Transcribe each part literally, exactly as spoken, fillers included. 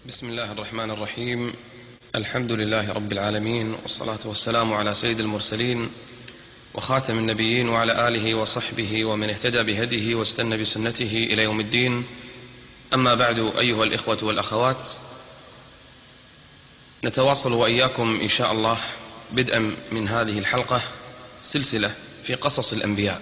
بسم الله الرحمن الرحيم. الحمد لله رب العالمين، والصلاة والسلام على سيد المرسلين وخاتم النبيين، وعلى آله وصحبه ومن اهتدى بهديه واستنى بسنته إلى يوم الدين. أما بعد، أيها الإخوة والأخوات، نتواصل وإياكم إن شاء الله بدءا من هذه الحلقة سلسلة في قصص الأنبياء،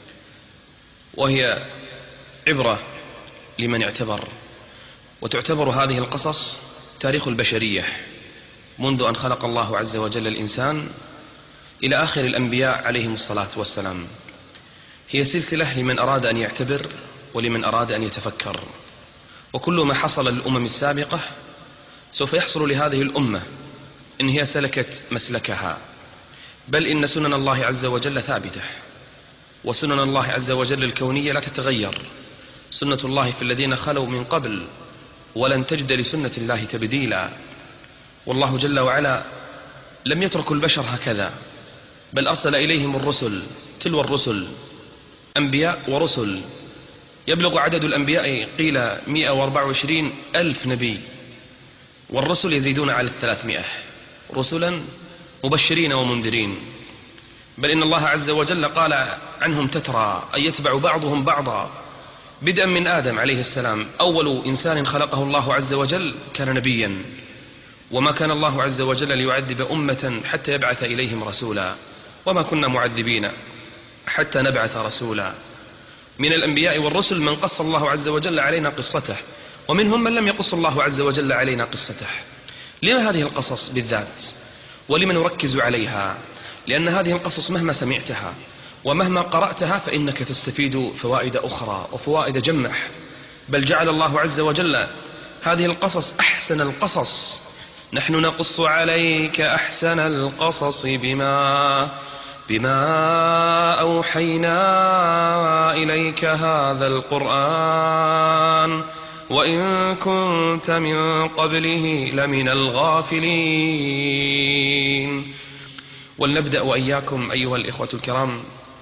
وهي عبرة لمن اعتبر، وتعتبر هذه القصص تاريخ البشرية منذ أن خلق الله عز وجل الإنسان إلى آخر الأنبياء عليهم الصلاة والسلام. هي سلسلة لمن أراد أن يعتبر ولمن أراد أن يتفكر، وكل ما حصل للأمم السابقة سوف يحصل لهذه الأمة إن هي سلكت مسلكها، بل إن سنن الله عز وجل ثابتة، وسنن الله عز وجل الكونية لا تتغير. سنة الله في الذين خلوا من قبل، ولن تجد لسنة الله تبديلا. والله جل وعلا لم يترك البشر هكذا، بل أرسل إليهم الرسل تلو الرسل، أنبياء ورسل. يبلغ عدد الأنبياء قيل مئة وأربعة وعشرين ألف نبي، والرسل يزيدون على الثلاثمائة، رسلا مبشرين ومنذرين. بل إن الله عز وجل قال عنهم تترى، أي يتبع بعضهم بعضا، بدءا من آدم عليه السلام. أول إنسان خلقه الله عز وجل كان نبيا، وما كان الله عز وجل ليعذب أمة حتى يبعث إليهم رسولا، وما كنا معذبين حتى نبعث رسولا. من الأنبياء والرسل من قص الله عز وجل علينا قصته، ومنهم من لم يقص الله عز وجل علينا قصته. لما هذه القصص بالذات؟ ولمن نركز عليها؟ لأن هذه القصص مهما سمعتها ومهما قرأتها فإنك تستفيد فوائد أخرى وفوائد جمح. بل جعل الله عز وجل هذه القصص أحسن القصص. نحن نقص عليك أحسن القصص بما بما أوحينا إليك هذا القرآن وإن كنت من قبله لمن الغافلين. ولنبدأ وإياكم أيها الإخوة الكرام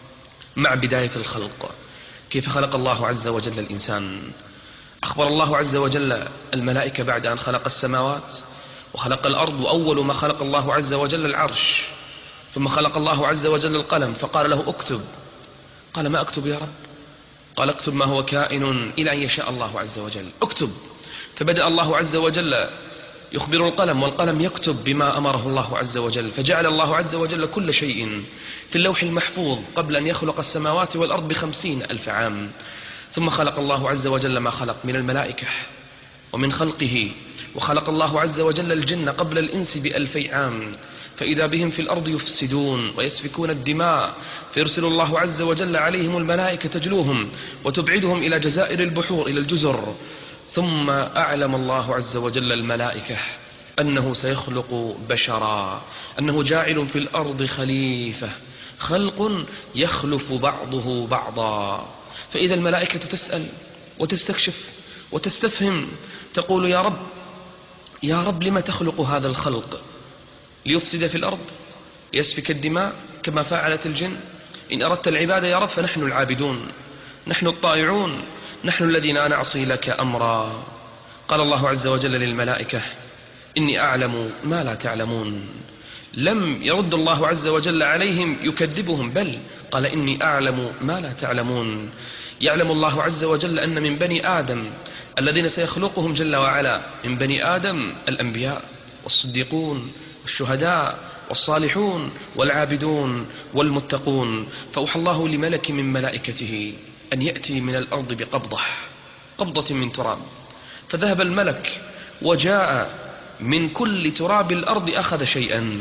مع بداية الخلق. كيف خلق الله عز وجل الإنسان؟ أخبر الله عز وجل الملائكة بعد أن خلق السماوات وخلق الأرض، وأول ما خلق الله عز وجل العرش، ثم خلق الله عز وجل القلم فقال له اكتب. قال ما أكتب يا رب؟ قال اكتب ما هو كائن إلى أن يشاء الله عز وجل، اكتب. فبدأ الله عز وجل يخبر القلم، والقلم يكتب بما أمره الله عز وجل. فجعل الله عز وجل كل شيء في اللوح المحفوظ قبل أن يخلق السماوات والأرض بخمسين ألف عام. ثم خلق الله عز وجل ما خلق من الملائكة ومن خلقه، وخلق الله عز وجل الجن قبل الإنس بألفي عام، فإذا بهم في الأرض يفسدون ويسفكون الدماء، فيرسل الله عز وجل عليهم الملائكة تجلوهم وتبعدهم إلى جزائر البحور، إلى الجزر. ثم أعلم الله عز وجل الملائكة أنه سيخلق بشرا، أنه جاعل في الأرض خليفة، خلق يخلف بعضه بعضا. فإذا الملائكة تسأل وتستكشف وتستفهم، تقول يا رب يا رب لما تخلق هذا الخلق؟ ليفسد في الأرض، يسفك الدماء كما فعلت الجن؟ إن أردت العبادة يا رب فنحن العابدون، نحن الطائعون، نحن الذين لا نعصي لك أمرا. قال الله عز وجل للملائكة إني أعلم ما لا تعلمون. لم يرد الله عز وجل عليهم يكذبهم، بل قال إني أعلم ما لا تعلمون. يعلم الله عز وجل أن من بني آدم الذين سيخلقهم جل وعلا، من بني آدم الأنبياء والصديقون والشهداء والصالحون والعابدون والمتقون. فأوحى الله لملك من ملائكته أن يأتي من الأرض بقبضة، قبضة من تراب. فذهب الملك وجاء من كل تراب الأرض أخذ شيئا،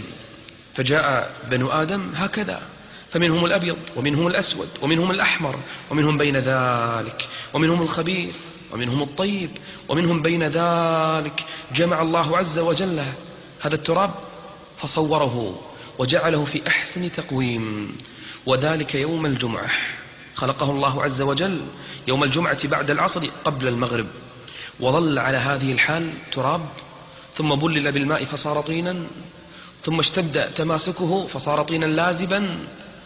فجاء بنو آدم هكذا، فمنهم الأبيض ومنهم الأسود ومنهم الأحمر ومنهم بين ذلك، ومنهم الخبيث ومنهم الطيب ومنهم بين ذلك. جمع الله عز وجل هذا التراب فصوره وجعله في أحسن تقويم، وذلك يوم الجمعة. خلقه الله عز وجل يوم الجمعة بعد العصر قبل المغرب، وظل على هذه الحال تراب، ثم بلل بالماء فصار طينا، ثم اشتد تماسكه فصار طينا لازبا،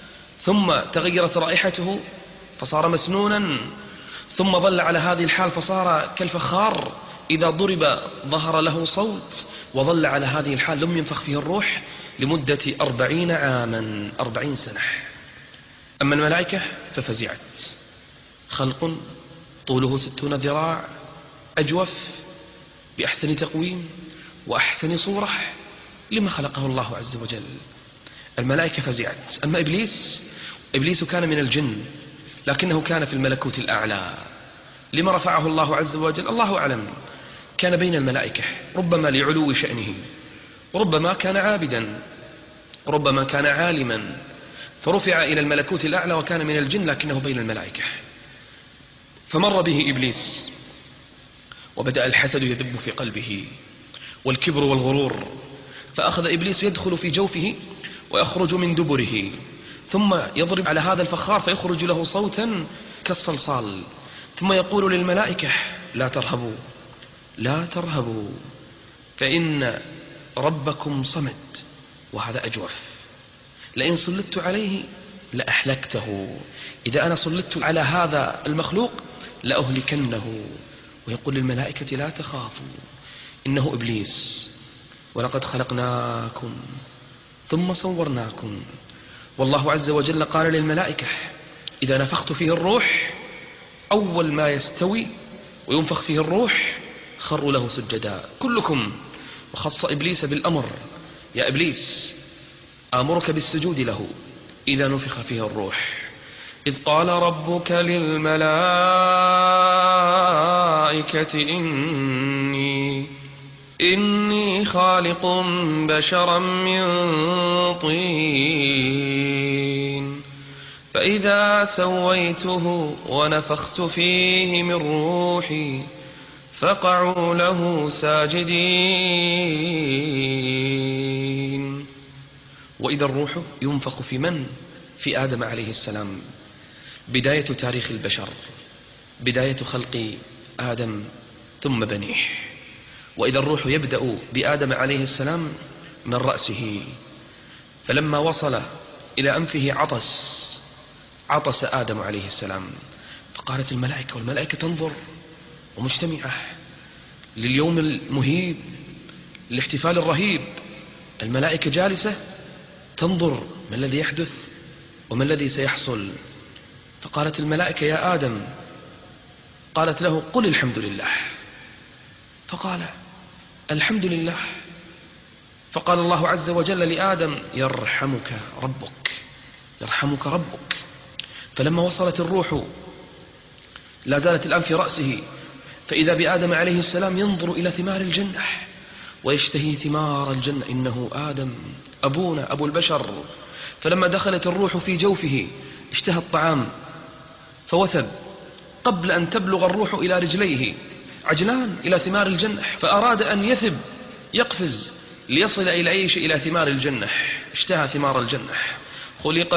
ثم تغيرت رائحته فصار مسنونا، ثم ظل على هذه الحال فصار كالفخار إذا ضرب ظهر له صوت وظل على هذه الحال لم ينفخ فيه الروح لمدة أربعين عاما، أربعين سنة. أما الملائكة ففزعت، خلق طوله ستون ذراع، أجوف، بأحسن تقويم وأحسن صورة لما خلقه الله عز وجل. الملائكة فزعت. أما إبليس، إبليس كان من الجن لكنه كان في الملكوت الأعلى. لما رفعه الله عز وجل الله أعلم، كان بين الملائكة، ربما لعلو شأنه، ربما كان عابدا، ربما كان عالما، فرفع إلى الملكوت الأعلى وكان من الجن لكنه بين الملائكة. فمر به إبليس وبدأ الحسد يدب في قلبه والكبر والغرور، فأخذ إبليس يدخل في جوفه ويخرج من دبره، ثم يضرب على هذا الفخار فيخرج له صوتا كالصلصال، ثم يقول للملائكة لا ترهبوا لا ترهبوا فإن ربكم صمد. وهذا أجوف، لئن سلطت عليه لأحلكته، إذا أنا سلطت على هذا المخلوق لأهلكنه. ويقول للملائكة لا تخافوا إنه إبليس، ولقد خلقناكم ثم صورناكم. والله عز وجل قال للملائكة إذا نفخت فيه الروح، أول ما يستوي وينفخ فيه الروح خروا له سجدا كلكم، وخص إبليس بالأمر، يا إبليس آمرك بالسجود له إذا نفخ فيه الروح. إذ قال ربك للملائكة إني إني خالق بشرا من طين فإذا سويته ونفخت فيه من روحي فقعوا له ساجدين. وإذا الروح ينفخ في من؟ في آدم عليه السلام، بداية تاريخ البشر، بداية خلق آدم ثم بنيه. وإذا الروح يبدأ بآدم عليه السلام من رأسه، فلما وصل إلى أنفه عطس عطس آدم عليه السلام، فقالت الملائكة، والملائكة تنظر ومجتمعة لليوم المهيب، الاحتفال الرهيب، الملائكة جالسة تنظر ما الذي يحدث وما الذي سيحصل. فقالت الملائكة يا آدم، قالت له قل الحمد لله، فقال الحمد لله. فقال الله عز وجل لآدم يرحمك ربك، يرحمك ربك. فلما وصلت الروح لا زالت الآن في رأسه، فإذا بآدم عليه السلام ينظر إلى ثمار الجنة ويشتهي ثمار الجنة، إنه آدم أبونا أبو البشر. فلما دخلت الروح في جوفه اشتهى الطعام فوثب قبل أن تبلغ الروح إلى رجليه، عجلان إلى ثمار الجنة، فأراد أن يثب يقفز ليصل إلى أيش؟ إلى ثمار الجنة، اشتهى ثمار الجنة. خلق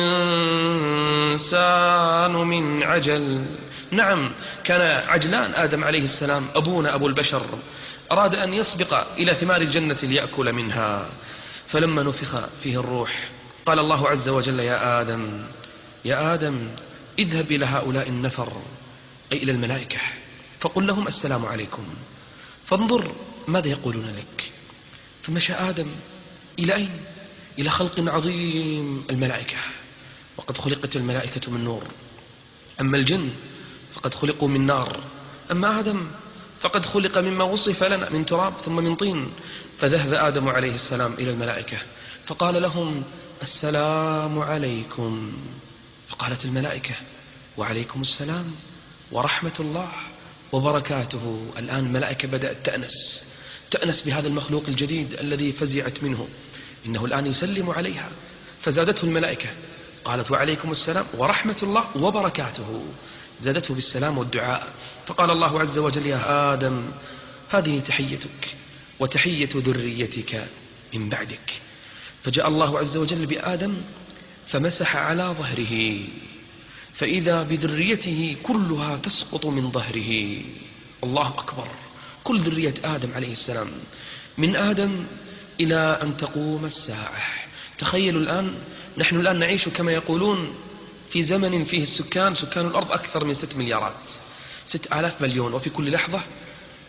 الإنسان من عجل. نعم، كان عجلان آدم عليه السلام أبونا أبو البشر، أراد أن يسبق إلى ثمار الجنة ليأكل منها. فلما نفخ فيه الروح قال الله عز وجل يا آدم يا آدم اذهب إلى هؤلاء النفر، أي إلى الملائكة، فقل لهم السلام عليكم، فانظر ماذا يقولون لك. فمشى آدم إلى أين؟ إلى خلق عظيم، الملائكة، وقد خلقت الملائكة من نور. أما الجن فقد خلقوا من نار، أما آدم فقد خلق مما وصف لنا من تراب ثم من طين. فذهب آدم عليه السلام إلى الملائكة فقال لهم السلام عليكم، فقالت الملائكة وعليكم السلام ورحمة الله وبركاته. الآن الملائكة بدأت تأنس تأنس بهذا المخلوق الجديد الذي فزعت منه، إنه الآن يسلم عليها. فزادته الملائكة قالت وعليكم السلام ورحمة الله وبركاته، زادته بالسلام والدعاء. فقال الله عز وجل يا آدم هذه تحيتك وتحية ذريتك من بعدك. فجاء الله عز وجل بآدم فمسح على ظهره، فإذا بذريته كلها تسقط من ظهره. الله أكبر، كل ذرية آدم عليه السلام، من آدم إلى أن تقوم الساعة. تخيلوا الآن، نحن الآن نعيش كما يقولون في زمن فيه السكان سكان الأرض أكثر من ست مليارات، ست آلاف مليون، وفي كل لحظة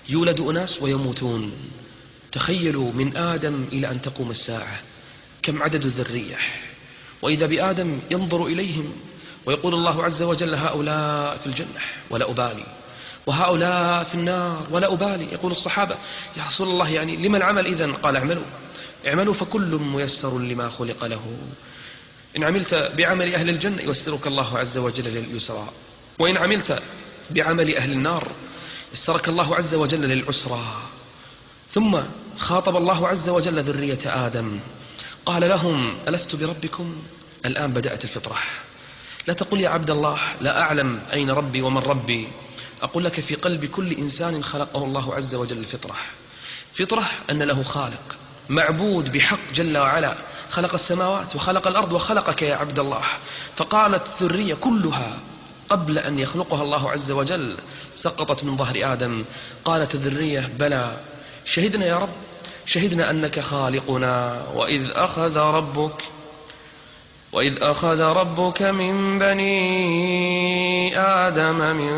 يولد أناس ويموتون. تخيلوا من آدم إلى أن تقوم الساعة كم عدد الذرية، وإذا بآدم ينظر إليهم ويقول الله عز وجل هؤلاء في الجنة ولا أبالي، وهؤلاء في النار ولا أبالي. يقول الصحابة يا رسول الله يعني لما العمل إذن؟ قال اعملوا اعملوا فكل ميسر لما خلق له. إن عملت بعمل أهل الجنة يسرك الله عز وجل لليسرى، وإن عملت بعمل أهل النار يسرك الله عز وجل للعسرى. ثم خاطب الله عز وجل ذرية آدم قال لهم ألست بربكم؟ الآن بدأت الفطرة. لا تقل يا عبد الله لا أعلم أين ربي ومن ربي، أقول لك في قلب كل إنسان خلقه الله عز وجل الفطرة. فطرة أن له خالق معبود بحق جل وعلا، خلق السماوات وخلق الأرض وخلقك يا عبد الله. فقالت الذرية كلها قبل أن يخلقها الله عز وجل سقطت من ظهر آدم، قالت الذرية بلى شهدنا يا رب، شهدنا أنك خالقنا وإذ أخذ ربك وإذ أخذ ربك من بني آدم من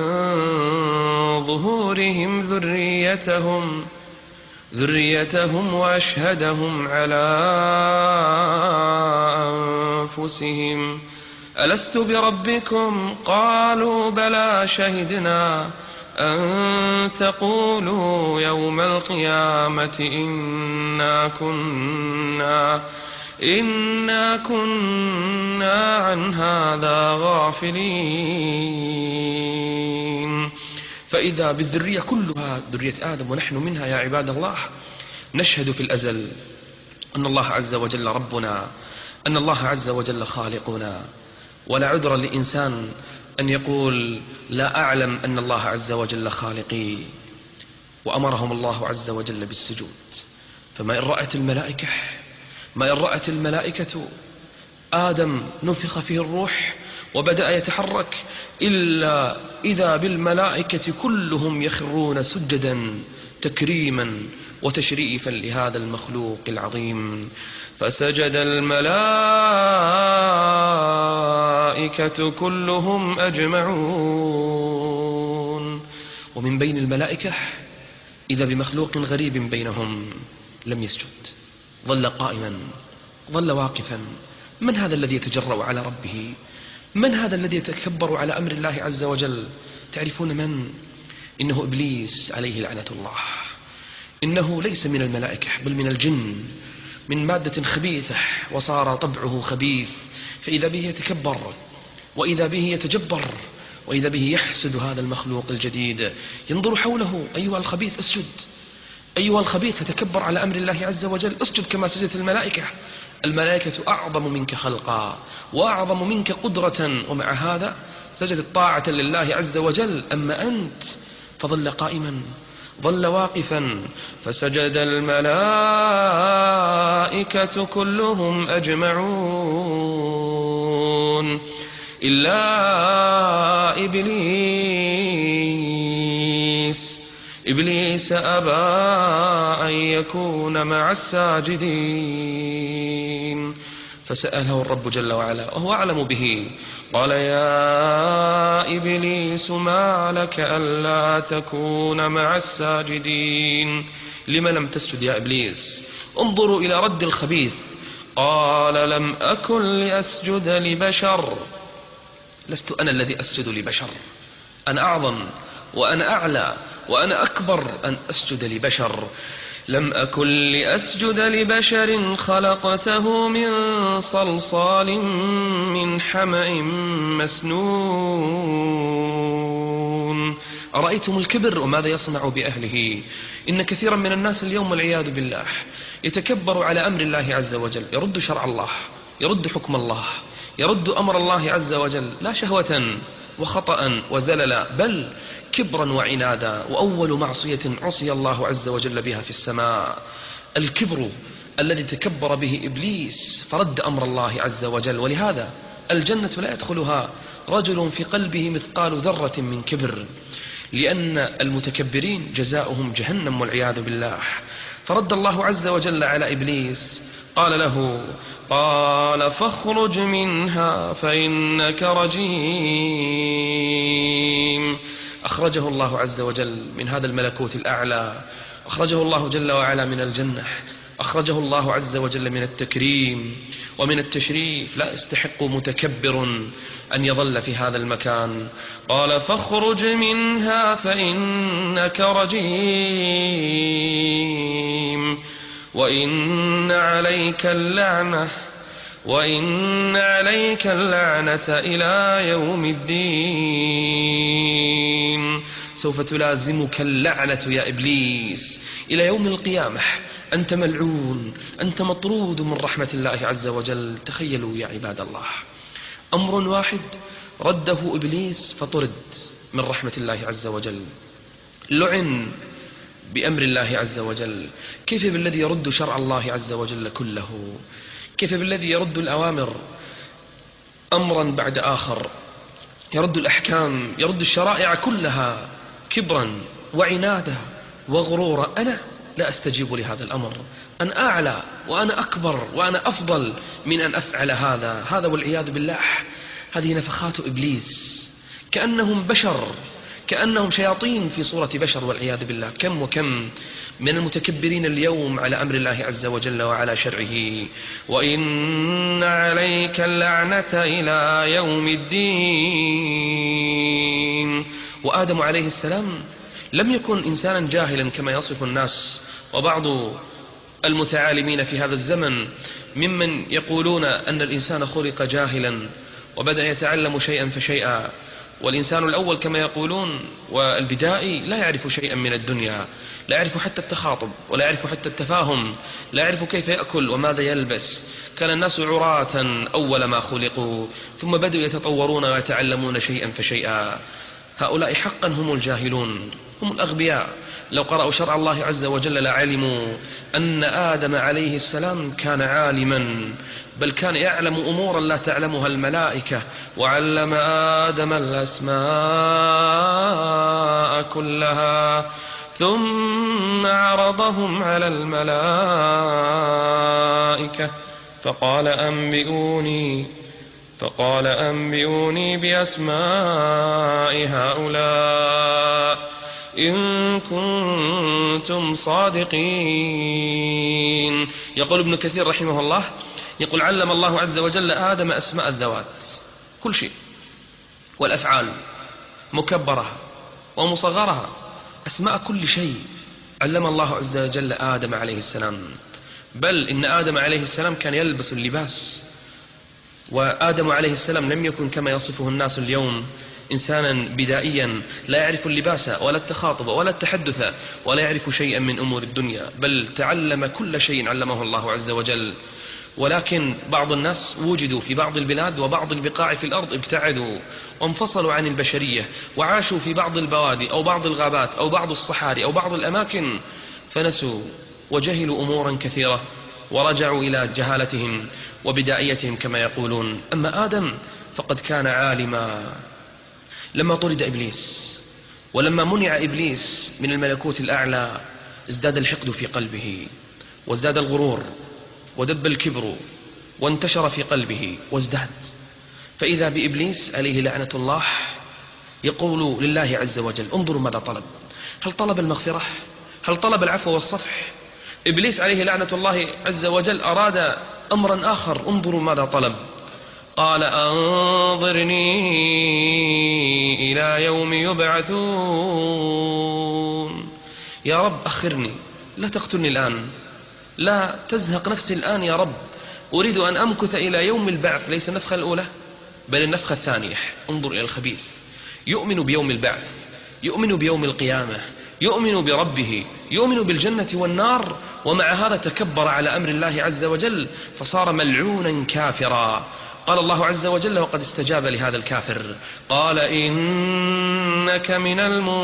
ظهورهم ذريتهم ذريتهم وأشهدهم على أنفسهم ألست بربكم؟ قالوا بلى شهدنا أن تقولوا يوم القيامة إنا كنا إنا كنا عن هذا غافلين. فإذا بالذرية كلها ذرية آدم ونحن منها يا عباد الله. نشهد في الأزل أن الله عز وجل ربنا، أن الله عز وجل خالقنا، ولا عذر لإنسان أن يقول لا أعلم أن الله عز وجل خالقي. وأمرهم الله عز وجل بالسجود. فما إن رأت الملائكة ما إن رأت الملائكة آدم نفخ فيه الروح وبدأ يتحرك إلا إذا بالملائكة كلهم يخرون سجدا تكريما وتشريفا لهذا المخلوق العظيم. فسجد الملائكة كلهم أجمعون. ومن بين الملائكة إذا بمخلوق غريب بينهم لم يسجد، ظل قائما ظل واقفا. من هذا الذي يتجرأ على ربه؟ من هذا الذي يتكبر على أمر الله عز وجل؟ تعرفون من؟ إنه إبليس عليه لعنة الله. إنه ليس من الملائكة بل من الجن، من مادة خبيثة وصار طبعه خبيث. فإذا به يتكبر وإذا به يتجبر وإذا به يحسد هذا المخلوق الجديد. ينظر حوله أيها الخبيث اسجد، أيها الخبيث تتكبر على أمر الله عز وجل اسجد كما سجدت الملائكة. الملائكة أعظم منك خلقا وأعظم منك قدرة، ومع هذا سجدت طاعة لله عز وجل. أما أنت فظل قائما ظل واقفا. فسجد الملائكة كلهم أجمعون إلا إبليس إبليس أبى أن يكون مع الساجدين. فسأله الرب جل وعلا وهو أعلم به، قال يا إبليس ما لك ألا تكون مع الساجدين؟ لما لم تسجد يا إبليس؟ انظروا إلى رد الخبيث. قال لم أكن لأسجد لبشر. لست أنا الذي أسجد لبشر، أنا أعظم وأنا أعلى وأنا أكبر أن أسجد لبشر. لم أكن لأسجد لبشر خلقته من صلصال من حمأ مسنون. أرأيتم الكبر وماذا يصنع بأهله؟ إن كثيرا من الناس اليوم والعياذ بالله يتكبر على أمر الله عز وجل، يرد شرع الله، يرد حكم الله، يرد أمر الله عز وجل، لا شهوة وخطأ وزللا بل كبرا وعنادا. وأول معصية عصي الله عز وجل بها في السماء الكبر الذي تكبر به إبليس فرد أمر الله عز وجل. ولهذا الجنة لا يدخلها رجل في قلبه مثقال ذرة من كبر، لأن المتكبرين جزاؤهم جهنم والعياذ بالله. فرد الله عز وجل على إبليس قال له قال فاخرج منها فإنك رجيم. أخرجه الله عز وجل من هذا الملكوت الأعلى، أخرجه الله جل وعلا من الجنة، أخرجه الله عز وجل من التكريم ومن التشريف، لا يستحق متكبر أن يظل في هذا المكان. قال فاخرج منها فإنك رجيم وإن عليك اللعنة وإن عليك اللعنة إلى يوم الدين. سوف تلازمك اللعنة يا إبليس إلى يوم القيامة، أنت ملعون، أنت مطرود من رحمة الله عز وجل. تخيلوا يا عباد الله، أمر واحد رده إبليس فطرد من رحمة الله عز وجل، لعن بأمر الله عز وجل. كيف بالذي يرد شرع الله عز وجل كله؟ كيف بالذي يرد الأوامر أمرا بعد آخر، يرد الأحكام، يرد الشرائع كلها كبرا وعنادا وغرورا؟ أنا لا أستجيب لهذا الأمر، أن أعلى وأنا أكبر وأنا أفضل من أن أفعل هذا. هذا والعياذ بالله. هذه نفخات إبليس، كأنهم بشر، كأنهم شياطين في صورة بشر والعياذ بالله. كم وكم من المتكبرين اليوم على أمر الله عز وجل وعلى شرعه. وإن عليك اللعنة إلى يوم الدين. وآدم عليه السلام لم يكن إنسانا جاهلا كما يصف الناس وبعض المتعالمين في هذا الزمن ممن يقولون أن الإنسان خلق جاهلا وبدأ يتعلم شيئا فشيئا. والإنسان الأول كما يقولون والبدائي لا يعرف شيئا من الدنيا، لا يعرف حتى التخاطب ولا يعرف حتى التفاهم، لا يعرف كيف يأكل وماذا يلبس. كان الناس عراة أول ما خلقوا، ثم بدأوا يتطورون ويتعلمون شيئا فشيئا. هؤلاء حقا هم الجاهلون، هم الأغبياء. لو قرأوا شرع الله عز وجل لعلموا أن آدم عليه السلام كان عالما، بل كان يعلم أمورا لا تعلمها الملائكة. وعلم آدم الأسماء كلها ثم عرضهم على الملائكة فقال أنبئوني فقال أنبئوني بأسماء هؤلاء إن كنتم صادقين. يقول ابن كثير رحمه الله، يقول علم الله عز وجل آدم أسماء الذوات، كل شيء، والأفعال مكبرها ومصغرها، أسماء كل شيء علم الله عز وجل آدم عليه السلام. بل إن آدم عليه السلام كان يلبس اللباس، وآدم عليه السلام لم يكن كما يصفه الناس اليوم إنسانا بدائيا لا يعرف اللباس ولا التخاطب ولا التحدث ولا يعرف شيئا من أمور الدنيا، بل تعلم كل شيء علمه الله عز وجل. ولكن بعض الناس وجدوا في بعض البلاد وبعض البقاع في الأرض، ابتعدوا وانفصلوا عن البشرية وعاشوا في بعض البوادي أو بعض الغابات أو بعض الصحاري أو بعض الأماكن، فنسوا وجهلوا أمورا كثيرة ورجعوا إلى جهالتهم وبدائيتهم كما يقولون. أما آدم فقد كان عالما. لما طرد إبليس ولما منع إبليس من الملكوت الأعلى ازداد الحقد في قلبه وازداد الغرور ودب الكبر وانتشر في قلبه وازداد. فإذا بإبليس عليه لعنة الله يقول لله عز وجل انظروا ماذا طلب. هل طلب المغفرة؟ هل طلب العفو والصفح؟ إبليس عليه لعنة الله عز وجل أراد أمرا آخر، انظروا ماذا طلب. قال أنظرني إلى يوم يبعثون. يا رب أخرني، لا تقتلني الآن، لا تزهق نفسي الآن يا رب، أريد أن أمكث إلى يوم البعث. ليس النفخة الأولى بل النفخة الثانية. انظر إلى الخبيث، يؤمن بيوم البعث، يؤمن بيوم القيامة، يؤمن بربه، يؤمن بالجنة والنار، ومع هذا تكبر على أمر الله عز وجل فصار ملعونا كافرا. قال الله عز وجل وقد استجاب لهذا الكافر، قال إنك من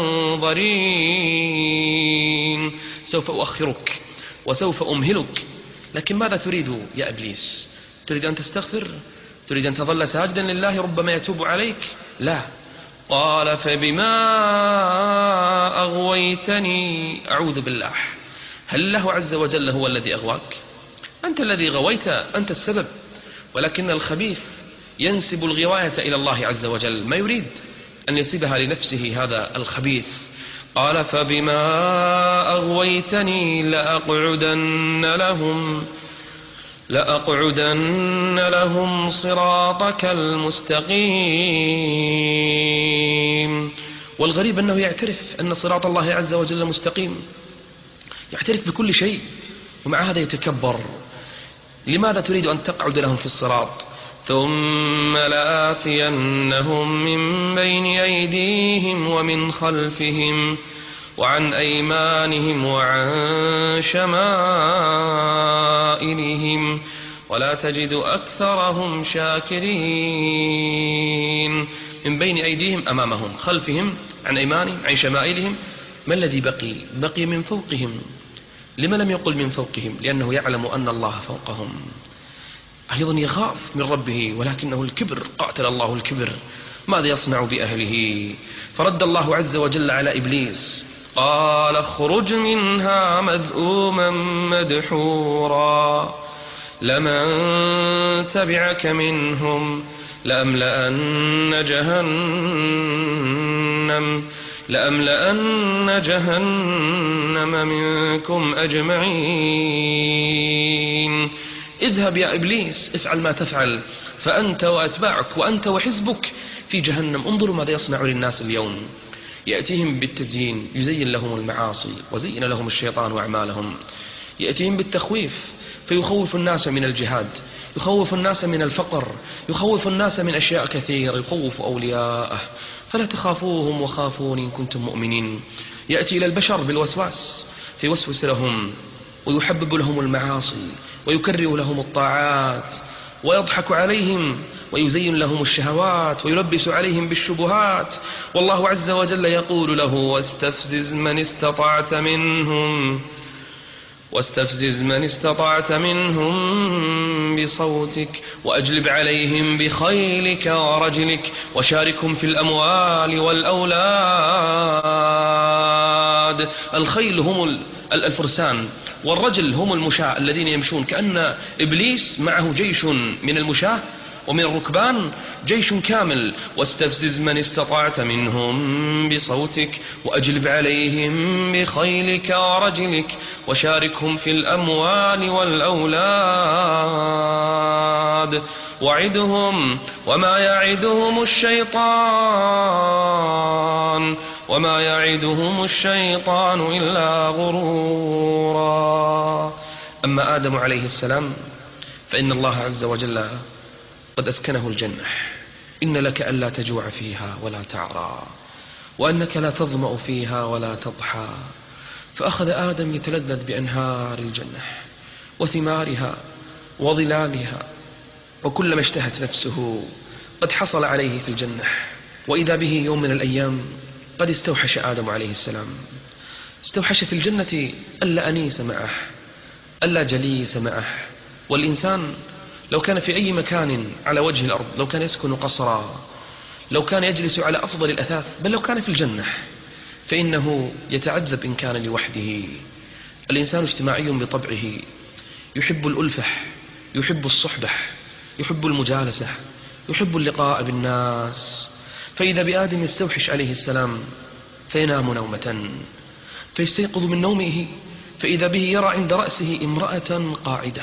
المنظرين، سوف أؤخرك وسوف أمهلك. لكن ماذا تريد يا إبليس؟ تريد أن تستغفر؟ تريد أن تظل ساجدا لله ربما يتوب عليك؟ لا. قال فبما أغويتني، أعوذ بالله، هل الله عز وجل هو الذي أغواك؟ أنت الذي غويت، أنت السبب. ولكن الخبيث ينسب الغواية إلى الله عز وجل، ما يريد أن يسيبها لنفسه هذا الخبيث. قال فبما أغويتني لأقعدن لهم لأقعدن لهم صراطك المستقيم. والغريب أنه يعترف أن صراط الله عز وجل مستقيم، يعترف بكل شيء، ومع هذا يتكبر. لماذا تريد أن تقعد لهم في الصراط؟ ثم لآتينهم من بين أيديهم ومن خلفهم وعن أيمانهم وعن شمائلهم ولا تجد أكثرهم شاكرين. من بين أيديهم أمامهم، خلفهم، عن أيمانهم، عن شمائلهم. ما الذي بقي؟ بقي من فوقهم. لما لم يقل من فوقهم؟ لأنه يعلم أن الله فوقهم. أيضا يخاف من ربه، ولكنه الكبر، قاتل الله الكبر. ماذا يصنع بأهله؟ فرد الله عز وجل على إبليس قال اخرج منها مذءوما مدحورا لمن تبعك منهم لأملأن جهنم لأملأن جهنم منكم أجمعين. اذهب يا إبليس، افعل ما تفعل، فأنت وأتباعك وأنت وحزبك في جهنم. انظروا ماذا يصنع للناس اليوم. يأتيهم بالتزيين، يزين لهم المعاصي وزين لهم الشيطان وأعمالهم. يأتيهم بالتخويف فيخوف الناس من الجهاد، يخوف الناس من الفقر، يخوف الناس من أشياء كثيرة، يخوف أولياءه. فلا تخافوهم وخافون إن كنتم مؤمنين. يأتي إلى البشر بالوسواس فيوسوس لهم ويحبب لهم المعاصي ويكره لهم الطاعات ويضحك عليهم ويزين لهم الشهوات ويلبس عليهم بالشبهات. والله عز وجل يقول له واستفزز من استطعت منهم واستفزز من استطعت منهم بصوتك وأجلب عليهم بخيلك ورجلك وشاركهم في الأموال والأولاد. الخيل هم الفرسان، والرجل هم المشاة الذين يمشون. كأن إبليس معه جيش من المشاة ومن الركبان، جيش كامل. واستفزز من استطعت منهم بصوتك وأجلب عليهم بخيلك ورجلك وشاركهم في الأموال والأولاد وعدهم وما يعدهم الشيطان وما يعدهم الشيطان إلا غرورا. أما آدم عليه السلام فإن الله عز وجل قد أسكنه الجنة. إن لك ألا تجوع فيها ولا تعرى وأنك لا تظمأ فيها ولا تضحى. فأخذ آدم يتلذذ بأنهار الجنة وثمارها وظلالها، وكلما اشتهت نفسه قد حصل عليه في الجنة. وإذا به يوم من الأيام قد استوحش آدم عليه السلام، استوحش في الجنة ألا أنيس معه، ألا جليس معه. والإنسان لو كان في أي مكان على وجه الأرض، لو كان يسكن قصرا، لو كان يجلس على أفضل الأثاث، بل لو كان في الجنة، فإنه يتعذب إن كان لوحده. الإنسان اجتماعي بطبعه، يحب الألفة، يحب الصحبة، يحب المجالسة، يحب اللقاء بالناس. فإذا بآدم يستوحش عليه السلام فينام نومة، فيستيقظ من نومه فإذا به يرى عند رأسه امرأة قاعدة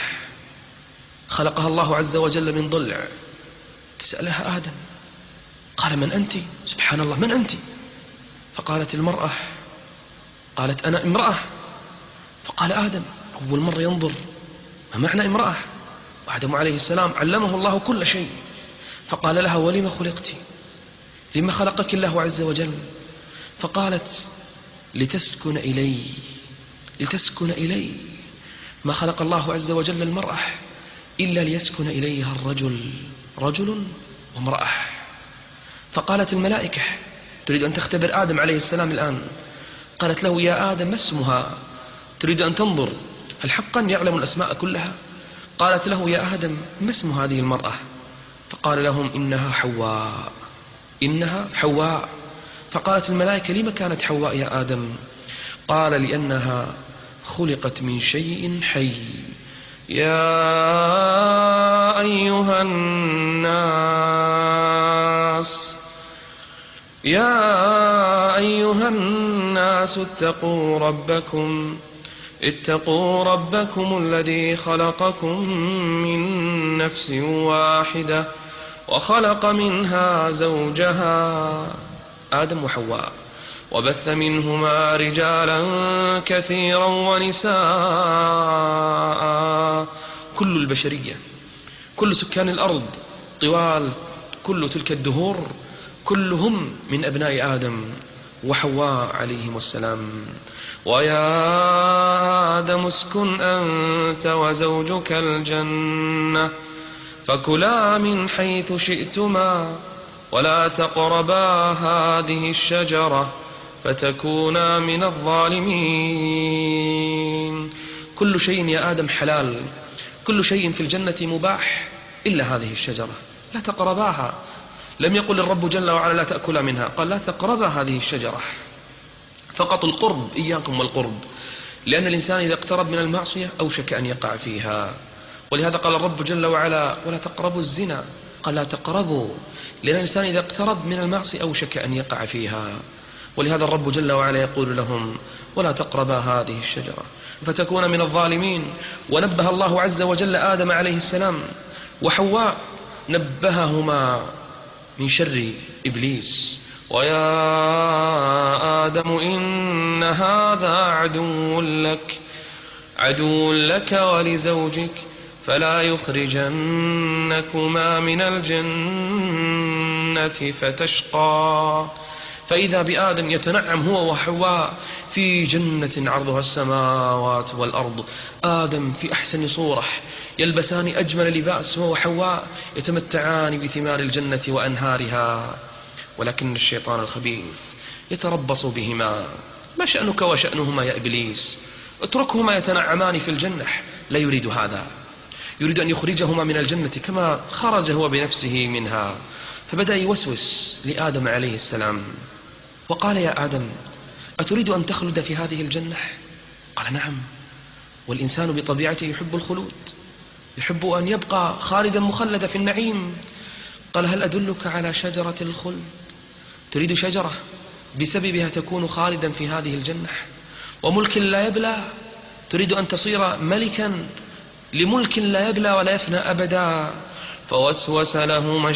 خلقها الله عز وجل من ضلع. فسألها آدم قال من أنت؟ سبحان الله، من أنت؟ فقالت المرأة، قالت أنا امرأة. فقال آدم أول مرة ينظر ما معنى امرأة. وآدم عليه السلام علمه الله كل شيء. فقال لها ولم خلقت؟ لما خلقك الله عز وجل؟ فقالت لتسكن إلي، لتسكن إلي. ما خلق الله عز وجل المرأة إلا ليسكن إليها الرجل، رجل وامرأة. فقالت الملائكة تريد أن تختبر آدم عليه السلام الآن. قالت له يا آدم ما اسمها؟ تريد أن تنظر هل حقا يعلم الأسماء كلها؟ قالت له يا آدم ما اسم هذه المرأة؟ فقال لهم إنها حواء، إنها حواء. فقالت الملائكة لما كانت حواء يا آدم؟ قال لأنها خلقت من شيء حي. يا أيها الناس يا أيها الناس اتقوا ربكم اتقوا ربكم الذي خلقكم من نفس واحدة وخلق منها زوجها آدم وحواء وبث منهما رجالا كثيرا ونساء. كل البشرية، كل سكان الأرض طوال كل تلك الدهور كلهم من أبناء آدم وحواء عليهم السلام. ويا آدم اسكن أنت وزوجك الجنة فكلا من حيث شئتما ولا تقربا هذه الشجرة فتكونا من الظالمين. كل شيء يا آدم حلال، كل شيء في الجنة مباح إلا هذه الشجرة، لا تقرباها. لم يقل الرب جل وعلا لا تأكلا منها، قال لا تقربا هذه الشجرة، فقط القرب، إياكم والقرب، لأن الإنسان إذا اقترب من المعصية أوشك أن يقع فيها. ولهذا قال الرب جل وعلا ولا تقربوا الزنا، قال لا تقربوا، لأن الإنسان إذا اقترب من المعصية أوشك أن يقع فيها. ولهذا الرب جل وعلا يقول لهم ولا تقربا هذه الشجرة فتكون من الظالمين. ونبه الله عز وجل آدم عليه السلام وحواء، نبههما من شر إبليس. ويا آدم إن هذا عدو لك عدو لك ولزوجك فلا يخرجنكما من الجنة فتشقى. فإذا بآدم يتنعم هو وحواء في جنة عرضها السماوات والأرض، آدم في أحسن صورة يلبسان أجمل لباس، هو وحواء يتمتعان بثمار الجنة وأنهارها. ولكن الشيطان الخبيث يتربص بهما. ما شأنك وشأنهما يا إبليس؟ اتركهما يتنعمان في الجنة. لا يريد هذا، يريد أن يخرجهما من الجنة كما خرج هو بنفسه منها. فبدأ يوسوس لآدم عليه السلام وقال يا آدم أتريد أن تخلد في هذه الجنة؟ قال نعم، والإنسان بطبيعته يحب الخلود، يحب أن يبقى خالدا مخلدا في النعيم. قال هل أدلك على شجرة الخلد؟ تريد شجرة بسببها تكون خالدا في هذه الجنة وملك لا يبلى؟ تريد أن تصير ملكا لملك لا يبلى ولا يفنى أبدا. فوسوس لهما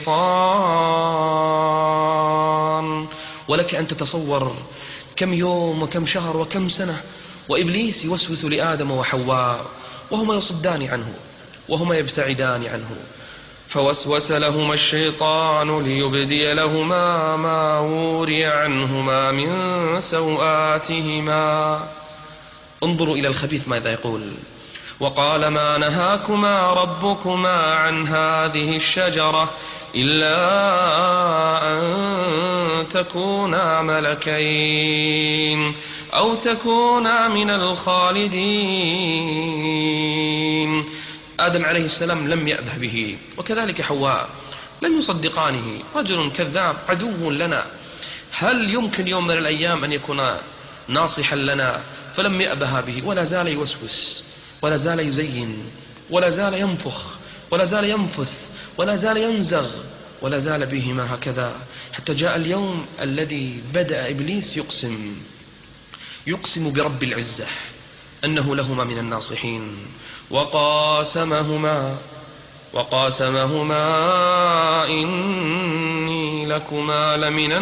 الشيطان. ولك أن تتصور كم يوم وكم شهر وكم سنة وإبليس يوسوس لآدم وحواء وهما يصدان عنه وهما يبتعدان عنه. فوسوس لهما الشيطان ليبدي لهما ما وري عنهما من سوآتهما. انظروا إلى الخبيث ماذا يقول. وقال ما نهاكما ربكما عن هذه الشجرة إلا أن تكونا ملكين أو تكونا من الخالدين. آدم عليه السلام لم يأبه به، وكذلك حواء لم يصدقانه. رجل كذاب عدو لنا، هل يمكن يوم من الأيام أن يكون ناصحا لنا؟ فلم يأبه به، ولا زال يوسوس، ولا زال يزين، ولا زال ينفخ، ولا زال ينفث، ولا زال ينزغ، ولا زال بهما هكذا، حتى جاء اليوم الذي بدأ إبليس يقسم يقسم برب العزة أنه لهما من الناصحين. وقاسمهما وقاسمهما إني لكما لمن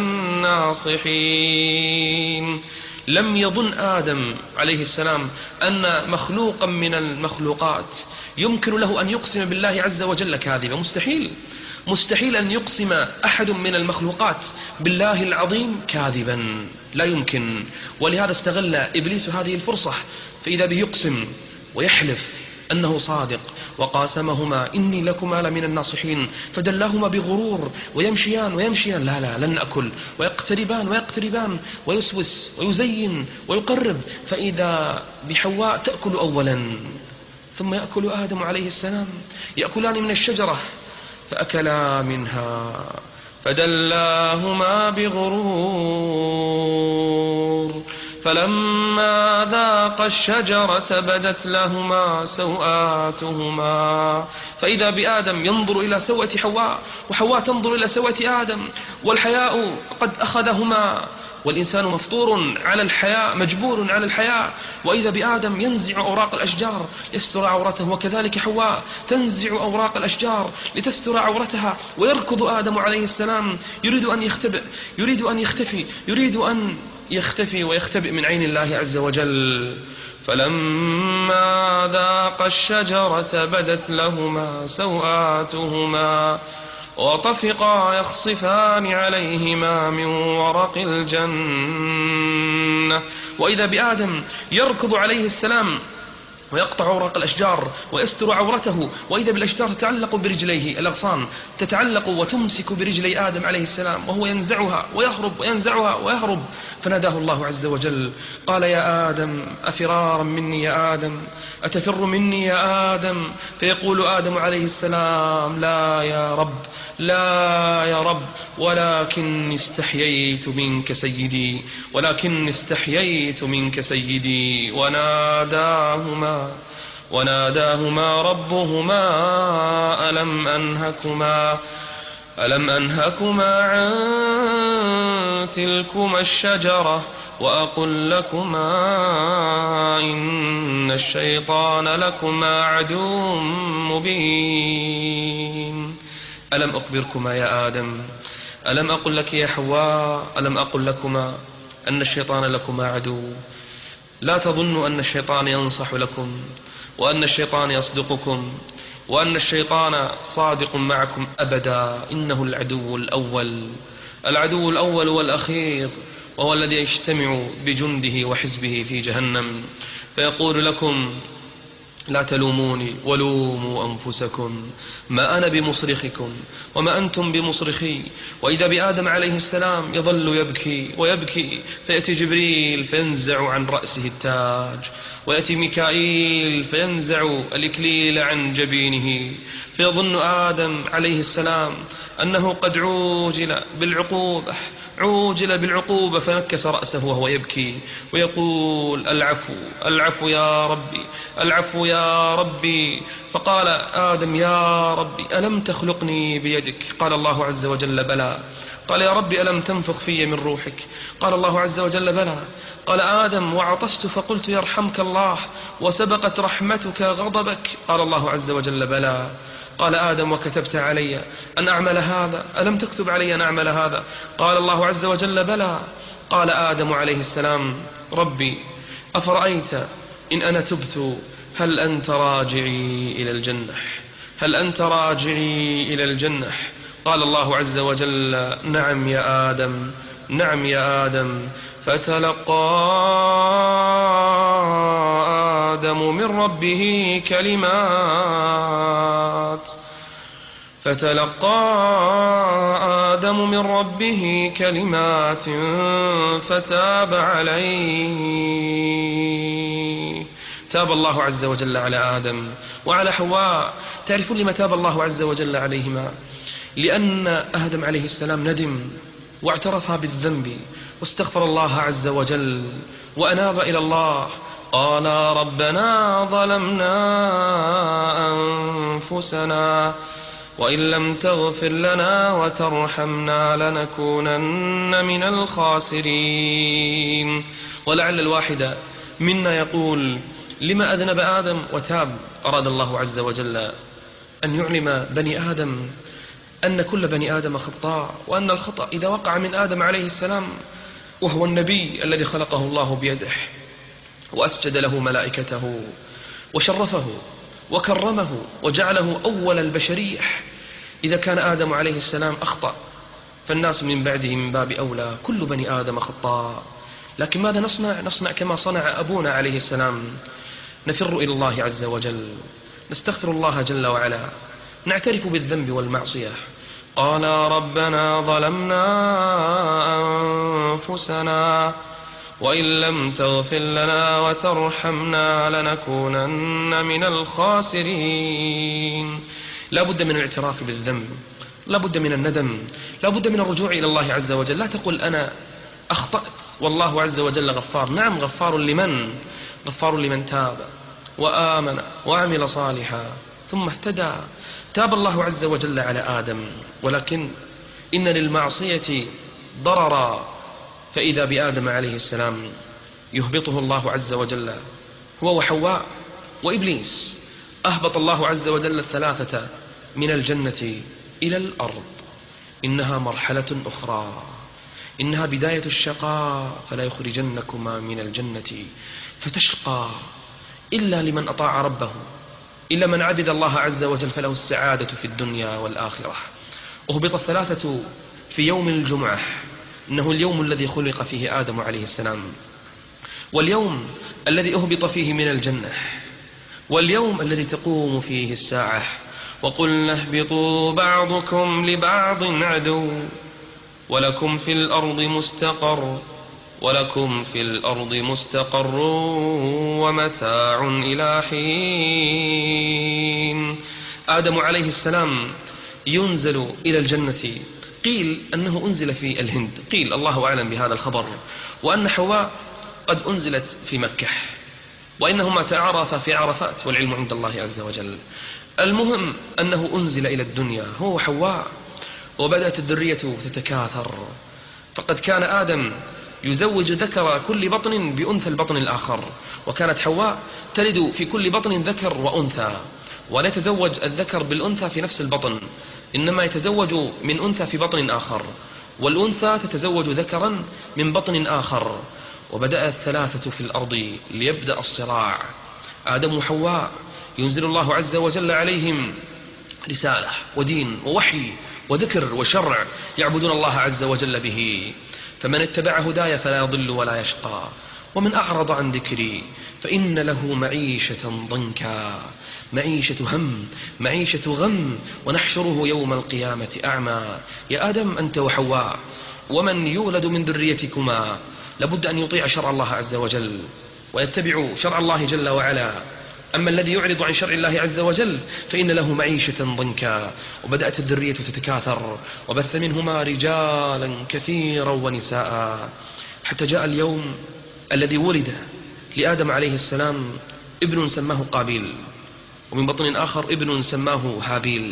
الناصحين. لم يظن آدم عليه السلام أن مخلوقا من المخلوقات يمكن له أن يقسم بالله عز وجل كاذبا. مستحيل، مستحيل أن يقسم أحد من المخلوقات بالله العظيم كاذبا، لا يمكن. ولهذا استغل إبليس هذه الفرصة، فإذا به يقسم ويحلف أنه صادق. وقاسمهما إني لكما لمن الناصحين، فدلاهما بغرور ويمشيان ويمشيان لا لا لن أكل، ويقتربان ويقتربان ويسوس ويزين ويقرب، فإذا بحواء تأكل أولا ثم يأكل آدم عليه السلام، يأكلان من الشجرة فأكلا منها فدلاهما بغرور فلما ذاقا الشجرة بدت لهما سوآتهما فإذا بآدم ينظر إلى سوءة حواء وحواء تنظر إلى سوءة آدم، والحياء قد أخذهما، والإنسان مفطور على الحياء مجبور على الحياء، وإذا بآدم ينزع أوراق الأشجار يستر عورته، وكذلك حواء تنزع أوراق الأشجار لتستر عورتها، ويركض آدم عليه السلام يريد أن يختبئ، يريد أن يختفي، يريد أن يختفي ويختبئ من عين الله عز وجل. فلما ذاقا الشجرة بدت لهما سوآتهما وطفقا يخصفان عليهما من ورق الجنة، وإذا بآدم يركض عليه السلام ويقطع أوراق الأشجار ويستر عورته، وإذا بالأشجار تتعلق برجليه، الأغصان تتعلق وتمسك برجلي آدم عليه السلام وهو ينزعها ويهرب وينزعها ويهرب، فناداه الله عز وجل قال يا آدم أفرارا مني يا آدم، أتفر مني يا آدم؟ فيقول آدم عليه السلام لا يا رب، لا يا رب، ولكن استحييت منك سيدي، ولكن استحييت منك سيدي. وناداهما وناداهما ربهما ألم أنهكما ألم أنهكما عن تلكما الشجرة وأقل لكما إن الشيطان لكما عدو مبين. ألم أخبركما يا آدم، ألم أقل لك يا حواء، ألم أقل لكما أن الشيطان لكما عدو؟ لا تظنوا أن الشيطان ينصح لكم وأن الشيطان يصدقكم وأن الشيطان صادق معكم أبدا، إنه العدو الأول، العدو الأول والأخير، وهو الذي يجتمع بجنده وحزبه في جهنم فيقول لكم لا تلوموني ولوموا أنفسكم، ما أنا بمصرخكم وما أنتم بمصرخي. وإذا بآدم عليه السلام يظل يبكي ويبكي فيأتي جبريل فينزع عن رأسه التاج، ويأتي ميكائيل فينزع الإكليل عن جبينه، فيظن آدم عليه السلام أنه قد عوجل بالعقوبة عوجل بالعقوبة فنكس رأسه وهو يبكي ويقول العفو العفو يا ربي العفو يا ربي. فقال آدم يا ربي ألم تخلقني بيدك؟ قال الله عز وجل بلى. قال يا ربي ألم تنفخ في من روحك؟ قال الله عز وجل بلى. قال آدم وعطست فقلت يرحمك الله وسبقت رحمتك غضبك؟ قال الله عز وجل بلى. قال آدم وكتبت علي أن أعمل هذا؟ ألم تكتب علي أن أعمل هذا؟ قال الله عز وجل بلى. قال آدم عليه السلام ربي أفرأيت إن أنا تبت هل أنت راجعي إلى الجنة؟ هل أنت راجعي إلى الجنة؟ قال الله عز وجل نعم يا آدم، نعم يا آدم. فتلقى آدم من ربه كلمات فتلقى آدم من ربه كلمات فتاب عليه. تاب الله عز وجل على آدم وعلى حواء. تعرفون لما تاب الله عز وجل عليهما؟ لأن آدم عليه السلام ندم واعترف بالذنب واستغفر الله عز وجل وأناب إلى الله. قال ربنا ظلمنا أنفسنا وإن لم تغفر لنا وترحمنا لنكونن من الخاسرين. ولعل الواحد منا يقول لما أذنب آدم وتاب؟ أراد الله عز وجل أن يعلم بني آدم أن كل بني آدم خطاء، وأن الخطأ إذا وقع من آدم عليه السلام وهو النبي الذي خلقه الله بيده وأسجد له ملائكته وشرفه وكرمه وجعله أول البشرية، إذا كان آدم عليه السلام أخطأ فالناس من بعده من باب أولى، كل بني آدم خطاء. لكن ماذا نصنع؟ نصنع كما صنع أبونا عليه السلام، نفر إلى الله عز وجل، نستغفر الله جل وعلا، نعترف بالذنب والمعصية. قال ربنا ظلمنا أنفسنا وإن لم تغفر لنا وترحمنا لنكونن من الخاسرين. لا بد من الاعتراف بالذنب، لا بد من الندم، لا بد من الرجوع إلى الله عز وجل. لا تقل أنا أخطأت والله عز وجل غفار. نعم غفار لمن؟ غفار لمن تاب وآمن وعمل صالحا ثم اهتدى. تاب الله عز وجل على آدم، ولكن إن للمعصية ضررا، فإذا بآدم عليه السلام يهبطه الله عز وجل هو وحواء وإبليس. أهبط الله عز وجل الثلاثة من الجنة إلى الأرض. إنها مرحلة أخرى، إنها بداية الشقاء، فلا يخرجنكما من الجنة فتشقى إلا لمن أطاع ربه، إلا من عبد الله عز وجل فله السعادة في الدنيا والآخرة. أهبط الثلاثة في يوم الجمعة، إنه اليوم الذي خلق فيه آدم عليه السلام، واليوم الذي أهبط فيه من الجنة، واليوم الذي تقوم فيه الساعة. وقلنا اهبطوا بعضكم لبعض عدو ولكم في الأرض مستقر ولكم في الأرض مستقر ومتاع إلى حين. آدم عليه السلام ينزل إلى الجنة، قيل أنه أنزل في الهند، قيل الله أعلم بهذا الخبر، وأن حواء قد أنزلت في مكة، وإنهما تعارفا في عرفات، والعلم عند الله عز وجل. المهم أنه أنزل إلى الدنيا هو وحواء، وبدأت الذرية تتكاثر، فقد كان آدم يزوج ذكر كل بطن بأنثى البطن الآخر، وكانت حواء تلد في كل بطن ذكر وأنثى، ولا يتزوج الذكر بالأنثى في نفس البطن، إنما يتزوج من أنثى في بطن آخر، والأنثى تتزوج ذكرا من بطن آخر. وبدأ الثلاثة في الأرض ليبدأ الصراع، آدم وحواء، ينزل الله عز وجل عليهم رسالة ودين ووحي وذكر وشرع يعبدون الله عز وجل به. فمن اتبع هداي فلا يضل ولا يشقى، ومن أعرض عن ذكري فإن له معيشة ضنكا، معيشة هم، معيشة غم، ونحشره يوم القيامة أعمى. يا آدم أنت وحواء ومن يولد من ذريتكما لابد أن يطيع شرع الله عز وجل ويتبع شرع الله جل وعلا. أما الذي يعرض عن شرع الله عز وجل فإن له معيشة ضنكا. وبدأت الذرية تتكاثر، وبث منهما رجالا كثيرا ونساء، حتى جاء اليوم الذي ولد لآدم عليه السلام ابن سماه قابيل، ومن بطن آخر ابن سماه هابيل.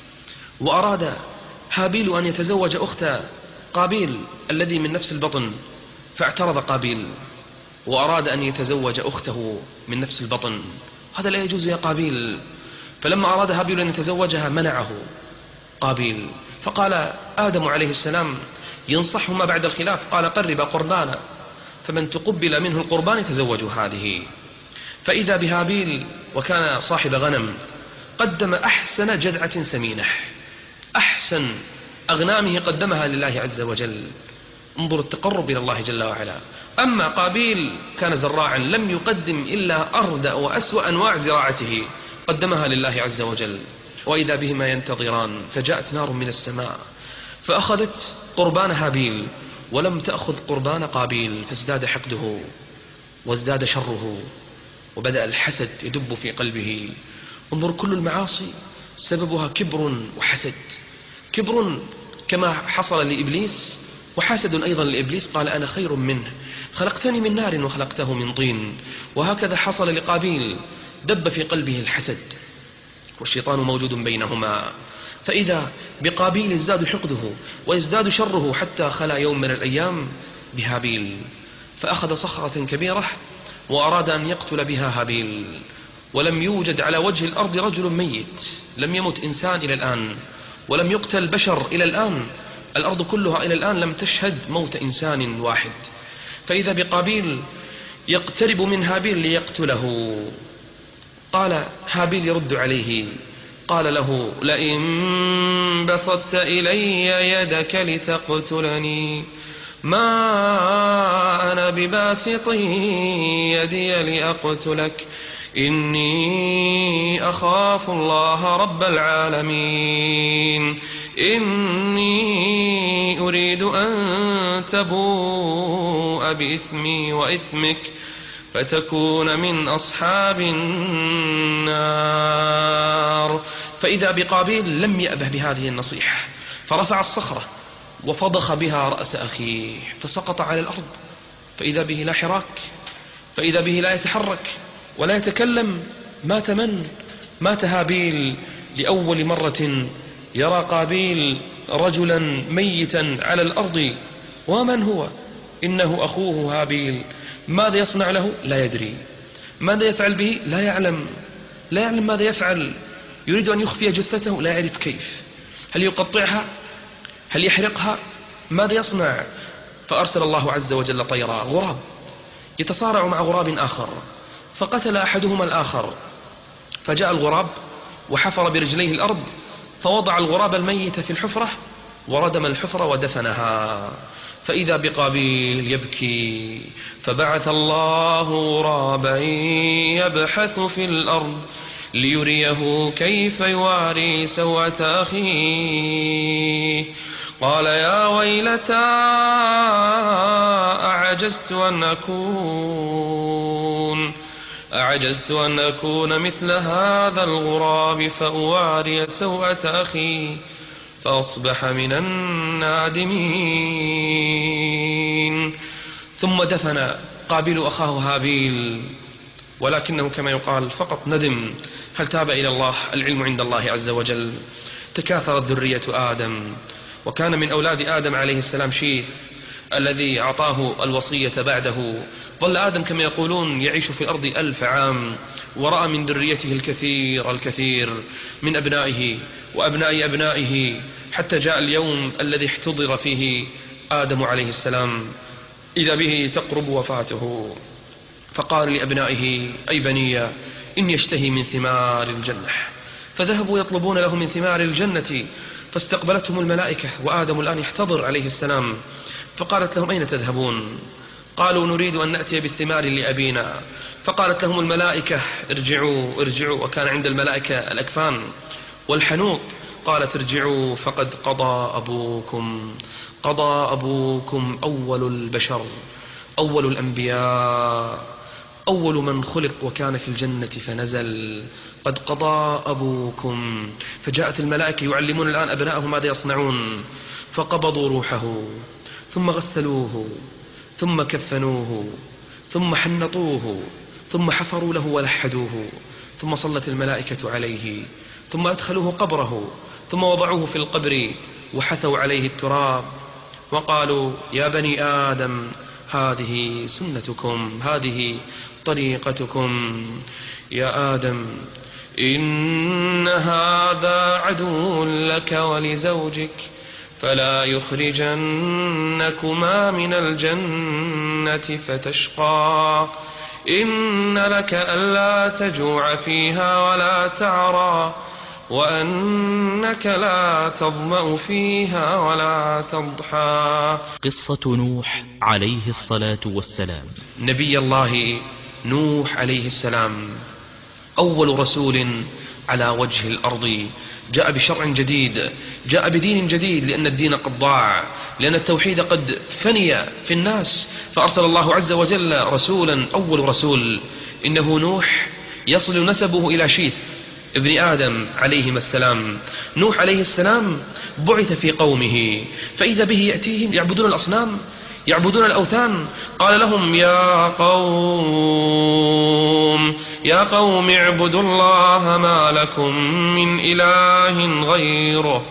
وأراد هابيل أن يتزوج أخت قابيل الذي من نفس البطن، فاعترض قابيل وأراد أن يتزوج أخته من نفس البطن. هذا لا يجوز يا قابيل. فلما أراد هابيل أن يتزوجها منعه قابيل، فقال آدم عليه السلام ينصحهما بعد الخلاف، قال قرب قربانا، فمن تقبل منه القربان تزوجوا هذه. فإذا بهابيل وكان صاحب غنم قدم أحسن جذعة سمينة، أحسن أغنامه قدمها لله عز وجل. انظر التقرب إلى الله جل وعلا. أما قابيل كان زراعا لم يقدم إلا أردأ وأسوأ أنواع زراعته قدمها لله عز وجل. وإذا بهما ينتظران فجاءت نار من السماء فأخذت قربان هابيل ولم تأخذ قربان قابيل، فازداد حقده وازداد شره، وبدأ الحسد يدب في قلبه. انظر كل المعاصي سببها كبر وحسد. كبر كما حصل لإبليس، وحسد أيضا لإبليس، قال أنا خير منه خلقتني من نار وخلقته من طين. وهكذا حصل لقابيل، دب في قلبه الحسد، والشيطان موجود بينهما. فإذا بقابيل ازداد حقده ويزداد شره، حتى خلا يوم من الأيام بهابيل، فأخذ صخرة كبيرة وأراد أن يقتل بها هابيل. ولم يوجد على وجه الأرض رجل ميت، لم يمت إنسان إلى الآن، ولم يقتل بشر إلى الآن، الأرض كلها إلى الآن لم تشهد موت إنسان واحد. فإذا بقابيل يقترب من هابيل ليقتله، قال هابيل يرد عليه، قال له لئن بسطت إلي يدك لتقتلني ما أنا بباسط يدي لأقتلك إني أخاف الله رب العالمين إني أريد أن تبوء بإثمي وإثمك فتكون من أصحاب النار. فإذا بقابيل لم يأبه بهذه النصيحة، فرفع الصخرة وفضخ بها رأس أخيه فسقط على الأرض، فإذا به لا حراك، فإذا به لا يتحرك ولا يتكلم. مات من؟ مات هابيل لأول مرة يرى قابيل رجلا ميتا على الأرض. ومن هو؟ إنه أخوه هابيل. ماذا يصنع له؟ لا يدري. ماذا يفعل به؟ لا يعلم. لا يعلم ماذا يفعل. يريد أن يخفي جثته، لا يعرف كيف. هل يقطعها؟ هل يحرقها؟ ماذا يصنع؟ فأرسل الله عز وجل طيرا، غراب يتصارع مع غراب آخر، فقتل أحدهما الآخر. فجاء الغراب وحفر برجليه الأرض، فوضع الغراب الميت في الحفرة وردم الحفرة ودفنها. فإذا بقابيل يبكي، فبعث الله غرابا يبحث في الأرض ليريه كيف يواري سوءة أخيه. قال يا ويلتى أعجزت أن أكون أعجزت أن أكون مثل هذا الغراب فأواري سوءة أخي، فأصبح من النادمين. ثم دفن قابيل أخاه هابيل، ولكنه كما يقال فقط ندم. هل تاب إلى الله؟ العلم عند الله عز وجل. تكاثرت ذرية آدم، وكان من أولاد آدم عليه السلام شيث الذي أعطاه الوصية بعده. ظل آدم كما يقولون يعيش في الأرض ألف عام، ورأى من ذريته الكثير الكثير من أبنائه وأبناء أبنائه، حتى جاء اليوم الذي احتضر فيه آدم عليه السلام، إذا به تقرب وفاته. فقال لأبنائه أي بني إني أشتهي من ثمار الجنة، فذهبوا يطلبون له من ثمار الجنة، فاستقبلتهم الملائكة وآدم الآن يحتضر عليه السلام. فقالت لهم أين تذهبون؟ قالوا نريد أن نأتي بالثمار لأبينا. فقالت لهم الملائكة ارجعوا ارجعوا، وكان عند الملائكة الأكفان والحنوط. قالت ارجعوا فقد قضى أبوكم قضى أبوكم أول البشر، أول الأنبياء، أول من خلق وكان في الجنة فنزل، قد قضى أبوكم. فجاءت الملائكة يعلمون الآن أبنائهم ماذا يصنعون. فقبضوا روحه، ثم غسلوه، ثم كفنوه، ثم حنطوه، ثم حفروا له ولحدوه، ثم صلت الملائكة عليه، ثم أدخلوه قبره، ثم وضعوه في القبر وحثوا عليه التراب، وقالوا يا بني آدم هذه سنتكم، هذه طريقتكم. يا آدم إن هذا عدو لك ولزوجك، فلا يخرجنكما من الجنة فتشقى. إن لك ألا تجوع فيها ولا تعرى، وأنك لا تظمأ فيها ولا تضحى. قصة نوح عليه الصلاة والسلام. نبي الله نوح عليه السلام أول رسول على وجه الأرض، جاء بشرع جديد، جاء بدين جديد، لأن الدين قد ضاع، لأن التوحيد قد فني في الناس. فأرسل الله عز وجل رسولا، أول رسول إنه نوح، يصل نسبه إلى شيث ابن آدم عليهما السلام. نوح عليه السلام بعث في قومه، فإذا به يأتيهم يعبدون الأصنام، يعبدون الأوثان. قال لهم يا قوم يا قوم اعبدوا الله ما لكم من إله غيره،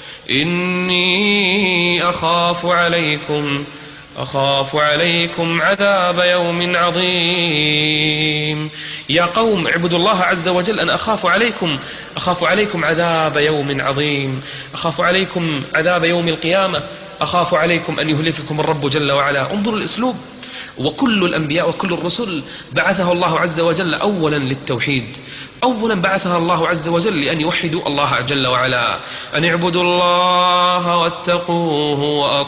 إني أخاف عليكم أخاف عليكم عذاب يوم عظيم. يا قوم اعبدوا الله عز وجل، أنا أخاف عليكم أخاف عليكم عذاب يوم عظيم، أخاف عليكم عذاب يوم القيامة، أخاف عليكم أن يهلككم الرب جل وعلا. انظروا الأسلوب. وكل الأنبياء وكل الرسل بعثه الله عز وجل أولا للتوحيد، أولا بعثها الله عز وجل لأن يوحدوا الله جل وعلا، أن اعبدوا الله واتقوه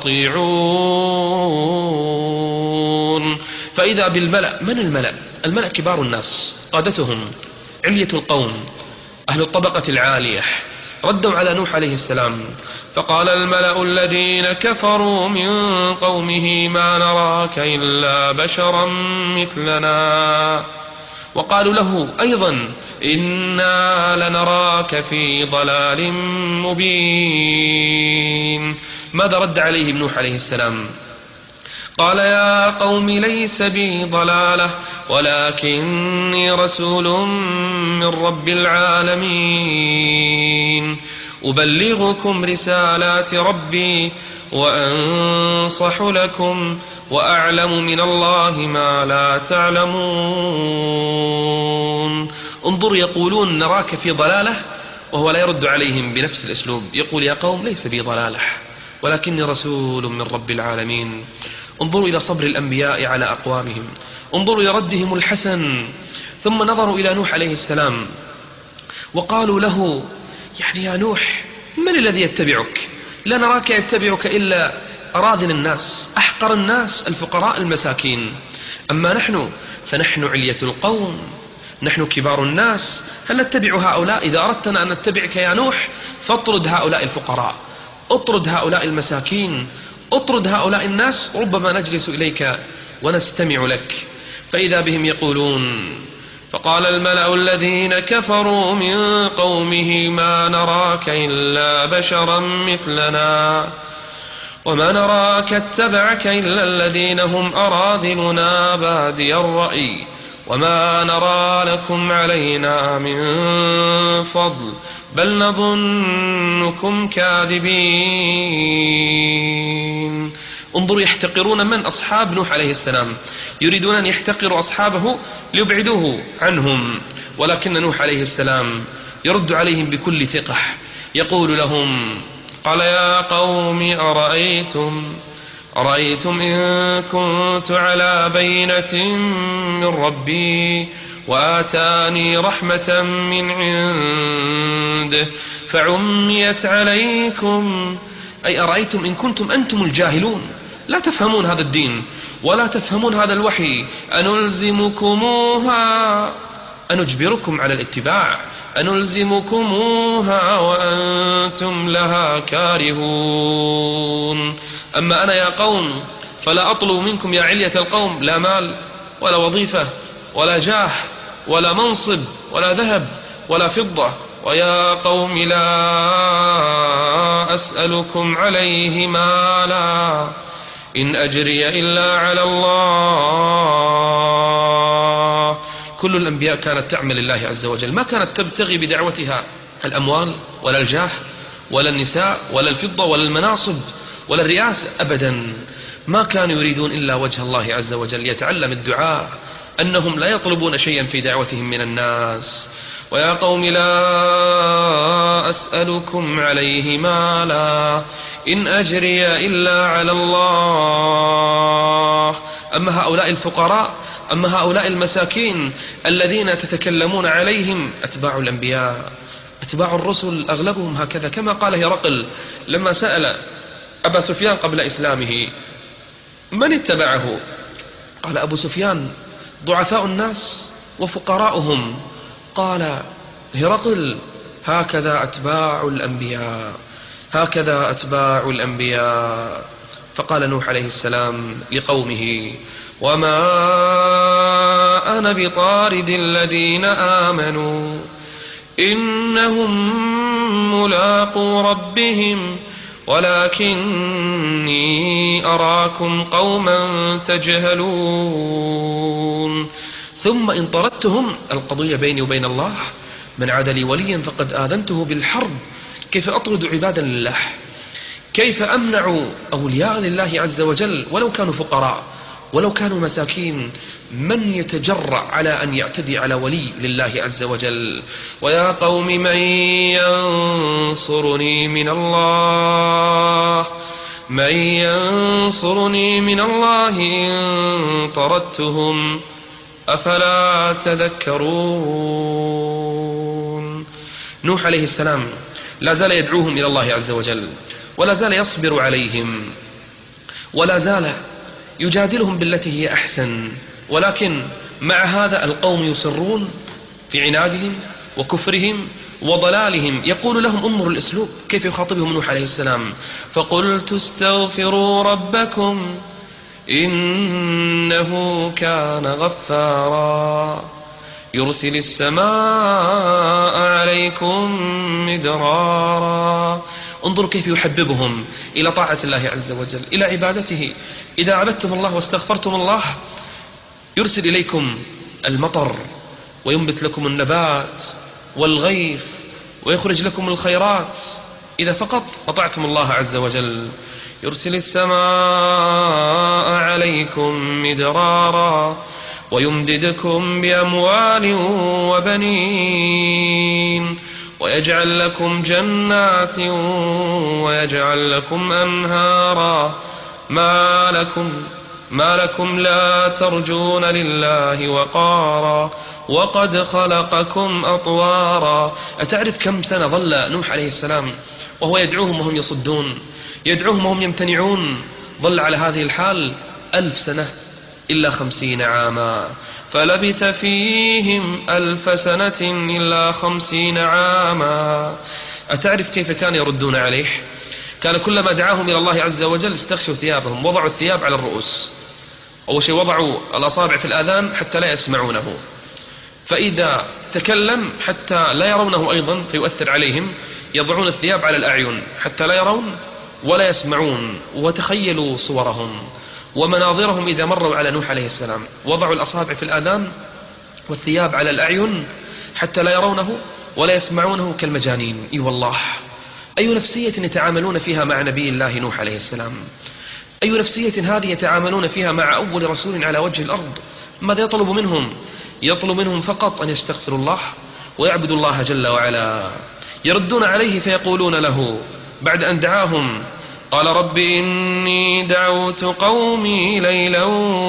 وأطيعون. فإذا بالملأ، من الملأ؟ الملأ كبار الناس، قادتهم، علية القوم، أهل الطبقة العالية، ردوا على نوح عليه السلام. فقال الملأ الذين كفروا من قومه ما نراك إلا بشرا مثلنا وقالوا له أيضا إنا لنراك في ضلال مبين. ماذا رد عليهم نوح عليه السلام؟ قال يا قوم ليس بي ضلالة ولكني رسول من رب العالمين أبلغكم رسالات ربي وأنصح لكم وأعلم من الله ما لا تعلمون. انظروا، يقولون نراك في ضلالة وهو لا يرد عليهم بنفس الأسلوب، يقول يا قوم ليس بي ضلالة ولكني رسول من رب العالمين. انظروا إلى صبر الأنبياء على أقوامهم، انظروا إلى ردهم الحسن. ثم نظروا إلى نوح عليه السلام وقالوا له يعني يا نوح من الذي يتبعك؟ لا نراك يتبعك إلا أراذل الناس، أحقر الناس، الفقراء المساكين. أما نحن فنحن علية القوم، نحن كبار الناس، هل نتبع هؤلاء؟ إذا أردتنا أن نتبعك يا نوح فاطرد هؤلاء الفقراء، اطرد هؤلاء المساكين، اطرد هؤلاء الناس، ربما نجلس إليك ونستمع لك. فإذا بهم يقولون فقال الملأ الذين كفروا من قومه ما نراك إلا بشرا مثلنا وما نراك اتبعك إلا الذين هم أراذلنا بادي الرأي وما نرى لكم علينا من فضل بل نظنكم كاذبين. انظروا، يحتقرون من؟ أصحاب نوح عليه السلام، يريدون أن يحتقروا أصحابه ليبعدوه عنهم، ولكن نوح عليه السلام يرد عليهم بكل ثقة، يقول لهم قال يا قوم أرأيتم أرأيتم إن كنت على بينة من ربي وآتاني رحمة من عنده فعميت عليكم، أي أرأيتم إن كنتم أنتم الجاهلون لا تفهمون هذا الدين ولا تفهمون هذا الوحي أنلزمكموها، أنجبركم على الاتباع، أنلزمكموها وأنتم لها كارهون. أما أنا يا قوم فلا أطلب منكم يا علية القوم لا مال ولا وظيفة ولا جاه ولا منصب ولا ذهب ولا فضة، ويا قوم لا أسألكم عليه مالا إن أجري إلا على الله. كل الأنبياء كانت تعمل لله عز وجل، ما كانت تبتغي بدعوتها الأموال ولا الجاه ولا النساء ولا الفضة ولا المناصب ولا الرئاسة أبدا، ما كانوا يريدون إلا وجه الله عز وجل. يتعلم الدعاء أنهم لا يطلبون شيئا في دعوتهم من الناس. ويا قوم لا أسألكم عليه مالا إن أجري إلا على الله. أما هؤلاء الفقراء، أما هؤلاء المساكين الذين تتكلمون عليهم أتباع الأنبياء، أتباع الرسل أغلبهم هكذا، كما قال هرقل لما سأل أبا سفيان قبل إسلامه من اتبعه؟ قال أبو سفيان ضعفاء الناس وفقراؤهم. قال هرقل هكذا أتباع الأنبياء، هكذا أتباع الأنبياء. فقال نوح عليه السلام لقومه وما أنا بطارد الذين آمنوا إنهم ملاقو ربهم ولكني أراكم قوما تجهلون. ثم إن طردتهم، القضية بيني وبين الله، من عاد لي وليا فقد آذنته بالحرب. كيف أطرد عبادا لله؟ كيف أمنع أولياء لله عز وجل ولو كانوا فقراء ولو كانوا مساكين؟ من يتجرأ على أن يعتدي على ولي لله عز وجل؟ ويا قوم من ينصرني من الله من ينصرني من الله إن طردتهم أفلا تذكرون. نوح عليه السلام لا زال يدعوهم إلى الله عز وجل، ولا زال يصبر عليهم، ولا زال يجادلهم بالتي هي أحسن، ولكن مع هذا القوم يصرون في عنادهم وكفرهم وضلالهم. يقول لهم انظروا الأسلوب كيف يخاطبهم نوح عليه السلام: فقلت استغفروا ربكم إنه كان غفارا يرسل السماء عليكم مدرارا. انظروا كيف يحببهم إلى طاعة الله عز وجل، إلى عبادته. إذا عبدتم الله واستغفرتم الله يرسل إليكم المطر وينبت لكم النبات والغيث ويخرج لكم الخيرات إذا فقط أطعتم الله عز وجل. يرسل السماء عليكم مدرارا ويمددكم بأموال وبنين ويجعل لكم جنات ويجعل لكم أنهارا. ما لكم ما لكم لا ترجون لله وقارا وقد خلقكم أطوارا. أتعرف كم سنة ظل نوح عليه السلام وهو يدعوهم وهم يصدون، يدعوهم وهم يمتنعون؟ ظل على هذه الحال ألف سنة إلا خمسين عاما. فلبث فيهم ألف سنة إلا خمسين عاما. أتعرف كيف كان يردون عليه؟ كان كلما دعاهم إلى الله عز وجل استغشوا ثيابهم، وضعوا الثياب على الرؤوس. أول شيء وضعوا الأصابع في الآذان حتى لا يسمعونه، فإذا تكلم حتى لا يرونه أيضا فيؤثر عليهم يضعون الثياب على الأعين حتى لا يرون ولا يسمعون. وتخيلوا صورهم ومناظرهم إذا مروا على نوح عليه السلام، وضعوا الأصابع في الآذان والثياب على الأعين حتى لا يرونه ولا يسمعونه كالمجانين. إي والله، أي نفسية يتعاملون فيها مع نبي الله نوح عليه السلام؟ أي نفسية هذه يتعاملون فيها مع أول رسول على وجه الأرض؟ ماذا يطلب منهم؟ يطلب منهم فقط أن يستغفروا الله ويعبدوا الله جل وعلا. يردون عليه فيقولون له بعد أن دعاهم قال رب إني دعوت قومي ليلا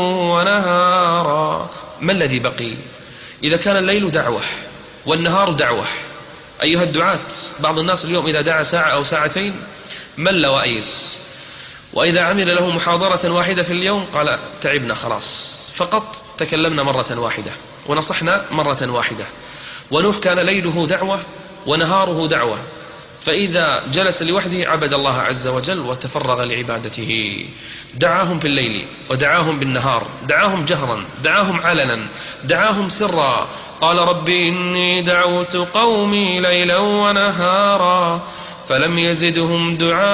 ونهارا. ما الذي بقي؟ إذا كان الليل دعوة والنهار دعوة، أيها الدعاة، بعض الناس اليوم إذا دعا ساعة أو ساعتين مل وأيس، وإذا عمل له محاضرة واحدة في اليوم قال تعبنا خلاص، فقط تكلمنا مرة واحدة ونصحنا مرة واحدة. ونوح كان ليله دعوة ونهاره دعوة، فإذا جلس لوحده عبد الله عز وجل وتفرغ لعبادته. دعاهم في الليل ودعاهم بالنهار، دعاهم جهرا، دعاهم علنا، دعاهم سرا. قال رب إني دعوت قومي ليلا ونهارا فلم يزدهم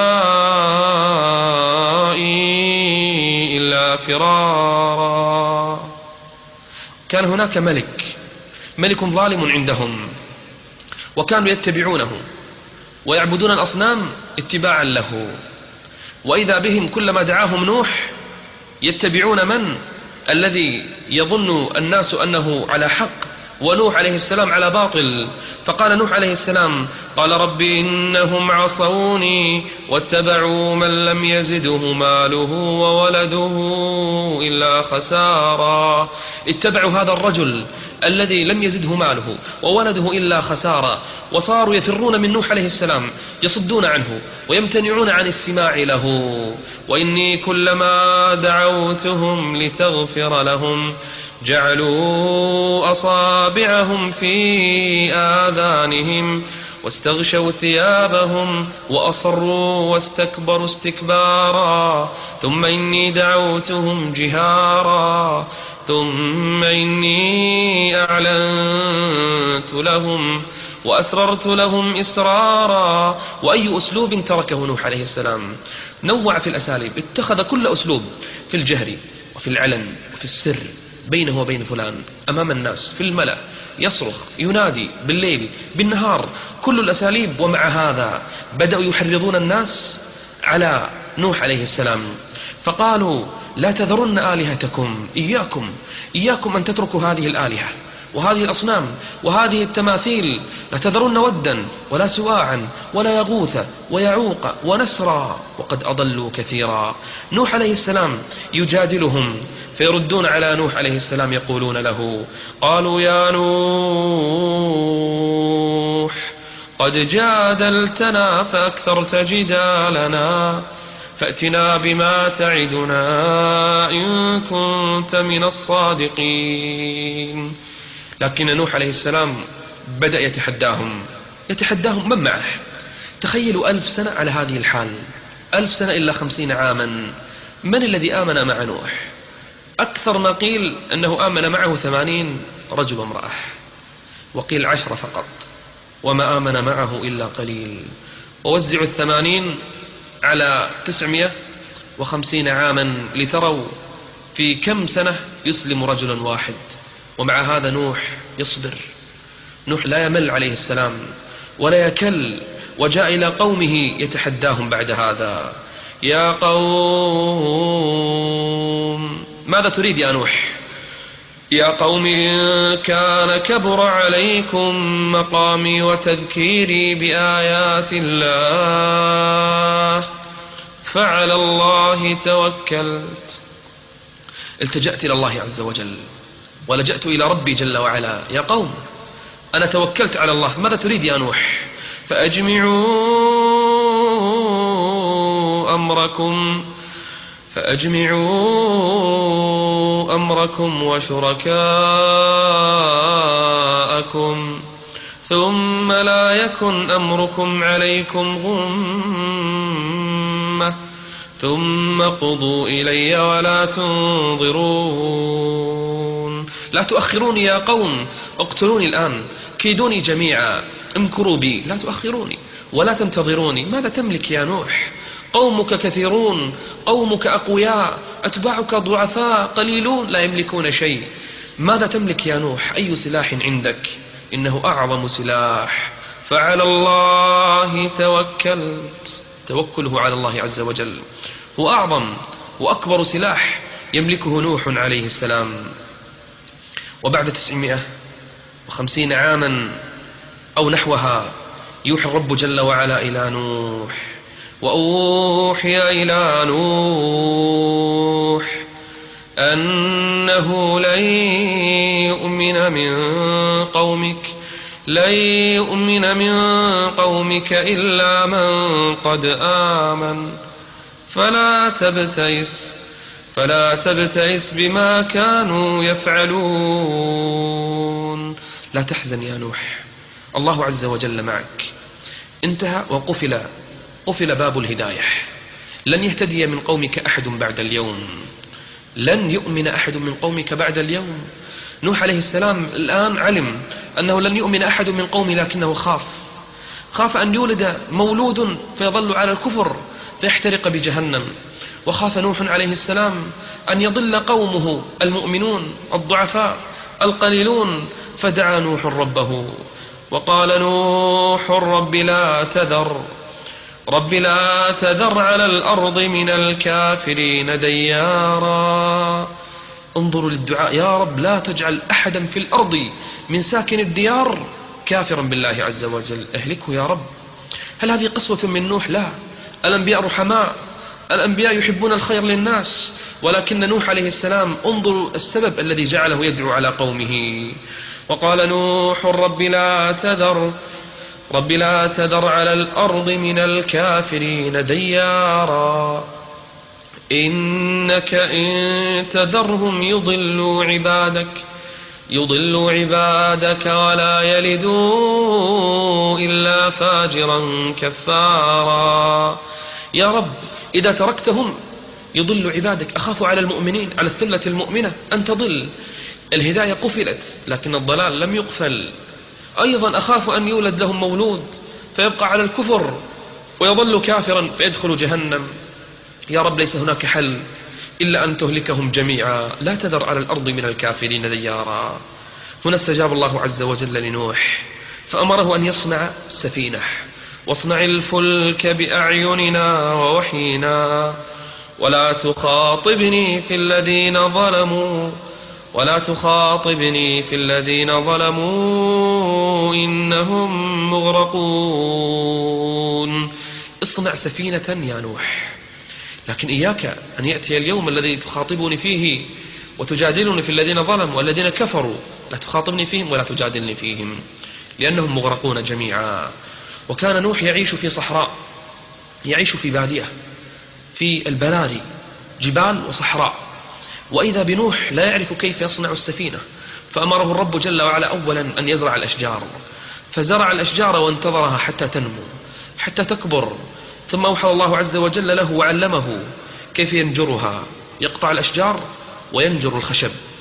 دعائي إلا فرارا. كان هناك ملك ملك ظالم عندهم، وكانوا يتبعونه ويعبدون الأصنام اتباعا له. وإذا بهم كلما دعاهم نوح يتبعون من؟ الذي يظن الناس أنه على حق ونوح عليه السلام على باطل. فقال نوح عليه السلام قال رب إنهم عصوني واتبعوا من لم يزده ماله وولده إلا خسارا. اتبعوا هذا الرجل الذي لم يزده ماله وولده إلا خسارا، وصاروا يفرون من نوح عليه السلام، يصدون عنه ويمتنعون عن السماع له. وإني كلما دعوتهم لتغفر لهم جعلوا أصابعهم في آذانهم واستغشوا ثيابهم وأصروا واستكبروا استكبارا. ثم إني دعوتهم جهارا ثم إني أعلنت لهم وأسررت لهم إسرارا. وأي أسلوب تركه نوح عليه السلام؟ نوع في الأساليب، اتخذ كل أسلوب في الجهر وفي العلن وفي السر، بينه وبين فلان، أمام الناس، في الملأ، يصرخ، ينادي، بالليل، بالنهار، كل الأساليب. ومع هذا بدأوا يحرضون الناس على نوح عليه السلام، فقالوا لا تذرن آلهتكم، إياكم إياكم أن تتركوا هذه الآلهة وهذه الأصنام وهذه التماثيل. لا تذرن ودا ولا سواعا ولا يغوث ويعوق ونسرا وقد أضلوا كثيرا. نوح عليه السلام يجادلهم فيردون على نوح عليه السلام يقولون له قالوا يا نوح قد جادلتنا فأكثرت جدالنا فأتنا بما تعدنا إن كنت من الصادقين. لكن نوح عليه السلام بدأ يتحداهم يتحداهم من معه. تخيلوا ألف سنة على هذه الحال، ألف سنة إلا خمسين عاما. من الذي آمن مع نوح؟ أكثر ما قيل أنه آمن معه ثمانين رجل وامرأة، وقيل عشرة فقط، وما آمن معه إلا قليل. ووزعوا الثمانين على تسعمائة وخمسين عاما لتروا في كم سنة يسلم رجل واحد. ومع هذا نوح يصبر، نوح لا يمل عليه السلام ولا يكل، وجاء إلى قومه يتحداهم بعد هذا: يا قوم ماذا تريد يا نوح؟ يا قوم إن كان كبر عليكم مقامي وتذكيري بآيات الله فعلى الله توكلت. التجأت إلى الله عز وجل ولجأت إلى ربي جل وعلا: يا قوم أنا توكلت على الله، ماذا تريد يا نوح؟ فأجمعوا أمركم فأجمعوا أمركم وشركاءكم ثم لا يكن أمركم عليكم غمة ثم قضوا إلي ولا تنظرون. لا تؤخروني يا قوم، اقتلوني الآن، كيدوني جميعا، امكروا بي، لا تؤخروني ولا تنتظروني. ماذا تملك يا نوح؟ قومك كثيرون، قومك أقوياء، أتباعك ضعفاء قليلون لا يملكون شيء. ماذا تملك يا نوح؟ أي سلاح عندك؟ إنه أعظم سلاح. فعلى الله توكلت. توكله على الله عز وجل هو أعظم وأكبر سلاح يملكه نوح عليه السلام. وبعد تسعمائة وخمسين عاما أو نحوها يوحي الرب جل وعلا إلى نوح: وأوحي إلى نوح أنه لن يؤمن من قومك لن يؤمن من قومك إلا من قد آمن فلا تبتئس فلا تبتئس بما كانوا يفعلون. لا تحزن يا نوح، الله عز وجل معك. انتهى وقفل قفل باب الهداية. لن يهتدي من قومك أحد بعد اليوم، لن يؤمن أحد من قومك بعد اليوم. نوح عليه السلام الآن علم أنه لن يؤمن أحد من قومه، لكنه خاف خاف أن يولد مولود فيظل على الكفر فيحترق بجهنم. وخاف نوح عليه السلام أن يضل قومه المؤمنون الضعفاء القليلون، فدعا نوح ربه وقال نوح: رب لا تذر رب لا تذر على الأرض من الكافرين ديارا. انظروا للدعاء: يا رب لا تجعل أحدا في الأرض من ساكن الديار كافرا بالله عز وجل، اهلكه يا رب. هل هذه قسوة من نوح؟ لا، الأنبياء رحماء، الأنبياء يحبون الخير للناس، ولكن نوح عليه السلام انظروا السبب الذي جعله يدعو على قومه. وقال نوح: رب لا تذر رب لا تذر على الأرض من الكافرين ديارا إنك إن تذرهم يضلوا عبادك يضلوا عبادك ولا يلدوا إلا فاجرا كفارا. يا رب إذا تركتهم يضل عبادك. أخاف على المؤمنين، على الثلة المؤمنة أن تضل. الهداية قفلت لكن الضلال لم يقفل. أيضا أخاف أن يولد لهم مولود فيبقى على الكفر ويظل كافرا فيدخل جهنم. يا رب ليس هناك حل إلا أن تهلكهم جميعا، لا تذر على الأرض من الكافرين ديارا. هنا استجاب الله عز وجل لنوح فأمره أن يصنع السفينة: واصنع الفلك بأعيننا ووحينا ولا تخاطبني في الذين ظلموا ولا تخاطبني في الذين ظلموا إنهم مغرقون. اصنع سفينة يا نوح، لكن إياك أن يأتي اليوم الذي تخاطبني فيه وتجادلني في الذين ظلموا والذين كفروا. لا تخاطبني فيهم ولا تجادلني فيهم لأنهم مغرقون جميعا. وكان نوح يعيش في صحراء، يعيش في بادية، في البراري، جبال وصحراء. وإذا بنوح لا يعرف كيف يصنع السفينة، فأمره الرب جل وعلا أولا أن يزرع الأشجار، فزرع الأشجار وانتظرها حتى تنمو حتى تكبر، ثم أوحى الله عز وجل له وعلمه كيف ينجرها، يقطع الأشجار وينجر الخشب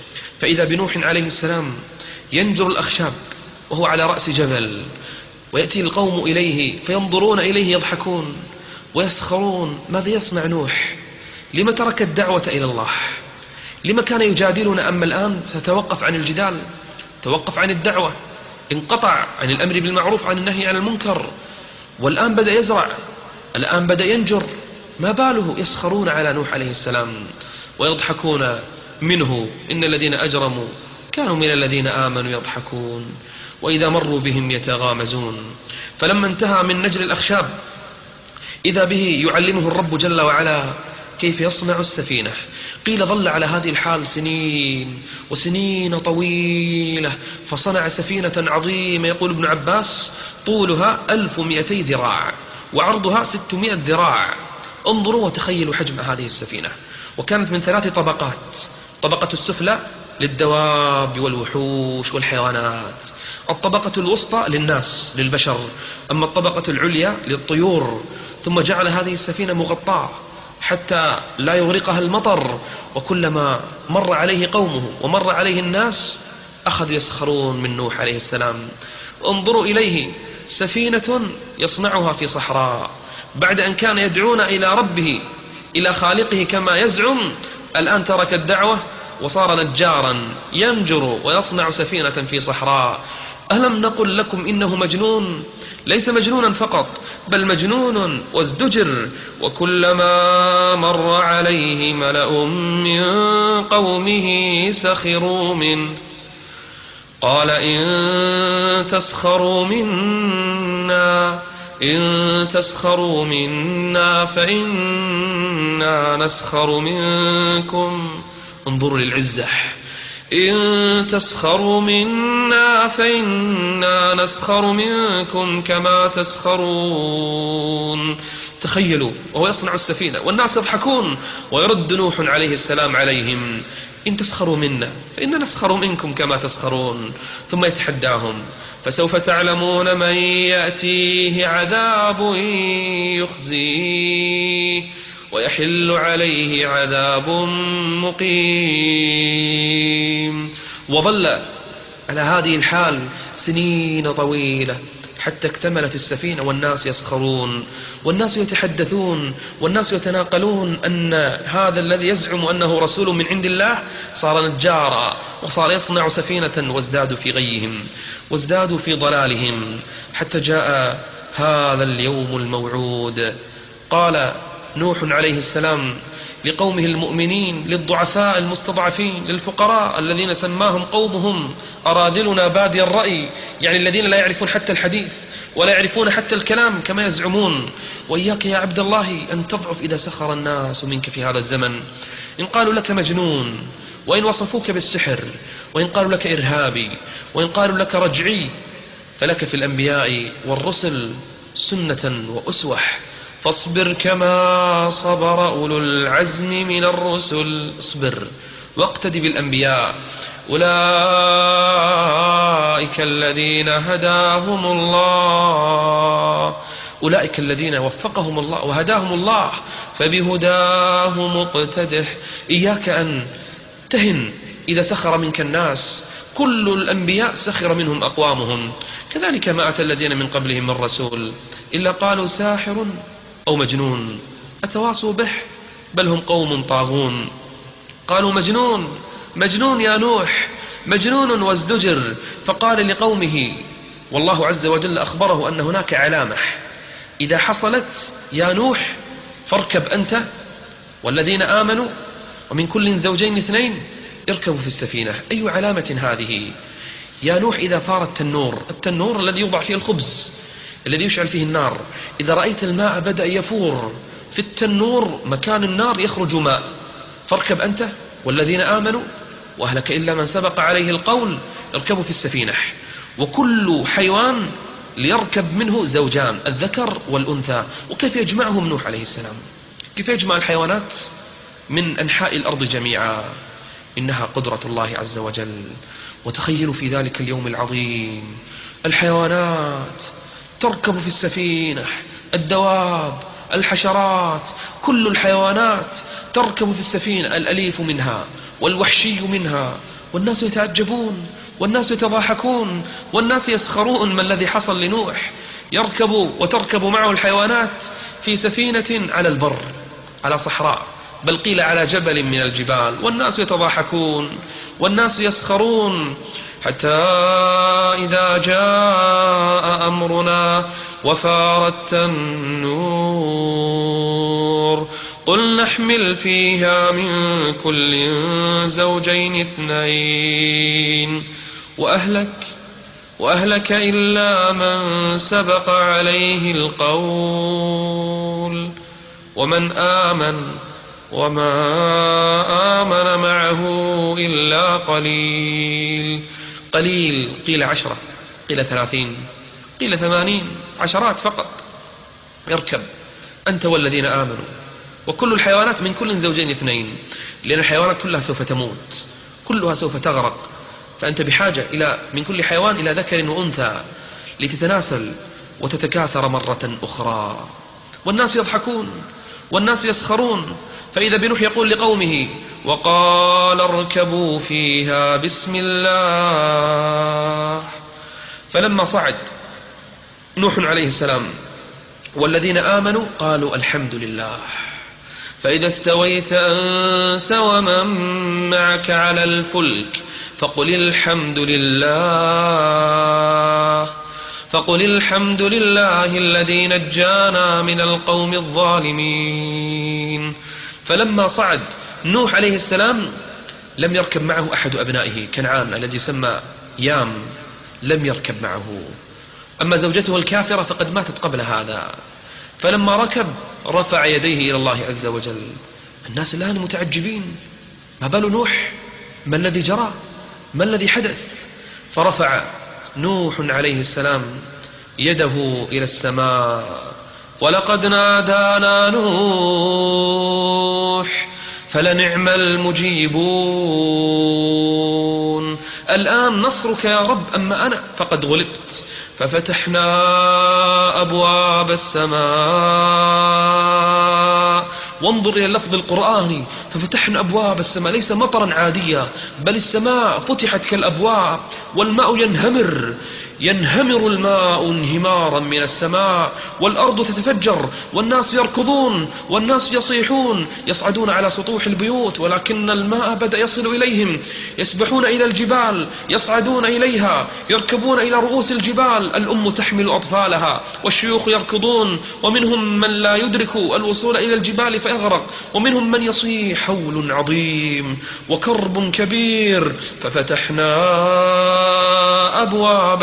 فإذا بنوح عليه السلام ينجر الأخشاب وهو على رأس جبل، ويأتي القوم إليه فينظرون إليه يضحكون ويسخرون. ماذا يصنع نوح؟ لما ترك الدعوة إلى الله؟ لما كان يجادلنا؟ أما الآن فتوقف عن الجدال، توقف عن الدعوة، انقطع عن الأمر بالمعروف عن النهي عن المنكر، والآن بدأ يزرع، الآن بدأ ينجر. ما باله يسخرون على نوح عليه السلام ويضحكون منه؟ إن الذين أجرموا كانوا من الذين آمنوا يضحكون وإذا مروا بهم يتغامزون. فلما انتهى من نجر الأخشاب إذا به يعلمه الرب جل وعلا كيف يصنع السفينة. قيل ظل على هذه الحال سنين وسنين طويلة، فصنع سفينة عظيمة. يقول ابن عباس طولها ألف ومئتي ذراع وعرضها ستمائة ذراع. انظروا وتخيلوا حجم هذه السفينة. وكانت من ثلاث طبقات: الطبقة السفلى للدواب والوحوش والحيوانات، الطبقة الوسطى للناس للبشر، أما الطبقة العليا للطيور. ثم جعل هذه السفينة مغطاة حتى لا يغرقها المطر، وكلما مر عليه قومه ومر عليه الناس أخذ يسخرون من نوح عليه السلام. انظروا إليه، سفينة يصنعها في صحراء بعد أن كان يدعون إلى ربه إلى خالقه كما يزعم، الآن ترك الدعوة وصار نجارا ينجر ويصنع سفينة في صحراء. ألم نقل لكم إنه مجنون؟ ليس مجنونا فقط، بل مجنون وازدجر. وكلما مر عليه ملأ من قومه سخروا منه قال إن تسخروا منا إن تسخروا منا فإنا نسخر منكم. انظروا للعزة، إن تسخروا منا فإنا نسخر منكم كما تسخرون. تخيلوا وهو يصنع السفينة والناس يضحكون، ويرد نوح عليه السلام عليهم: إن تسخروا منا فإنا نسخر منكم كما تسخرون. ثم يتحداهم: فسوف تعلمون من يأتيه عذاب يخزيه ويحل عليه عذاب مقيم. وظل على هذه الحال سنين طويلة حتى اكتملت السفينة، والناس يسخرون والناس يتحدثون والناس يتناقلون أن هذا الذي يزعم أنه رسول من عند الله صار نجارا وصار يصنع سفينة، وازدادوا في غيهم وازدادوا في ضلالهم حتى جاء هذا اليوم الموعود. قال نوح عليه السلام لقومه المؤمنين، للضعفاء المستضعفين، للفقراء الذين سماهم قومهم أراذلنا بادي الرأي، يعني الذين لا يعرفون حتى الحديث ولا يعرفون حتى الكلام كما يزعمون: وإياك يا عبد الله أن تضعف إذا سخر الناس منك في هذا الزمن. إن قالوا لك مجنون، وإن وصفوك بالسحر، وإن قالوا لك إرهابي، وإن قالوا لك رجعي، فلك في الأنبياء والرسل سنة وأسوة، فاصبر كما صبر أولو العزم من الرسل. اصبر واقتدي بالأنبياء، أولئك الذين هداهم الله أولئك الذين وفقهم الله وهداهم الله فبهداه مقتدح. إياك أن تهن إذا سخر منك الناس، كل الأنبياء سخر منهم أقوامهم، كذلك ما أتى الذين من قبلهم من رسول إلا قالوا ساحر أو مجنون أتواصوا به بل هم قوم طاغون. قالوا مجنون مجنون يا نوح، مجنون وازدجر. فقال لقومه، والله عز وجل أخبره أن هناك علامة إذا حصلت يا نوح فاركب أنت والذين آمنوا ومن كل زوجين اثنين اركبوا في السفينة. أي علامة هذه؟ يا نوح إذا فار التنور، التنور الذي يوضع فيه الخبز الذي يشعل فيه النار، إذا رأيت الماء بدأ يفور في التنور مكان النار يخرج ماء، فاركب أنت والذين آمنوا وأهلك إلا من سبق عليه القول اركبوا في السفينة. وكل حيوان ليركب منه زوجان، الذكر والأنثى. وكيف يجمعهم نوح عليه السلام؟ كيف يجمع الحيوانات من أنحاء الأرض جميعا؟ إنها قدرة الله عز وجل. وتخيلوا في ذلك اليوم العظيم الحيوانات تركب في السفينة، الدواب، الحشرات، كل الحيوانات تركب في السفينة، الأليف منها والوحشي منها والناس يتعجبون والناس يتضاحكون والناس يسخرون. ما الذي حصل لنوح؟ يركب وتركب معه الحيوانات في سفينة على البر، على صحراء، بل قيل على جبل من الجبال، والناس يتضاحكون والناس يسخرون، حتى إذا جاء أمرنا وفارت النور قل نحمل فيها من كل زوجين اثنين وأهلك وأهلك إلا من سبق عليه القول ومن آمن وما آمن معه إلا قليل. قليل قيل عشرة، قيل ثلاثين، قيل ثمانين، عشرات فقط. يركب أنت والذين آمنوا، وكل الحيوانات من كل زوجين اثنين، لأن الحيوانات كلها سوف تموت، كلها سوف تغرق، فأنت بحاجة إلى من كل حيوان إلى ذكر وأنثى لتتناسل وتتكاثر مرة أخرى. والناس يضحكون والناس يسخرون. فإذا بنوح يقول لقومه وقال اركبوا فيها بسم الله. فلما صعد نوح عليه السلام والذين آمنوا قالوا الحمد لله. فإذا استويت أنت ومن معك على الفلك فقل الحمد لله فقل الحمد لله الذي نجانا من القوم الظالمين. فلما صعد نوح عليه السلام لم يركب معه أحد أبنائه، كنعان الذي يسمى يام لم يركب معه، أما زوجته الكافرة فقد ماتت قبل هذا. فلما ركب رفع يديه إلى الله عز وجل. الناس الآن متعجبين، ما بال نوح؟ ما الذي جرى؟ ما الذي حدث؟ فرفع نوح عليه السلام يده إلى السماء ولقد نادانا نوح فلنعم المجيبون. الآن نصرك يا رب، أما أنا فقد غلبت. ففتحنا أبواب السماء. وانظر إلى اللفظ القرآني، ففتحنا أبواب السماء، ليس مطرا عاديا، بل السماء فتحت كالأبواب، والماء ينهمر ينهمر الماء انهمارا من السماء، والأرض تتفجر، والناس يركضون والناس يصيحون، يصعدون على سطوح البيوت، ولكن الماء بدأ يصل إليهم، يسبحون إلى الجبال، يصعدون إليها، يركبون إلى رؤوس الجبال. الأم تحمل أطفالها، والشيوخ يركضون، ومنهم من لا يدرك الوصول إلى الجبال فيغرق، ومنهم من يصيح حول عظيم وكرب كبير. ففتحنا أبواب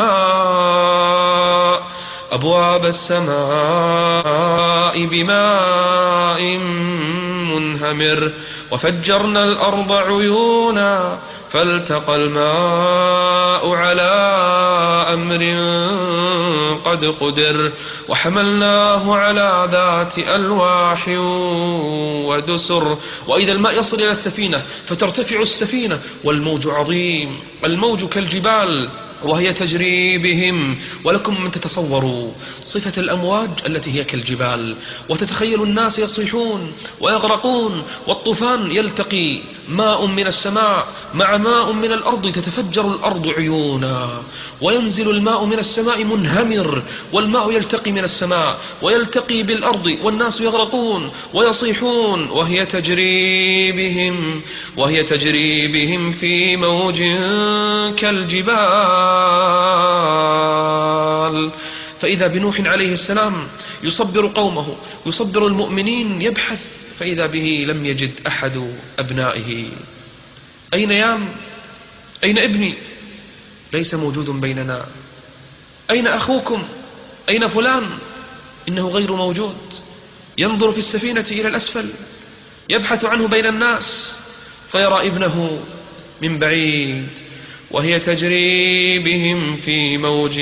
السماء أبواب السماء بماء منهمر وفجرنا الأرض عيونا فالتقى الماء على أمر قد قدر وحملناه على ذات ألواح ودسر. وإذا الماء يصل إلى السفينة فترتفع السفينة والموج عظيم، الموج كالجبال وهي تجري بهم. ولكم من تتصوروا صفة الأمواج التي هي كالجبال، وتتخيل الناس يصيحون ويغرقون، والطوفان يلتقي ماء من السماء مع ماء من الأرض، تتفجر الأرض عيونا، وينزل الماء من السماء منهمر، والماء يلتقي من السماء ويلتقي بالأرض، والناس يغرقون ويصيحون، وهي تجري بهم وهي تجري بهم في موج كالجبال. فإذا بنوح عليه السلام يصبر قومه، يصبر المؤمنين، يبحث فإذا به لم يجد أحد أبنائه. أين يام؟ أين ابني؟ ليس موجود بيننا. أين أخوكم؟ أين فلان؟ إنه غير موجود. ينظر في السفينة إلى الأسفل، يبحث عنه بين الناس، فيرى ابنه من بعيد، وهي تجري بهم في موج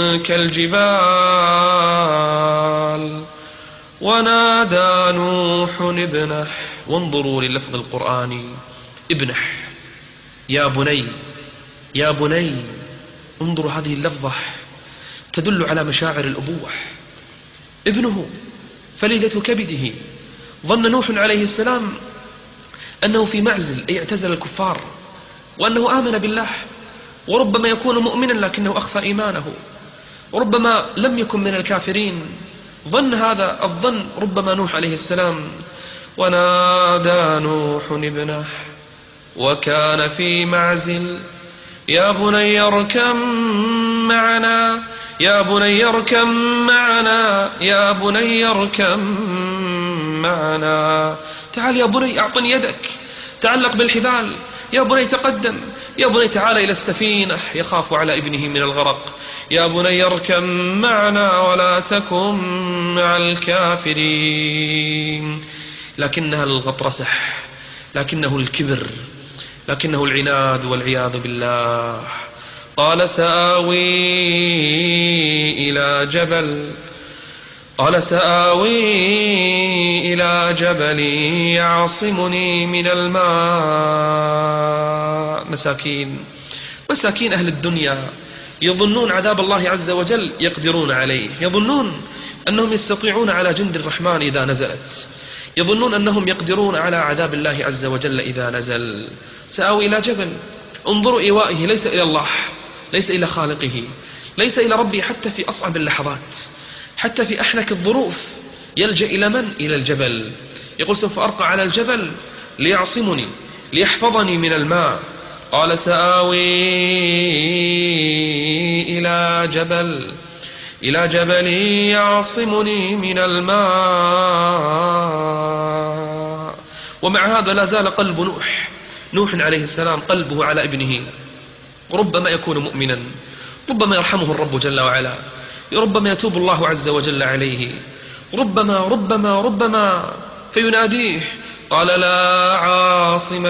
كالجبال ونادى نوح ابنه. وانظروا لللفظ القرآني، ابنه، يا بني يا بني. انظروا هذه اللفظة تدل على مشاعر الأبوة. ابنه فلذة كبده. ظن نوح عليه السلام أنه في معزل، أي اعتزل الكفار، وأنه آمن بالله، وربما يكون مؤمنا لكنه أخفى إيمانه، وربما لم يكن من الكافرين. ظن هذا الظن ربما نوح عليه السلام: ونادى نوح ابنه وكان في معزل يا بني اركب معنا يا بني اركب معنا يا بني اركب معنا تعال يا بني أعطني يدك، تعلق بالحبال، يا بني تقدم، يا بني تعال إلى السفينة. يخاف على ابنه من الغرق. يا بني اركب معنا ولا تكن مع الكافرين. لكنها الغطرسة، لكنه الكبر، لكنه العناد والعياذ بالله. قال سآوي إلى جبل قال سآوي إلى جبل يعصمني من الماء. مساكين مساكين أهل الدنيا يظنون عذاب الله عز وجل يقدرون عليه، يظنون أنهم يستطيعون على جند الرحمن إذا نزلت، يظنون أنهم يقدرون على عذاب الله عز وجل إذا نزل. سآوي إلى جبل. انظروا إيوائه ليس إلى الله، ليس إلى خالقه، ليس إلى ربي حتى في أصعب اللحظات، حتى في أحنك الظروف يلجأ إلى من؟ إلى الجبل. يقول سوف أرقى على الجبل ليعصمني ليحفظني من الماء. قال سآوي إلى جبل إلى جبل يعصمني من الماء. ومع هذا لا زال قلب نوح نوح عليه السلام قلبه على ابنه. ربما يكون مؤمنا، ربما يرحمه الرب جل وعلا، ربما يتوب الله عز وجل عليه، ربما ربما ربما فيناديه. قال لا عاصم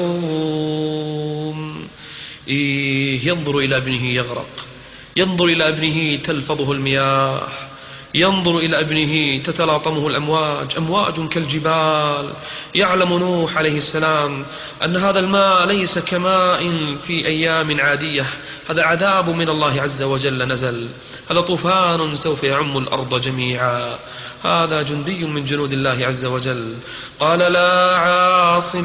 اليوم. إيه ينظر إلى ابنه يغرق، ينظر إلى ابنه تلفظه المياه، ينظر إلى ابنه تتلاطمه الأمواج، أمواج كالجبال. يعلم نوح عليه السلام أن هذا الماء ليس كماء في أيام عادية، هذا عذاب من الله عز وجل نزل، هذا طوفان سوف يعم الأرض جميعا، هذا جندي من جنود الله عز وجل. قال لا عاصم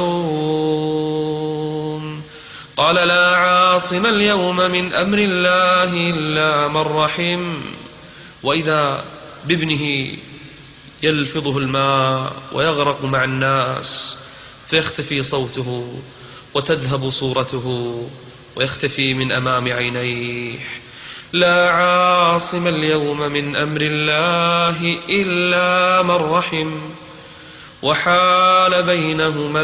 اليوم قال لا عاصم اليوم من أمر الله إلا من رحم. وإذا بابنه يلفظه الماء ويغرق مع الناس، فيختفي صوته وتذهب صورته ويختفي من أمام عينيه. لا عاصم اليوم من أمر الله إلا من رحم وحال بينهما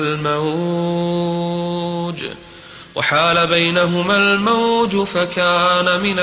الموج وحال بينهما الموج فكان من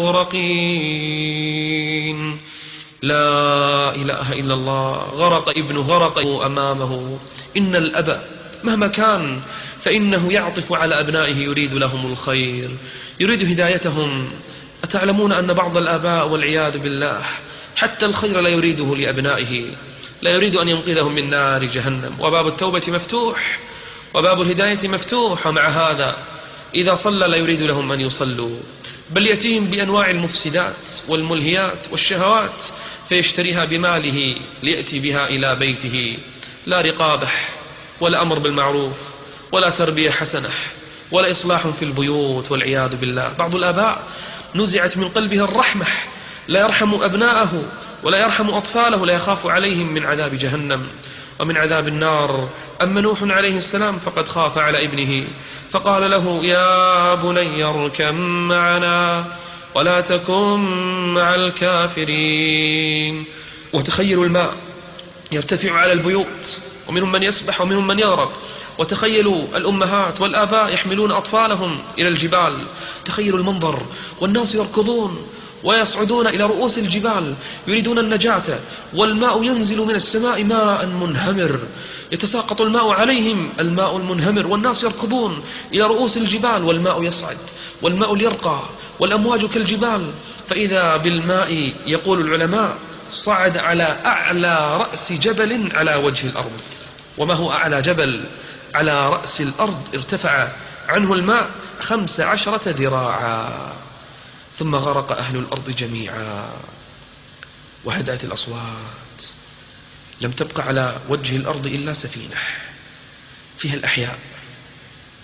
المغرقين. لا إله إلا الله. غرق ابنه، غرق أمامه. إن الأب مهما كان فإنه يعطف على أبنائه، يريد لهم الخير، يريد هدايتهم. أتعلمون أن بعض الآباء والعياذ بالله حتى الخير لا يريده لأبنائه، لا يريد أن ينقذهم من نار جهنم. وباب التوبة مفتوح وباب الهداية مفتوح، ومع هذا إذا صلى لا يريد لهم أن يصلوا، بل يأتيهم بأنواع المفسدات والملهيات والشهوات فيشتريها بماله ليأتي بها إلى بيته. لا رقابة ولا أمر بالمعروف ولا تربية حسنة ولا إصلاح في البيوت والعياذ بالله. بعض الآباء نزعت من قلبه الرحمة، لا يرحم أبناءه ولا يرحم أطفاله، لا يخاف عليهم من عذاب جهنم ومن عذاب النار. أما نوح عليه السلام فقد خاف على ابنه، فقال له يا بني اركب معنا ولا تكن مع الكافرين. وتخيلوا الماء يرتفع على البيوت، ومنهم من يسبح ومنهم من يغرق. وتخيلوا الأمهات والآباء يحملون أطفالهم إلى الجبال، تخيلوا المنظر، والناس يركضون ويصعدون إلى رؤوس الجبال يريدون النجاة، والماء ينزل من السماء ماء منهمر، يتساقط الماء عليهم، الماء المنهمر، والناس يركضون إلى رؤوس الجبال، والماء يصعد والماء يرقى والأمواج كالجبال. فإذا بالماء يقول العلماء صعد على أعلى رأس جبل على وجه الأرض. وما هو أعلى جبل على رأس الأرض؟ ارتفع عنه الماء خمس عشرة ذراعا. ثم غرق أهل الأرض جميعا وهدأت الأصوات. لم تبق على وجه الأرض إلا سفينة فيها الأحياء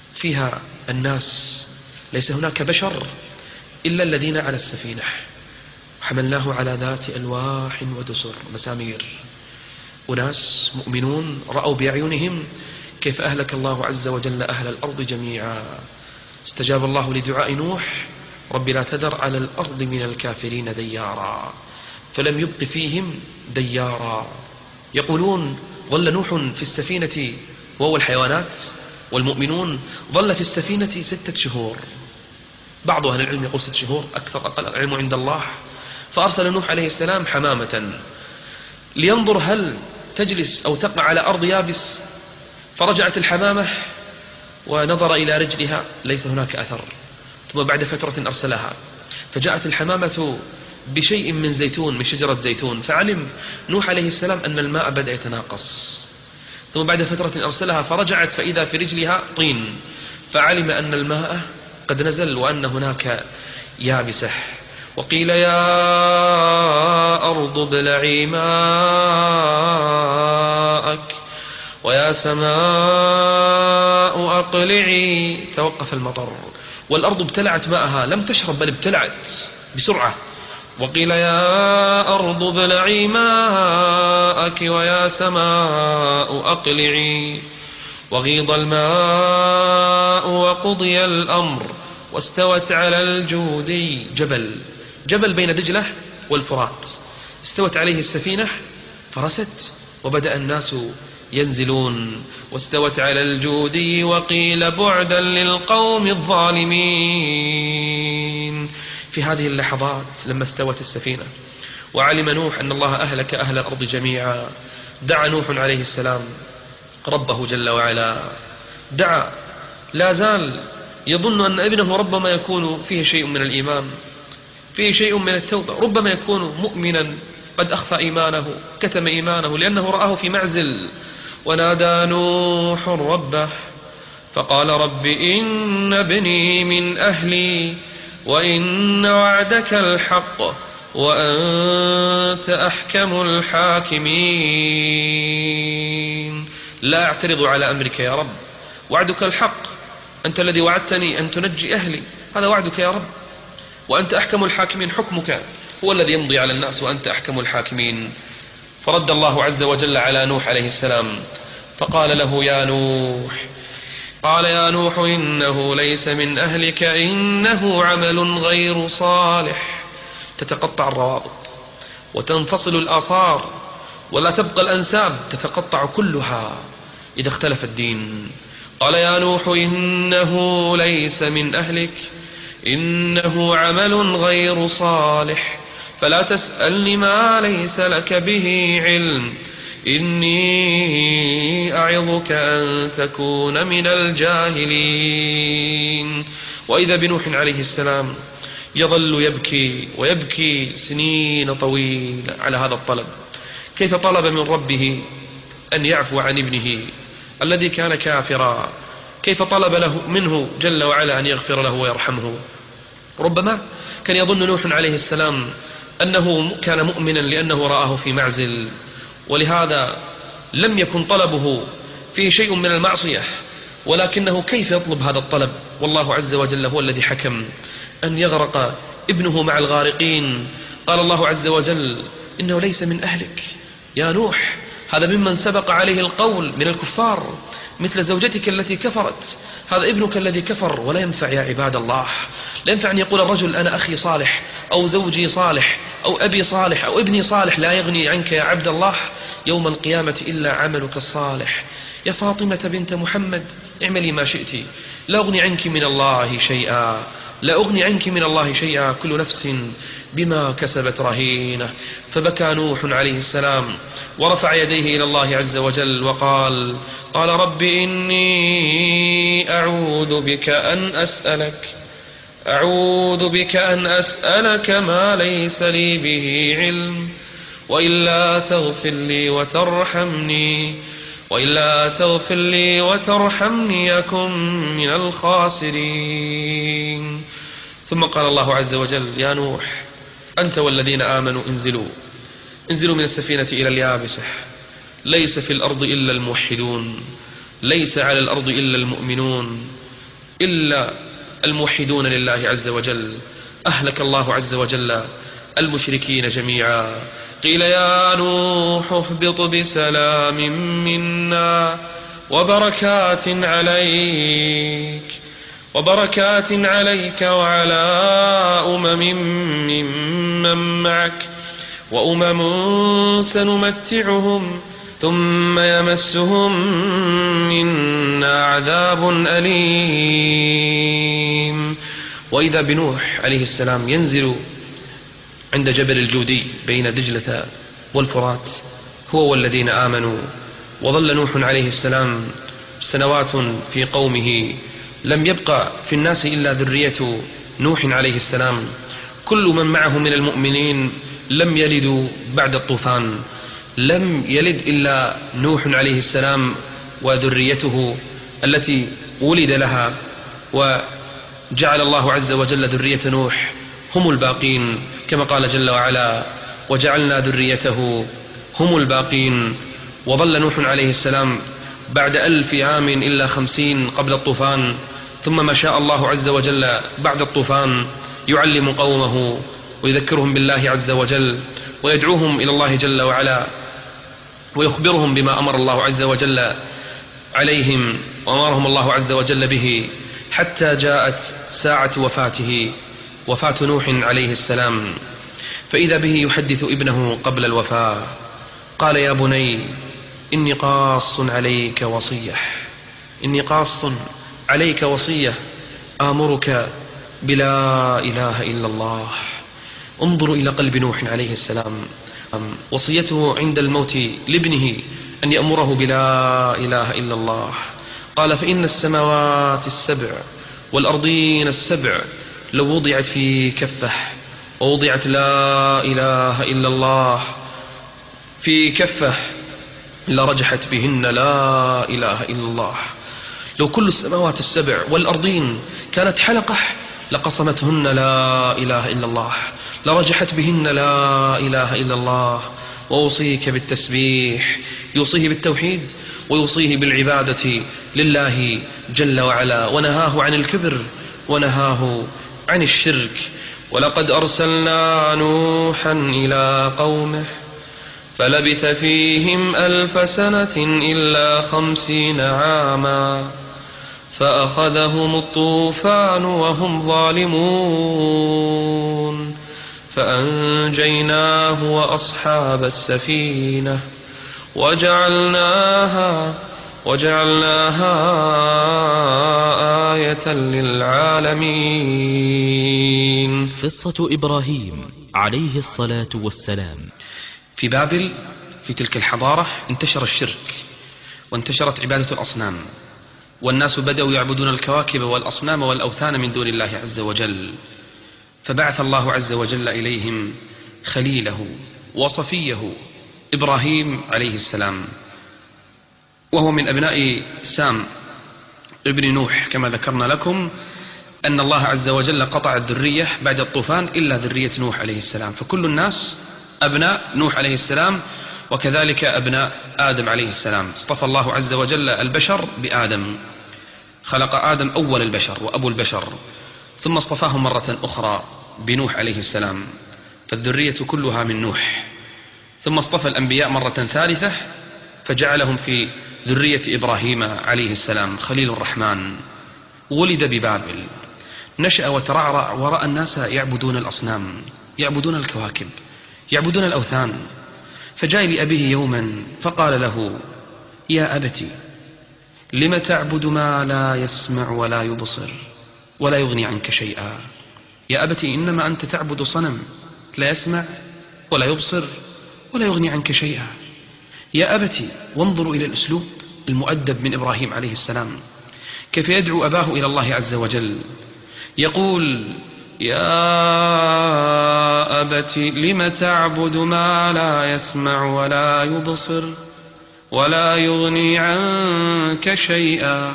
فيها الناس، ليس هناك بشر إلا الذين على السفينة، حملناه على ذات ألواح ودسر مسامير. أناس مؤمنون رأوا بأعينهم كيف أهلك الله عز وجل أهل الأرض جميعا. استجاب الله لدعاء نوح: رب لا تذر على الأرض من الكافرين ديارا، فلم يبق فيهم ديارا. يقولون ظل نوح في السفينة وهو الحيوانات، والمؤمنون ظل في السفينة ستة شهور. بعض أهل العلم يقول ست شهور، أكثر أقل العلم عند الله. فأرسل نوح عليه السلام حمامة لينظر هل تجلس أو تقع على أرض يابس، فرجعت الحمامة ونظر إلى رجلها ليس هناك أثر. ثم بعد فترة أرسلها، فجاءت الحمامة بشيء من زيتون، من شجرة زيتون، فعلم نوح عليه السلام أن الماء بدأ يتناقص. ثم بعد فترة أرسلها فرجعت فإذا في رجلها طين، فعلم أن الماء قد نزل وأن هناك يابسة. وقيل يا أرض ابلعي ماءك ويا سماء أقلعي. توقف المطر والأرض ابتلعت ماءها، لم تشرب بل ابتلعت بسرعة. وقيل يا أرض ابلعي ماءك ويا سماء أقلعي. وغيض الماء وقضي الأمر واستوت على الجودي. جبل جبل بين دجلة والفرات، استوت عليه السفينة فرست، وبدأ الناس ينزلون. واستوت على الجودي وقيل بعدا للقوم الظالمين. في هذه اللحظات لما استوت السفينة وعلم نوح أن الله أهلك أهل الأرض جميعا، دعا نوح عليه السلام ربه جل وعلا. دعا، لا زال يظن أن ابنه ربما يكون فيه شيء من الإيمان، فيه شيء من التوبة، ربما يكون مؤمنا قد أخفى إيمانه، كتم إيمانه لأنه رآه في معزل. ونادى نوح ربه فقال رب إن ابني من أهلي وإن وعدك الحق وأنت أحكم الحاكمين. لا أعترض على أمرك يا رب، وعدك الحق، أنت الذي وعدتني أن تنجي أهلي، هذا وعدك يا رب. وأنت أحكم الحاكمين، حكمك هو الذي يمضي على الناس وأنت أحكم الحاكمين. فرد الله عز وجل على نوح عليه السلام فقال له يا نوح قال يا نوح إنه ليس من أهلك إنه عمل غير صالح. تتقطع الروابط وتنفصل الآثار ولا تبقى الأنساب، تتقطع كلها إذا اختلف الدين. قال يا نوح إنه ليس من أهلك إنه عمل غير صالح فلا تسألني ما ليس لك به علم إني أعظك أن تكون من الجاهلين. وإذا بنوح عليه السلام يظل يبكي ويبكي سنين طويلة على هذا الطلب. كيف طلب من ربه أن يعفو عن ابنه الذي كان كافرا، كيف طلب له منه جل وعلا أن يغفر له ويرحمه. ربما كان يظن نوح عليه السلام أنه كان مؤمنا لأنه رآه في معزل، ولهذا لم يكن طلبه فيه شيء من المعصية، ولكنه كيف يطلب هذا الطلب والله عز وجل هو الذي حكم أن يغرق ابنه مع الغارقين. قال الله عز وجل إنه ليس من أهلك يا نوح، هذا ممن سبق عليه القول من الكفار، مثل زوجتك التي كفرت، هذا ابنك الذي كفر. ولا ينفع يا عباد الله، لا ينفع أن يقول الرجل أنا أخي صالح أو زوجي صالح أو أبي صالح أو ابني صالح، لا يغني عنك يا عبد الله يوم القيامة إلا عملك الصالح. يا فاطمة بنت محمد اعملي ما شئت لا أغني عنك من الله شيئا، لا أغني عنك من الله شيئا، كل نفس بما كسبت رهينة. فبكى نوح عليه السلام ورفع يديه إلى الله عز وجل وقال قال رب إني أعوذ بك أن أسألك أعوذ بك أن أسألك ما ليس لي به علم وإلا تغفر لي وترحمني وإلا تغفر لي وترحمني أكن من الخاسرين. ثم قال الله عز وجل يا نوح أنت والذين آمنوا انزلوا انزلوا من السفينة إلى اليابسة، ليس في الأرض إلا الموحدون، ليس على الأرض إلا المؤمنون، إلا الموحدون لله عز وجل. أهلك الله عز وجل المشركين جميعا. قيل يا نوح اهبط بسلام منا وبركات عليك وبركات عليك وعلى أمم ممن معك وأمم سنمتعهم ثم يمسهم منا عذاب أليم. وإذا بنوح عليه السلام ينزل عند جبل الجودي بين دجلة والفرات هو والذين آمنوا، وظل نوح عليه السلام سنوات في قومه، لم يبقى في الناس إلا ذرية نوح عليه السلام، كل من معه من المؤمنين لم يلدوا بعد الطوفان، لم يلد إلا نوح عليه السلام وذريته التي ولد لها، وجعل الله عز وجل ذرية نوح هم الباقين، كما قال جل وعلا وجعلنا ذريته هم الباقين. وظل نوح عليه السلام بعد ألف عام إلا خمسين قبل الطوفان، ثم ما شاء الله عز وجل بعد الطوفان يعلم قومه ويذكرهم بالله عز وجل ويدعوهم إلى الله جل وعلا ويخبرهم بما أمر الله عز وجل عليهم وأمرهم الله عز وجل به، حتى جاءت ساعة وفاته، وفاة نوح عليه السلام، فإذا به يحدث ابنه قبل الوفاة قال يا بني إني قاص عليك وصية إني قاص عليك وصية آمرك بلا إله إلا الله. انظروا إلى قلب نوح عليه السلام، وصيته عند الموت لابنه أن يأمره بلا إله إلا الله. قال فإن السماوات السبع والأرضين السبع لو وضعت في كفه ووضعت لا إله إلا الله في كفه لرجحت بهن لا إله إلا الله. لو كل السماوات السبع والأرضين كانت حلقة لقصمتهن لا إله إلا الله، لرجحت بهن لا إله إلا الله. وأوصيك بالتسبيح، يوصيه بالتوحيد ويوصيه بالعبادة لله جل وعلا، ونهاه عن الكبر ونهاه عن الشرك. ولقد أرسلنا نوحا إلى قومه فلبث فيهم ألف سنة إلا خمسين عاما فأخذهم الطوفان وهم ظالمون فأنجيناه وأصحاب السفينة وجعلناها وجعلناها آية للعالمين. قصة إبراهيم عليه الصلاة والسلام. في بابل في تلك الحضارة انتشر الشرك وانتشرت عبادة الأصنام، والناس بدأوا يعبدون الكواكب والأصنام والأوثان من دون الله عز وجل، فبعث الله عز وجل إليهم خليله وصفيه إبراهيم عليه السلام، وهو من أبناء سام ابن نوح، كما ذكرنا لكم أن الله عز وجل قطع الذرية بعد الطوفان إلا ذرية نوح عليه السلام، فكل الناس أبناء نوح عليه السلام، وكذلك أبناء آدم عليه السلام. اصطفى الله عز وجل البشر بآدم، خلق آدم أول البشر وأبو البشر، ثم اصطفاه مرة أخرى بنوح عليه السلام، فالذرية كلها من نوح. ثم اصطفى الأنبياء مرة ثالثة فجعلهم في ذرية إبراهيم عليه السلام خليل الرحمن. ولد ببابل، نشأ وترعرع ورأى الناس يعبدون الأصنام، يعبدون الكواكب، يعبدون الأوثان، فجاء لأبيه يوما فقال له يا أبت لم تعبد ما لا يسمع ولا يبصر ولا يغني عنك شيئا. يا أبت إنما أنت تعبد صنم لا يسمع ولا يبصر ولا يغني عنك شيئا. يا أبت، وانظروا إلى الأسلوب المؤدب من إبراهيم عليه السلام، كيف يدعو أباه إلى الله عز وجل، يقول يا أبت لم تعبد ما لا يسمع ولا يبصر ولا يغني عنك شيئا.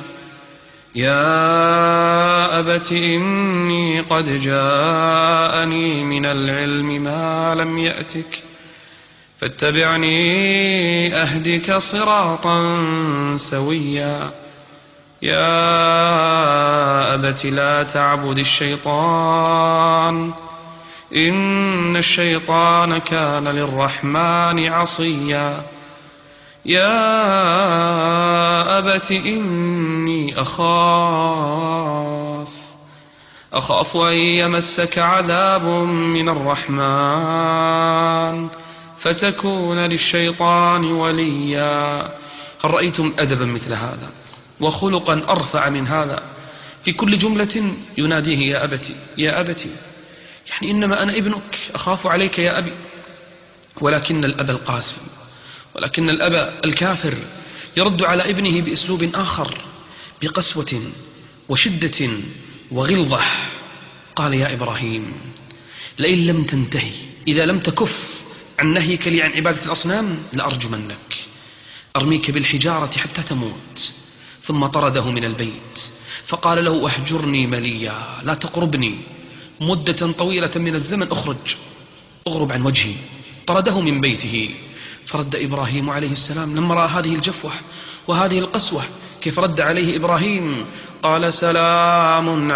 يا أبت إني قد جاءني من العلم ما لم يأتك فاتبعني أهدك صراطا سويا. يا أبت لا تعبد الشيطان إن الشيطان كان للرحمن عصيا يا أبت إني أخاف أخاف أن يمسك عذاب من الرحمن فتكون للشيطان وليا. هل رأيتم أدبا مثل هذا وخلقا أرفع من هذا؟ في كل جملة يناديه يا أبتي يا أبتي، يعني إنما أنا ابنك أخاف عليك يا أبي. ولكن الأب القاسي، ولكن الأب الكافر يرد على ابنه بأسلوب آخر، بقسوة وشدة وغلظة. قال يا إبراهيم لئن لم تنتهي، إذا لم تكف عن نهيك لي عن عبادة الأصنام لأرجمنك، أرميك بالحجارة حتى تموت. ثم طرده من البيت فقال له اهجرني مليا، لا تقربني مدة طويلة من الزمن، اخرج اغرب عن وجهي. طرده من بيته. فرد إبراهيم عليه السلام لما رأى هذه الجفوة وهذه القسوة، كيف رد عليه إبراهيم؟ قال سلام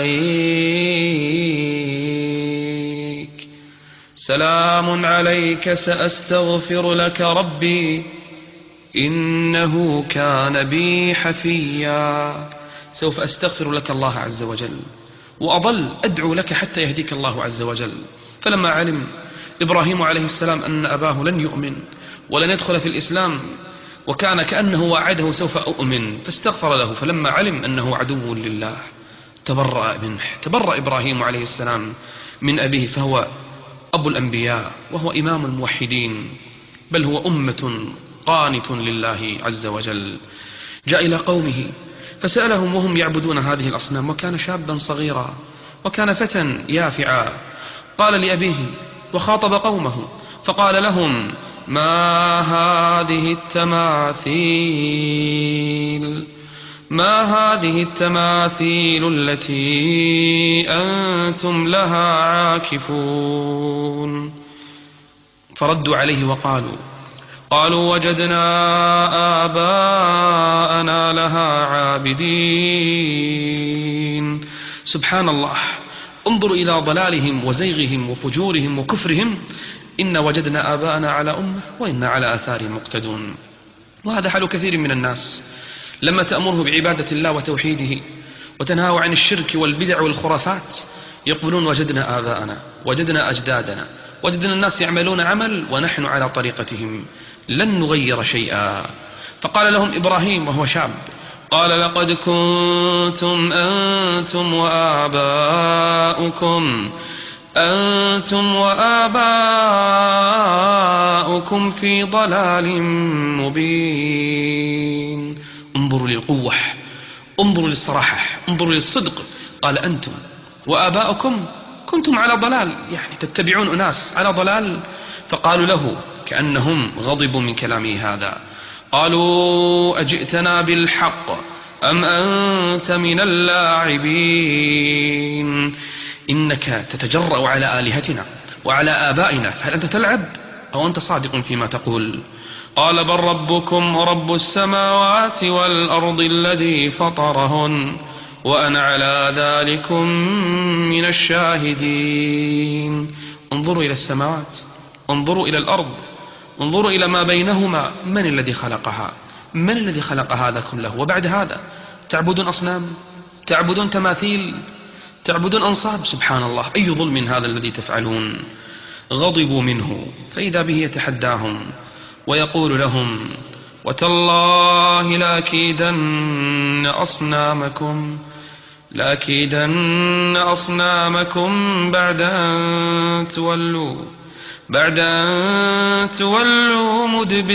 عليك سلام عليك سأستغفر لك ربي إنه كان بي حفيا. سوف أستغفر لك الله عز وجل وأظل أدعو لك حتى يهديك الله عز وجل. فلما علم إبراهيم عليه السلام أن أباه لن يؤمن ولن يدخل في الإسلام، وكان كأنه وعده سوف أؤمن، فاستغفر له. فلما علم أنه عدو لله تبرأ منه. تبرأ إبراهيم عليه السلام من أبيه، فهو أبو الأنبياء وهو إمام الموحدين، بل هو أمة قانت لله عز وجل. جاء إلى قومه فسألهم وهم يعبدون هذه الأصنام، وكان شابا صغيرا وكان فتى يافعا. قال لأبيه وخاطب قومه فقال لهم ما هذه التماثيل ما هذه التماثيل التي أنتم لها عاكفون؟ فردوا عليه وقالوا قالوا وجدنا آباءنا لها عابدين. سبحان الله، انظروا إلى ضلالهم وزيغهم وفجورهم وكفرهم. إن وجدنا آباءنا على أمة وإنا على آثارهم مقتدون. وهذا حال كثير من الناس، لما تأمره بعبادة الله وتوحيده وتنهاه عن الشرك والبدع والخرافات يقولون وجدنا آباءنا وجدنا أجدادنا، وجدنا الناس يعملون عمل ونحن على طريقتهم لن نغير شيئا. فقال لهم إبراهيم وهو شاب، قال لقد كنتم أنتم وآباؤكم أنتم وآباؤكم في ضلال مبين. انظروا للقوة، انظروا للصراحة، انظروا للصدق. قال أنتم وآباؤكم كنتم على ضلال، يعني تتبعون أناس على ضلال. فقالوا له كأنهم غضبوا من كلامه هذا، قالوا أجئتنا بالحق أم أنت من اللاعبين؟ إنك تتجرأ على آلهتنا وعلى آبائنا، فهل أنت تلعب أو أنت صادق فيما تقول؟ قال بل ربكم رب السماوات والأرض الذي فطرهن وأنا على ذلكم من الشاهدين. انظروا إلى السماوات، انظروا إلى الأرض، انظروا إلى ما بينهما. من الذي خلقها؟ من الذي خلق هذا كله؟ وبعد هذا تعبدون أصنام، تعبدون تماثيل، تعبدون أنصاب. سبحان الله، أي ظلم هذا الذي تفعلون؟ غضبوا منه، فإذا به يتحداهم ويقول لهم وتالله لأكيدن أصنامكم لأكيدن أصنامكم بعد أن تولوا بعد أن تولوا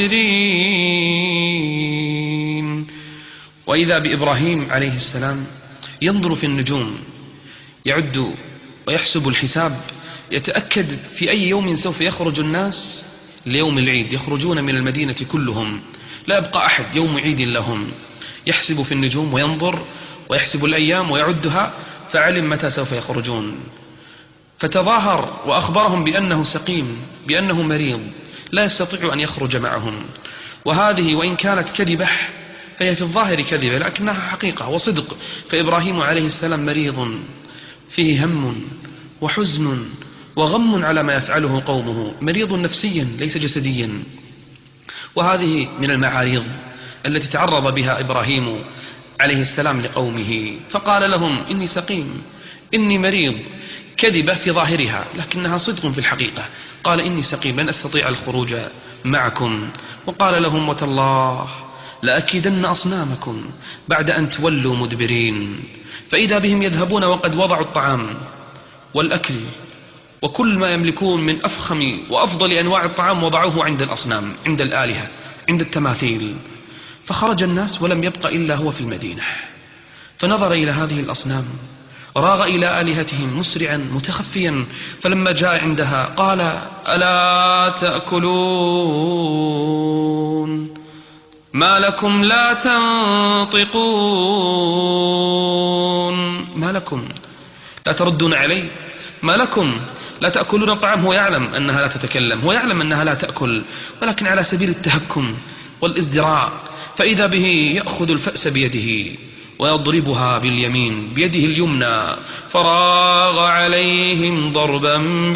مدبرين. وإذا بإبراهيم عليه السلام ينظر في النجوم، يعد ويحسب الحساب، يتأكد في أي يوم سوف يخرج الناس ليوم العيد، يخرجون من المدينة كلهم، لا يبقى أحد، يوم عيد لهم. يحسب في النجوم وينظر ويحسب الأيام ويعدها، فعلم متى سوف يخرجون. فتظاهر وأخبرهم بأنه سقيم، بأنه مريض، لا يستطيع أن يخرج معهم. وهذه وإن كانت كذبة فهي في الظاهر كذبة لكنها حقيقة وصدق. فإبراهيم عليه السلام مريض فيه هم وحزن وغم على ما يفعله قومه، مريض نفسيا ليس جسديا. وهذه من المعارض التي تعرض بها إبراهيم عليه السلام لقومه، فقال لهم إني سقيم، إني مريض، كذبة في ظاهرها لكنها صدق في الحقيقة. قال إني سقيم لن أستطيع الخروج معكم. وقال لهم وتالله لأكيدن أصنامكم بعد أن تولوا مدبرين. فإذا بهم يذهبون وقد وضعوا الطعام والأكل وكل ما يملكون من أفخم وأفضل أنواع الطعام وضعوه عند الأصنام، عند الآلهة، عند التماثيل. فخرج الناس ولم يبق إلا هو في المدينة، فنظر إلى هذه الأصنام، راغ إلى آلهتهم مسرعا متخفيا، فلما جاء عندها قال ألا تأكلون ما لكم لا تنطقون، ما لكم لا تردون علي، ما لكم لا تأكلون الطعام. هو يعلم أنها لا تتكلم، هو يعلم أنها لا تأكل، ولكن على سبيل التهكم والازدراء. فإذا به يأخذ الفأس بيده ويضربها باليمين بيده اليمنى، فراغ عليهم ضربا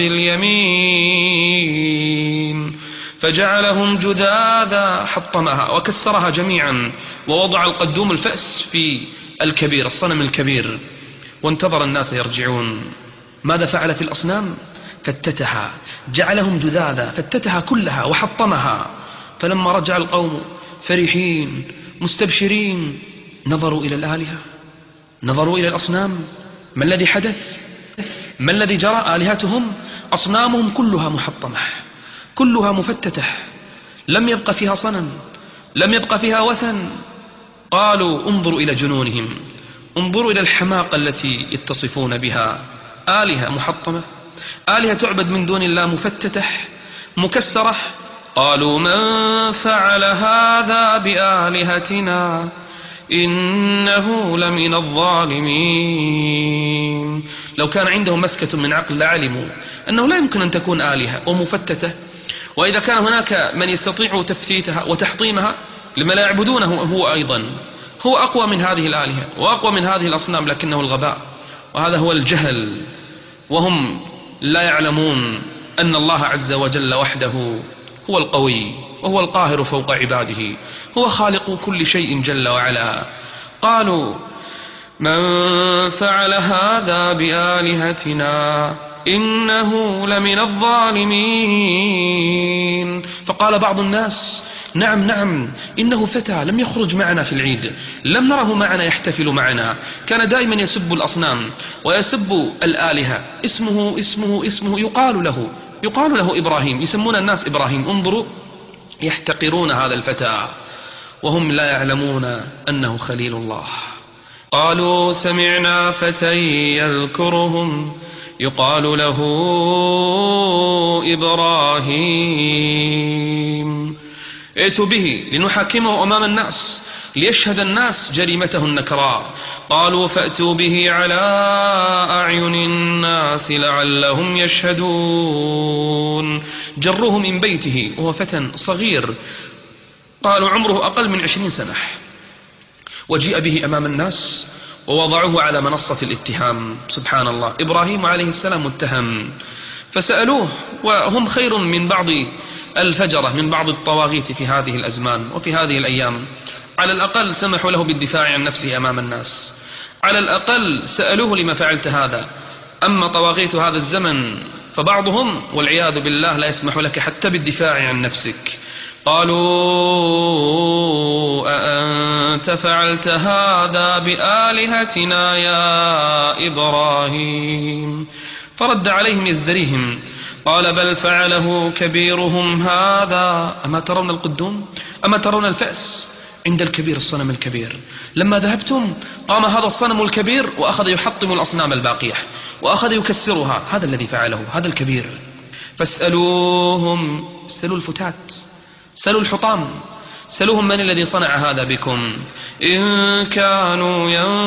باليمين فجعلهم جذاذا، حطمها وكسرها جميعا، ووضع القدوم الفأس في الكبير، الصنم الكبير، وانتظر الناس يرجعون. ماذا فعل في الأصنام؟ فتتها، جعلهم جذاذا، فتتها كلها وحطمها. فلما رجع القوم فرحين مستبشرين نظروا إلى الآلهة، نظروا إلى الأصنام. ما الذي حدث؟ ما الذي جرى؟ آلهتهم أصنامهم كلها محطمة، كلها مفتتة، لم يبق فيها صنم، لم يبق فيها وثن. قالوا انظروا إلى جنونهم، انظروا إلى الحماقة التي يتصفون بها. آلهة محطمة، آلهة تعبد من دون الله مفتتة مكسرة. قالوا من فعل هذا بآلهتنا إنه لمن الظالمين. لو كان عندهم مسكة من عقل لعلموا أنه لا يمكن أن تكون آلهة ومفتتة، وإذا كان هناك من يستطيع تفتيتها وتحطيمها لما لا يعبدونه هو أيضا. هو أقوى من هذه الآلهة وأقوى من هذه الأصنام، لكنه الغباء، وهذا هو الجهل. وهم لا يعلمون أن الله عز وجل وحده هو القوي وهو القاهر فوق عباده، هو خالق كل شيء جل وعلا. قالوا من فعل هذا بآلهتنا إنه لمن الظالمين. فقال بعض الناس نعم نعم إنه فتى لم يخرج معنا في العيد، لم نره معنا يحتفل معنا، كان دائما يسب الأصنام ويسب الآلهة، اسمه اسمه اسمه يقال له يقال له إبراهيم، يسمون الناس إبراهيم. انظروا يحتقرون هذا الفتى وهم لا يعلمون أنه خليل الله. قالوا سمعنا فتى يذكرهم يقال له إبراهيم ائتوا به لنحاكمه أمام الناس ليشهد الناس جريمته النكراء. قالوا فأتوا به على أعين الناس لعلهم يشهدون. جروه من بيته وهو فتى صغير، قالوا عمره أقل من عشرين سنة، وجيء به أمام الناس ووضعوه على منصة الاتهام. سبحان الله، إبراهيم عليه السلام متهم. فسألوه، وهم خير من بعض الفجرة، من بعض الطواغيت في هذه الأزمان وفي هذه الأيام. على الأقل سمحوا له بالدفاع عن نفسه أمام الناس، على الأقل سألوه لما فعلت هذا. أما طواغيت هذا الزمن فبعضهم والعياذ بالله لا يسمح لك حتى بالدفاع عن نفسك. قالوا أأنت فعلت هذا بآلهتنا يا إبراهيم؟ فرد عليهم يزدريهم قال بل فعله كبيرهم هذا. أما ترون القدوم؟ أما ترون الفأس عند الكبير، الصنم الكبير؟ لما ذهبتم قام هذا الصنم الكبير وأخذ يحطم الأصنام الباقية وأخذ يكسرها. هذا الذي فعله هذا الكبير. فاسألوهم، اسألوا الفتات، سألوا الحطام، سألوهم من الذي صنع هذا بكم إن كانوا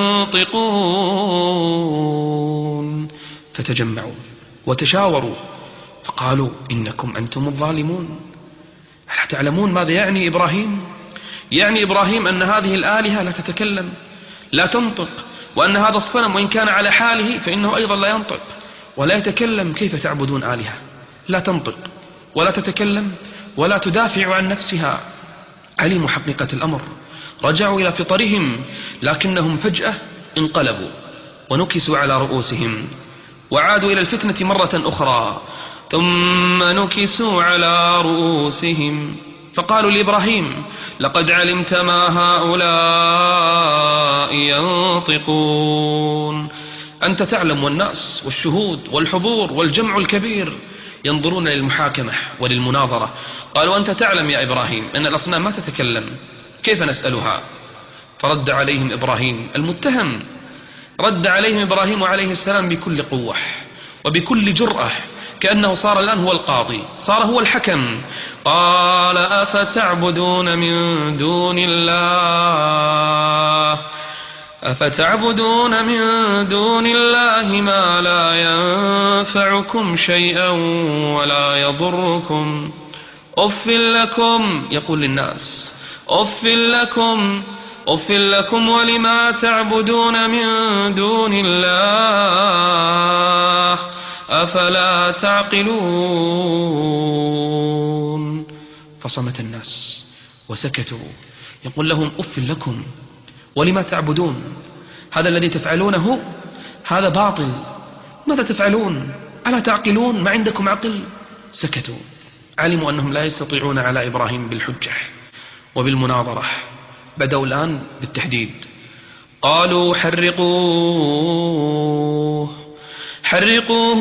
ينطقون. فتجمعوا وتشاوروا فقالوا إنكم أنتم الظالمون. ألا تعلمون ماذا يعني إبراهيم؟ يعني إبراهيم أن هذه الآلهة لا تتكلم لا تنطق، وأن هذا الصنم وإن كان على حاله فإنه أيضا لا ينطق ولا يتكلم. كيف تعبدون آلهة لا تنطق ولا تتكلم ولا تدافع عن نفسها؟ علموا حقيقة الأمر، رجعوا إلى فطرهم، لكنهم فجأة انقلبوا ونكسوا على رؤوسهم وعادوا إلى الفتنة مرة أخرى، ثم نكسوا على رؤوسهم فقالوا لإبراهيم لقد علمت ما هؤلاء ينطقون. أنت تعلم، والناس والشهود والحضور والجمع الكبير ينظرون للمحاكمة وللمناظرة. قالوا أنت تعلم يا إبراهيم أن الأصنام ما تتكلم، كيف نسألها؟ فرد عليهم إبراهيم المتهم، رد عليهم إبراهيم عليه السلام بكل قوة وبكل جرأة، كأنه صار الآن هو القاضي، صار هو الحكم. قال أفتعبدون من دون الله أفتعبدون من دون الله ما لا ينفعكم شيئا ولا يضركم أف لكم، يقول للناس أف لكم أف لكم ولما تعبدون من دون الله أفلا تعقلون. فصمت الناس وسكتوا. يقول لهم أف لكم ولما تعبدون، هذا الذي تفعلونه هذا باطل، ماذا تفعلون؟ ألا تعقلون؟ ما عندكم عقل؟ سكتوا. علموا أنهم لا يستطيعون على إبراهيم بالحجة وبالمناظرة، بدأوا الآن بالتحديد. قالوا حرقوه حرقوه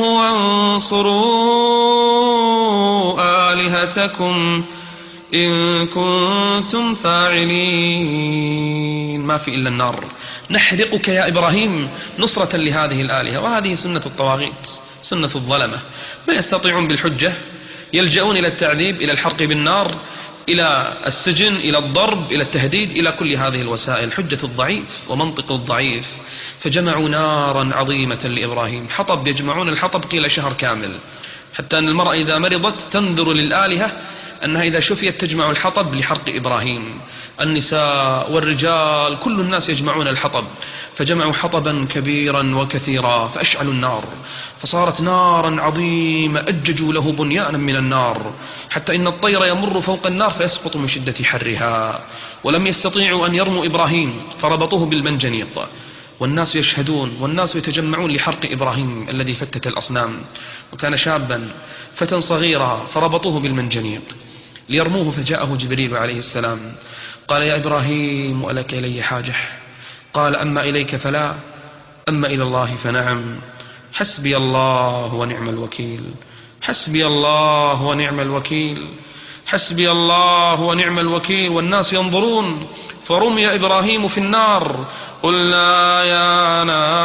وانصروا آلهتكم إن كنتم فاعلين. ما في إلا النار، نحرقك يا إبراهيم نصرة لهذه الآلهة. وهذه سنة الطواغيت، سنة الظلمة، ما يستطيعون بالحجة، يلجؤون إلى التعذيب، إلى الحرق بالنار، إلى السجن، إلى الضرب، إلى التهديد، إلى كل هذه الوسائل. حجة الضعيف ومنطق الضعيف. فجمعوا نارا عظيمة لإبراهيم، حطب، يجمعون الحطب قيل شهر كامل، حتى أن المرأة إذا مرضت تنذر للآلهة أنها إذا شفيت تجمع الحطب لحرق إبراهيم. النساء والرجال كل الناس يجمعون الحطب، فجمعوا حطبا كبيرا وكثيرا فأشعلوا النار، فصارت نارا عظيمة أججوا له بنيانا من النار، حتى إن الطير يمر فوق النار فيسقط من شدة حرها. ولم يستطيعوا أن يرموا إبراهيم فربطوه بالمنجنيق، والناس يشهدون والناس يتجمعون لحرق إبراهيم الذي فتت الأصنام، وكان شابا فتى صغيرا، فربطوه بالمنجنيق ليرموه. فجاءه جبريل عليه السلام قال يا إبراهيم ولك إلي حاجة؟ قال أما إليك فلا، أما إلى الله فنعم. حسبي الله ونعم الوكيل، حسبي الله ونعم الوكيل، حسبي الله ونعم الوكيل. والناس ينظرون، فرمي إبراهيم في النار. قلنا يا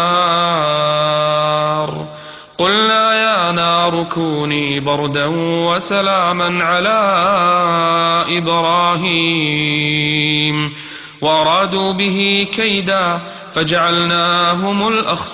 نار قلنا يا نار كوني بردا وسلاما على إبراهيم وأرادوا به كيدا فجعلناهم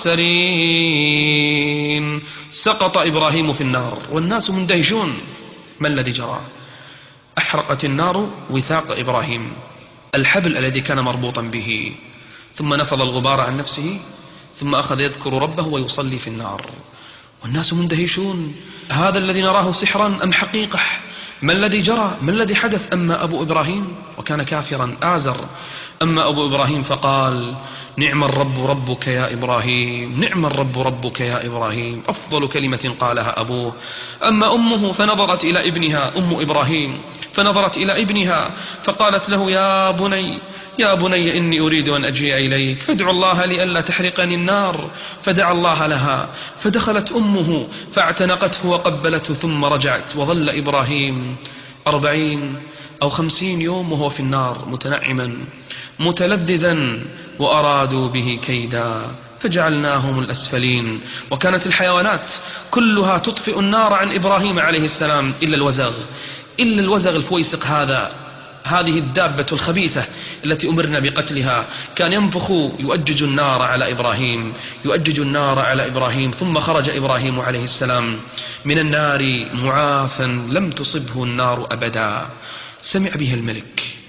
الأخسرين. سقط إبراهيم في النار والناس مندهشون. ما الذي جرى؟ أحرقت النار وثاق إبراهيم، الحبل الذي كان مربوطا به، ثم نفض الغبار عن نفسه، ثم أخذ يذكر ربه ويصلي في النار، والناس مندهشون. هذا الذي نراه سحرا أم حقيقة؟ ما الذي جرى؟ ما الذي حدث؟ أما أبو إبراهيم وكان كافرا آزر، أما أبو إبراهيم فقال نعم الرب ربك يا إبراهيم، نعم الرب ربك يا إبراهيم، أفضل كلمة قالها أبوه. أما أمه فنظرت إلى ابنها، أم إبراهيم فنظرت إلى ابنها فقالت له يا بني يا بني إني أريد أن أجيء إليك فادع الله لئلا تحرقني النار. فدعا الله لها، فدخلت أمه فاعتنقته وقبلته ثم رجعت. وظل إبراهيم أربعين أو خمسين يوم وهو في النار متنعما متلذذا، وأرادوا به كيدا فجعلناهم الأسفلين. وكانت الحيوانات كلها تطفئ النار عن إبراهيم عليه السلام إلا الوزغ، إلا الوزغ الفويسق هذا، هذه الدابة الخبيثة التي أمرنا بقتلها، كان ينفخ يؤجج النار على إبراهيم، يؤجج النار على إبراهيم. ثم خرج إبراهيم عليه السلام من النار معافا لم تصبه النار أبدا. سمع به الملك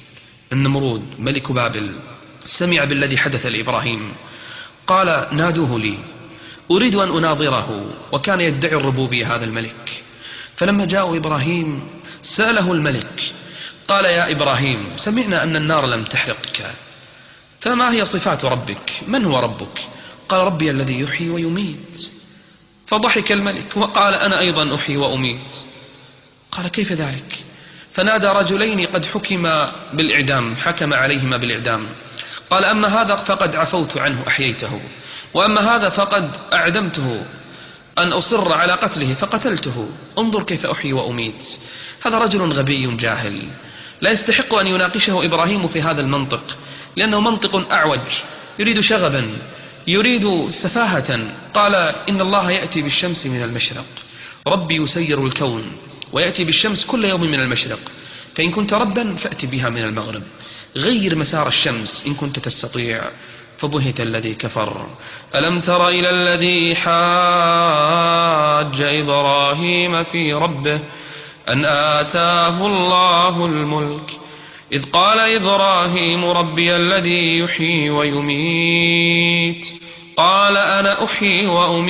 النمرود ملك بابل سمع بالذي حدث لإبراهيم، قال نادوه لي أريد أن أناظره، وكان يدعي الربوبية هذا الملك. فلما جاءوا إبراهيم سأله الملك قال يا إبراهيم سمعنا أن النار لم تحرقك، فما هي صفات ربك؟ من هو ربك؟ قال ربي الذي يحيي ويميت. فضحك الملك وقال أنا أيضا أحيي وأميت. قال كيف ذلك؟ فنادى رجلين قد حكم بالإعدام، حكم عليهما بالإعدام، قال أما هذا فقد عفوت عنه أحييته، وأما هذا فقد أعدمته أن أصر على قتله فقتلته، انظر كيف أحيي وأميت. هذا رجل غبي جاهل لا يستحق أن يناقشه إبراهيم في هذا المنطق، لأنه منطق أعوج يريد شغبا، يريد سفاهة. قال إن الله يأتي بالشمس من المشرق، ربي يسير الكون ويأتي بالشمس كل يوم من المشرق، فإن كنت ربا فأتي بها من المغرب، غير مسار الشمس إن كنت تستطيع. فبهت الذي كفر. ألم تر إلى الذي حاج إبراهيم في ربه أن آتاه الله الملك إذ قال إبراهيم ربي الذي يحيي ويميت قال أنا أحيي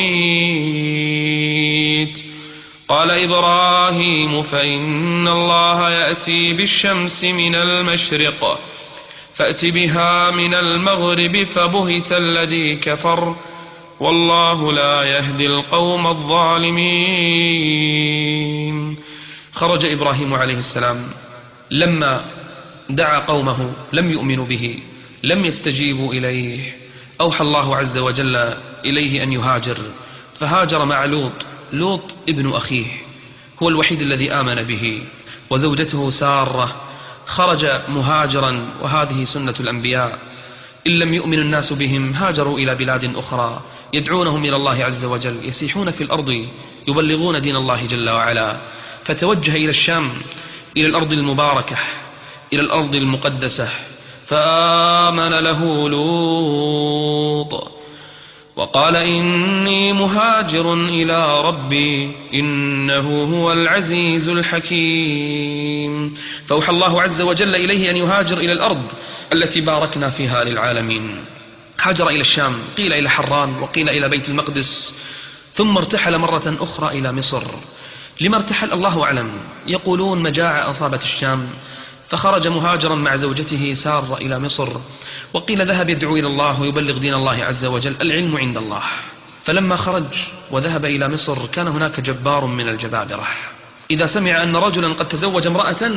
وأميت. قال إبراهيم فإن الله يأتي بالشمس من المشرق فأت بها من المغرب فبهت الذي كفر والله لا يهدي القوم الظالمين. خرج إبراهيم عليه السلام لما دعا قومه لم يؤمنوا به، لم يستجيبوا إليه، أوحى الله عز وجل إليه أن يهاجر، فهاجر مع لوط. لوط ابن أخيه هو الوحيد الذي آمن به، وزوجته سارة. خرج مهاجرا، وهذه سنة الأنبياء، إن لم يؤمن الناس بهم هاجروا إلى بلاد أخرى يدعونهم إلى الله عز وجل، يسيحون في الأرض يبلغون دين الله جل وعلا. فتوجه إلى الشام، إلى الأرض المباركة، إلى الأرض المقدسة، فآمن له لوط وقال إني مهاجر إلى ربي إنه هو العزيز الحكيم. فأوحى الله عز وجل إليه أن يهاجر إلى الأرض التي باركنا فيها للعالمين. هاجر إلى الشام، قيل إلى حران وقيل إلى بيت المقدس، ثم ارتحل مرة أخرى إلى مصر. لما ارتحل الله أعلم، يقولون مجاعة أصابت الشام، فخرج مهاجرا مع زوجته سارة إلى مصر، وقيل ذهب يدعو إلى الله ويبلغ دين الله عز وجل، العلم عند الله. فلما خرج وذهب إلى مصر كان هناك جبار من الجبابرة، إذا سمع أن رجلا قد تزوج امرأة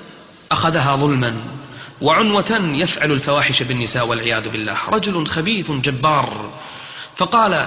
أخذها ظلما وعنوة يفعل الفواحش بالنساء والعياذ بالله، رجل خبيث جبار. فقال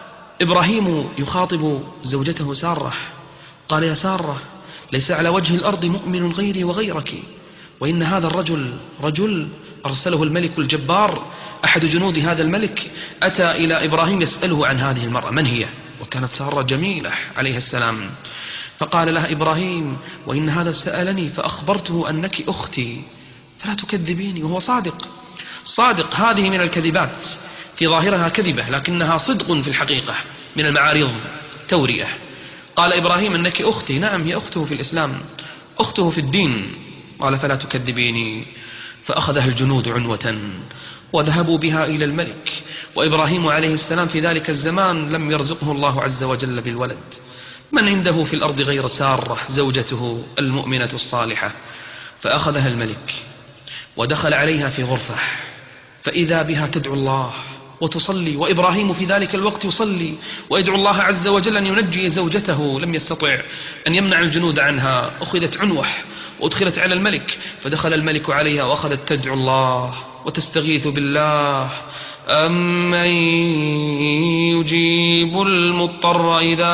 إبراهيم يخاطب زوجته سارة، قال يا سارة ليس على وجه الأرض مؤمن غيري وغيرك، وإن هذا الرجل رجل أرسله الملك الجبار، أحد جنود هذا الملك أتى إلى إبراهيم يسأله عن هذه المرأة من هي، وكانت سارة جميلة عليه السلام. فقال لها إبراهيم وإن هذا سألني فأخبرته أنك أختي فلا تكذبيني، وهو صادق. صادق، هذه من الكذبات في ظاهرها كذبة لكنها صدق في الحقيقة، من المعارض تورئة. قال إبراهيم أنك أختي، نعم هي أخته في الإسلام، أخته في الدين. قال فلا تكذبيني. فأخذها الجنود عنوة وذهبوا بها إلى الملك، وإبراهيم عليه السلام في ذلك الزمان لم يرزقه الله عز وجل بالولد. من عنده في الأرض غير سارة زوجته المؤمنة الصالحة؟ فأخذها الملك ودخل عليها في غرفة، فإذا بها تدعو الله وتصلي، وإبراهيم في ذلك الوقت يصلي ويدعو الله عز وجل أن ينجي زوجته، لم يستطع أن يمنع الجنود عنها. أخذت عنوة وأدخلت على الملك، فدخل الملك عليها وأخذت تدعو الله وتستغيث بالله، أمن يجيب المضطر إذا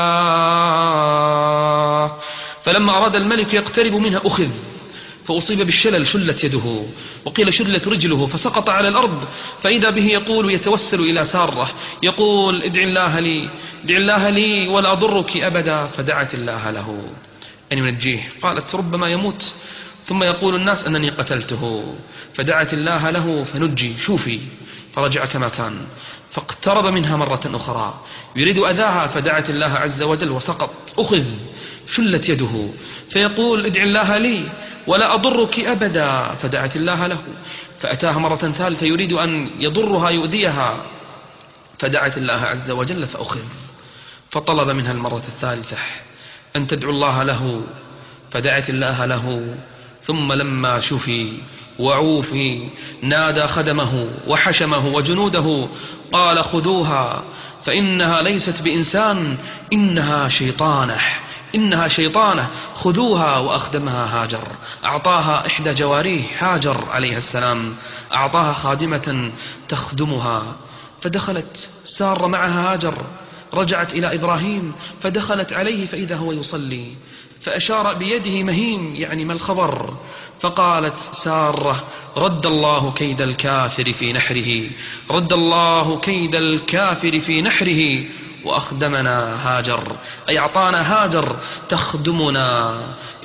دعاه. فلما أراد الملك يقترب منها أخذ فأصيب بالشلل، شلت يده، وقيل شلت رجله، فسقط على الأرض. فإذا به يقول يتوسل إلى سارة يقول ادع الله لي، ادع الله لي ولا أضرك أبدا. فدعت الله له أن ينجيه، قالت ربما يموت ثم يقول الناس أنني قتلته، فدعت الله له فنجي، شوفي، فرجع كما كان. فاقترب منها مرة أخرى يريد أذاها، فدعت الله عز وجل وسقط، أخذ، شلت يده، فيقول ادع الله لي ولا أضرك أبدا. فدعت الله له، فأتاها مرة ثالثة يريد أن يضرها يؤذيها، فدعت الله عز وجل فأخذ. فطلب منها المرة الثالثة أن تدعو الله له، فدعت الله له. ثم لما شفي وعوفي نادى خدمه وحشمه وجنوده قال خذوها فإنها ليست بإنسان، إنها شيطانة، إنها شيطانة، خذوها. وأخدمها هاجر، أعطاها إحدى جواريه هاجر عليها السلام، أعطاها خادمة تخدمها. فدخلت سارة معها هاجر، رجعت إلى إبراهيم فدخلت عليه فإذا هو يصلي، فأشار بيده مهيم يعني ما الخبر؟ فقالت سارة رد الله كيد الكافر في نحره، رد الله كيد الكافر في نحره، وأخدمنا هاجر، أي أعطانا هاجر تخدمنا.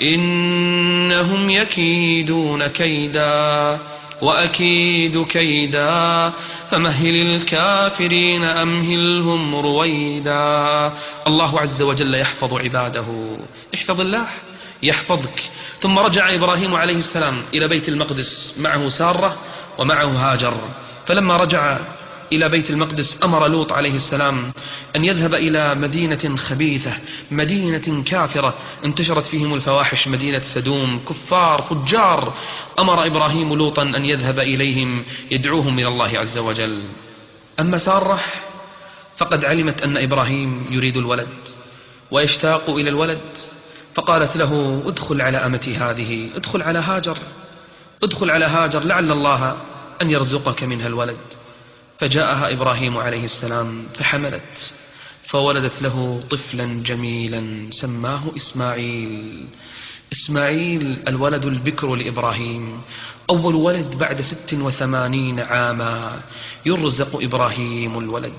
إنهم يكيدون كيدا وأكيد كيدا فمهل الكافرين أمهلهم رويدا. الله عز وجل يحفظ عباده، احفظ الله يحفظك. ثم رجع إبراهيم عليه السلام إلى بيت المقدس معه سارة ومعه هاجر. فلما رجع إلى بيت المقدس أمر لوط عليه السلام أن يذهب إلى مدينة خبيثة، مدينة كافرة انتشرت فيهم الفواحش، مدينة سدوم، كفار فجار. أمر إبراهيم لوطا أن يذهب إليهم يدعوهم إلى الله عز وجل. أما سارة فقد علمت أن إبراهيم يريد الولد ويشتاق إلى الولد، فقالت له ادخل على أمتي هذه، ادخل على هاجر، ادخل على هاجر لعل الله أن يرزقك منها الولد. فجاءها إبراهيم عليه السلام فحملت، فولدت له طفلا جميلا سماه إسماعيل. إسماعيل الولد البكر لإبراهيم، أول ولد بعد ست وثمانين عاما يرزق إبراهيم الولد.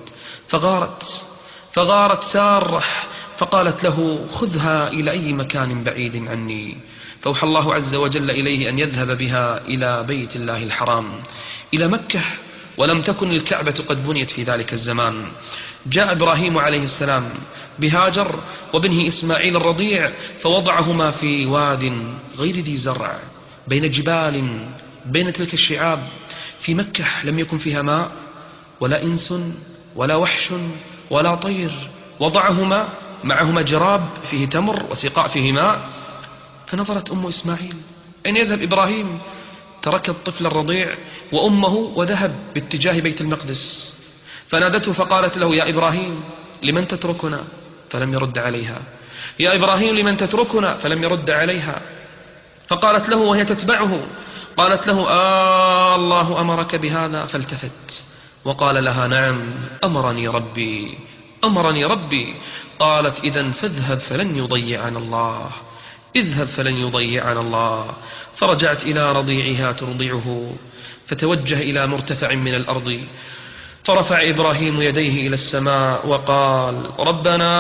فغارت فغارت سارة فقالت له خذها إلى أي مكان بعيد عني. فأوحى الله عز وجل إليه أن يذهب بها إلى بيت الله الحرام، إلى مكة، ولم تكن الكعبة قد بنيت في ذلك الزمان. جاء إبراهيم عليه السلام بهاجر وابنه إسماعيل الرضيع، فوضعهما في واد غير ذي زرع بين جبال، بين تلك الشعاب. في مكة لم يكن فيها ماء ولا إنس ولا وحش ولا طير، وضعهما معهما جراب فيه تمر وسقاء فيه ماء. فنظرت أم إسماعيل أين يذهب إبراهيم؟ ترك الطفل الرضيع وأمه وذهب باتجاه بيت المقدس. فنادته فقالت له يا إبراهيم لمن تتركنا؟ فلم يرد عليها. يا إبراهيم لمن تتركنا؟ فلم يرد عليها. فقالت له وهي تتبعه، قالت له آه الله أمرك بهذا؟ فالتفت وقال لها نعم أمرني ربي، أمرني ربي. قالت إذن فاذهب فلن يضيعنا الله، اذهب فلن يضيعنا الله. فرجعت إلى رضيعها ترضعه، فتوجه إلى مرتفع من الأرض، فرفع إبراهيم يديه إلى السماء وقال ربنا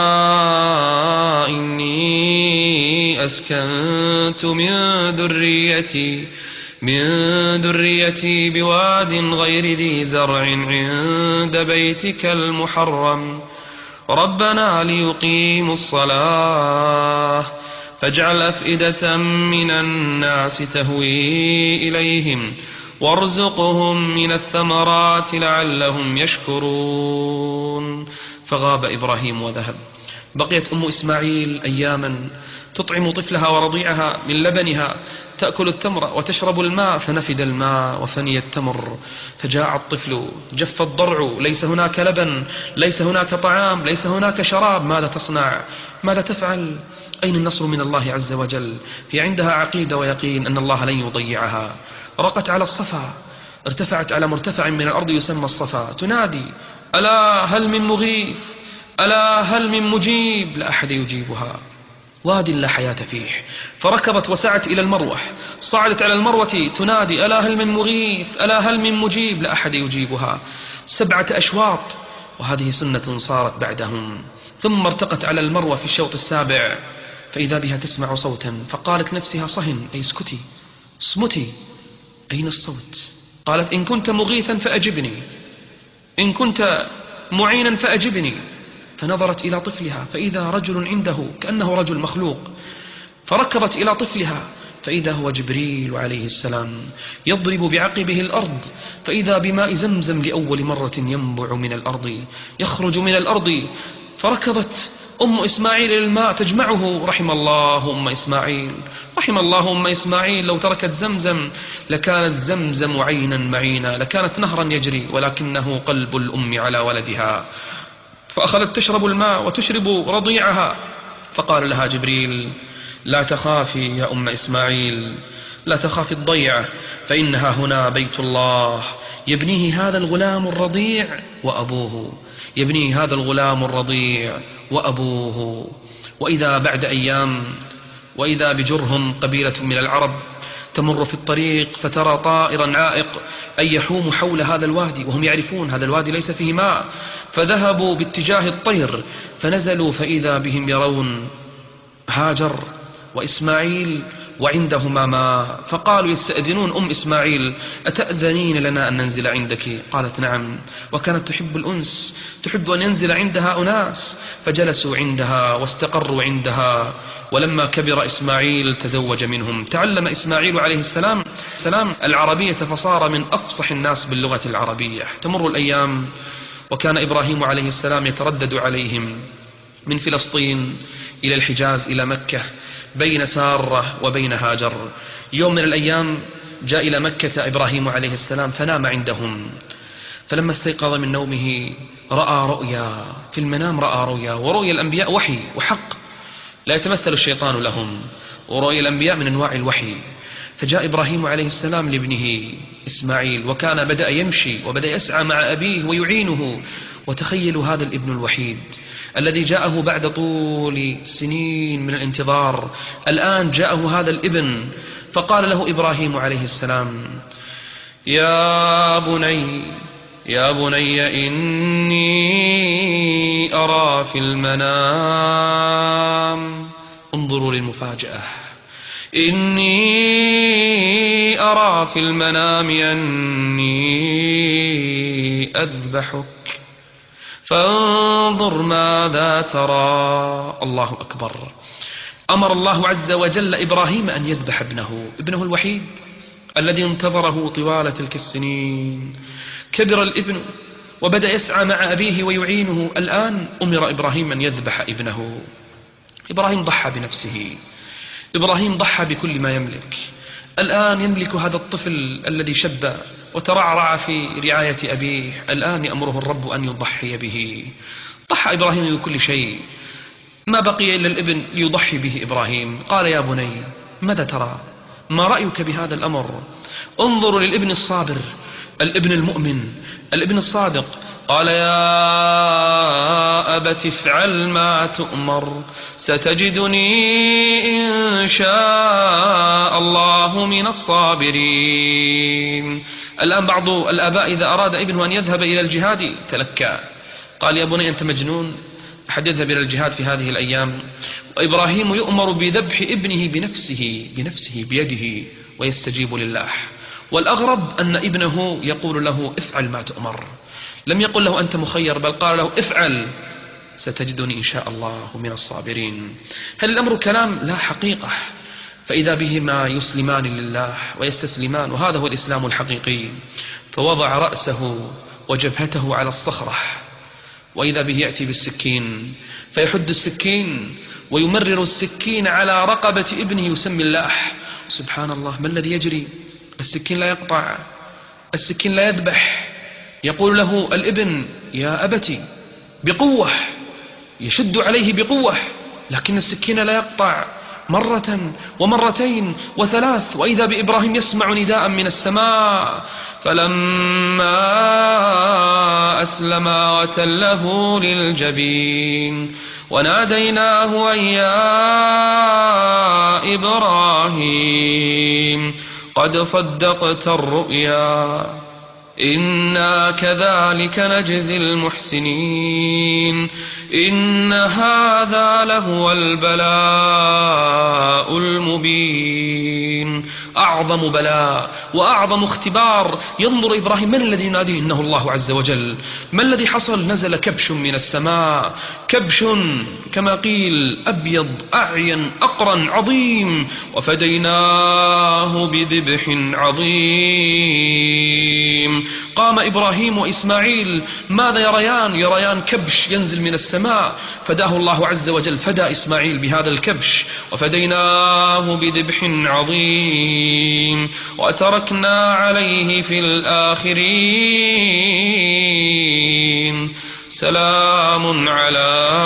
إني أسكنت من ذريتي من ذريتي بواد غير ذي زرع عند بيتك المحرم ربنا ليقيموا الصلاة فاجعل أفئدة من الناس تهوي إليهم وارزقهم من الثمرات لعلهم يشكرون. فغاب إبراهيم وذهب. بقيت أم إسماعيل أياما تطعم طفلها ورضيعها من لبنها، تأكل التمر وتشرب الماء، فنفد الماء وفني التمر. فجاء الطفل جف الضرع، ليس هناك لبن، ليس هناك طعام، ليس هناك شراب. ماذا تصنع؟ ماذا تفعل؟ أين النصر من الله عز وجل؟ هي عندها عقيدة ويقين أن الله لن يضيعها. رقت على الصفا، ارتفعت على مرتفع من الأرض يسمى الصفا، تنادي ألا هل من مغيث، ألا هل من مجيب؟ لا أحد يجيبها. واد لا حياة فيه. فركبت وسعت إلى المروة، صعدت على المروة تنادي ألا هل من مغيث، ألا هل من مجيب؟ لا أحد يجيبها. سبعة أشواط، وهذه سنة صارت بعدهم. ثم ارتقت على المروة في الشوط السابع، فإذا بها تسمع صوتا، فقالت نفسها صهن، أي اسكتي، اصمتي، أين الصوت؟ قالت إن كنت مغيثا فأجبني، إن كنت معينا فأجبني. فنظرت إلى طفلها فإذا رجل عنده كأنه رجل مخلوق، فركبت إلى طفلها فإذا هو جبريل عليه السلام يضرب بعقبه الأرض، فإذا بماء زمزم لأول مرة ينبع من الأرض يخرج من الأرض. فركضت أم إسماعيل إلى الماء تجمعه. رحم الله أم إسماعيل، رحم الله أم إسماعيل، لو تركت زمزم لكانت زمزم عينا معينا، لكانت نهرا يجري، ولكنه قلب الأم على ولدها. فأخذت تشرب الماء وتشرب رضيعها. فقال لها جبريل: لا تخافي يا أم إسماعيل، لا تخافي الضيعة، فإنها هنا بيت الله يبنيه هذا الغلام الرضيع وأبوه، يبنيه هذا الغلام الرضيع وأبوه. وإذا بعد أيام وإذا بجرهم قبيلة من العرب تمر في الطريق فترى طائرا عائق أي يحوم حول هذا الوادي، وهم يعرفون هذا الوادي ليس فيه ماء، فذهبوا باتجاه الطير فنزلوا فإذا بهم يرون هاجر وإسماعيل وعندهما ماء. فقالوا يستأذنون أم إسماعيل: أتأذنين لنا أن ننزل عندك؟ قالت: نعم. وكانت تحب الأنس، تحب أن ينزل عندها أناس، فجلسوا عندها واستقروا عندها. ولما كبر إسماعيل تزوج منهم. تعلم إسماعيل عليه السلام سلام العربية فصار من أفصح الناس باللغة العربية. تمر الأيام وكان إبراهيم عليه السلام يتردد عليهم من فلسطين إلى الحجاز إلى مكة بين سارة وبين هاجر. يوم من الأيام جاء إلى مكة إبراهيم عليه السلام فنام عندهم، فلما استيقظ من نومه رأى رؤيا، في المنام رأى رؤيا، ورؤيا الأنبياء وحي وحق لا يتمثل الشيطان لهم، ورؤيا الأنبياء من أنواع الوحي. فجاء إبراهيم عليه السلام لابنه إسماعيل وكان بدأ يمشي وبدأ يسعى مع أبيه ويعينه. وتخيلوا هذا الابن الوحيد الذي جاءه بعد طول سنين من الانتظار، الآن جاءه هذا الابن. فقال له إبراهيم عليه السلام: يا بني يا بني إني أرى في المنام، انظروا للمفاجأة، إني أرى في المنام أني أذبحك فانظر ماذا ترى. الله أكبر. أمر الله عز وجل إبراهيم أن يذبح ابنه ابنه الوحيد الذي انتظره طوال تلك السنين. كبر الابن وبدأ يسعى مع أبيه ويعينه. الآن أمر إبراهيم أن يذبح ابنه. إبراهيم ضحى بنفسه، إبراهيم ضحى بكل ما يملك. الآن يملك هذا الطفل الذي شب وترعرع في رعاية أبيه، الآن يأمره الرب أن يضحي به. ضحى إبراهيم بكل شيء، ما بقي إلا الابن ليضحي به إبراهيم. قال: يا بني ماذا ترى؟ ما رأيك بهذا الأمر؟ انظروا للابن الصابر، الابن المؤمن، الابن الصادق. قال: يا أبت افعل ما تؤمر ستجدني إن شاء الله من الصابرين. الآن بعض الآباء إذا أراد ابنه أن يذهب إلى الجهاد تلكى، قال: يا بني أنت مجنون، أحد يذهب إلى الجهاد في هذه الأيام؟ وإبراهيم يؤمر بذبح ابنه بنفسه بنفسه بيده ويستجيب لله. والأغرب أن ابنه يقول له: افعل ما تؤمر، لم يقل له أنت مخير، بل قال له: افعل ستجدني إن شاء الله من الصابرين. هل الأمر كلام؟ لا، حقيقة. فإذا بهما يسلمان لله ويستسلمان، وهذا هو الإسلام الحقيقي. فوضع رأسه وجبهته على الصخرة، وإذا به يأتي بالسكين فيحد السكين ويمرر السكين على رقبة ابنه يسمي الله. سبحان الله، ما الذي يجري؟ السكين لا يقطع، السكين لا يذبح. يقول له الابن: يا أبتي، بقوة، يشد عليه بقوة، لكن السكين لا يقطع. مرة ومرتين وثلاث، وإذا بإبراهيم يسمع نداء من السماء: فلما أسلما وتله للجبين وناديناه أن يا إبراهيم قد صدقت الرؤيا إنا كذلك نجزي المحسنين إن هذا لهو البلاء المبين. أعظم بلاء وأعظم اختبار. ينظر إبراهيم من الذي يناديه؟ إنه الله عز وجل. ما الذي حصل؟ نزل كبش من السماء، كبش كما قيل أبيض أعين أقرن عظيم، وفديناه بذبح عظيم. قام إبراهيم وإسماعيل ماذا يريان؟ يريان كبش ينزل من السماء، فداه الله عز وجل، فدى إسماعيل بهذا الكبش، وفديناه بذبح عظيم، وتركنا عليه في الآخرين سلام على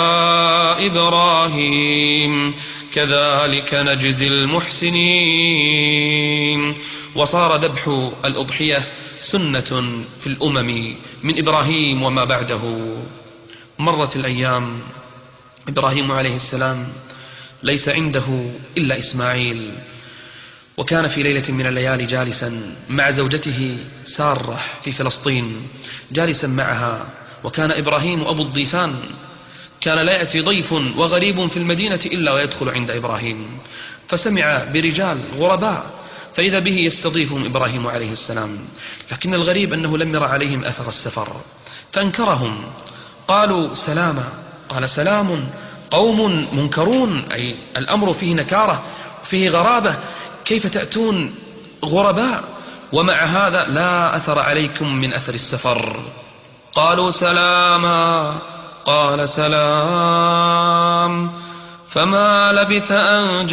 إبراهيم كذلك نجزي المحسنين. وصار ذبح الأضحية سنة في الأمم من إبراهيم وما بعده. مرت الأيام، إبراهيم عليه السلام ليس عنده إلا إسماعيل، وكان في ليلة من الليالي جالسا مع زوجته سارة في فلسطين، جالسا معها، وكان إبراهيم أبو الضيفان، كان لا يأتي ضيف وغريب في المدينة إلا ويدخل عند إبراهيم، فسمع برجال غرباء فإذا به يستضيفهم إبراهيم عليه السلام، لكن الغريب أنه لم يرى عليهم أثر السفر فأنكرهم، قالوا سلاما، قال سلام قوم منكرون، أي الأمر فيه نكارة فيه غرابة، كيف تأتون غرباء ومع هذا لا أثر عليكم من أثر السفر؟ قالوا سلاما، قال سلام، فما لبث أن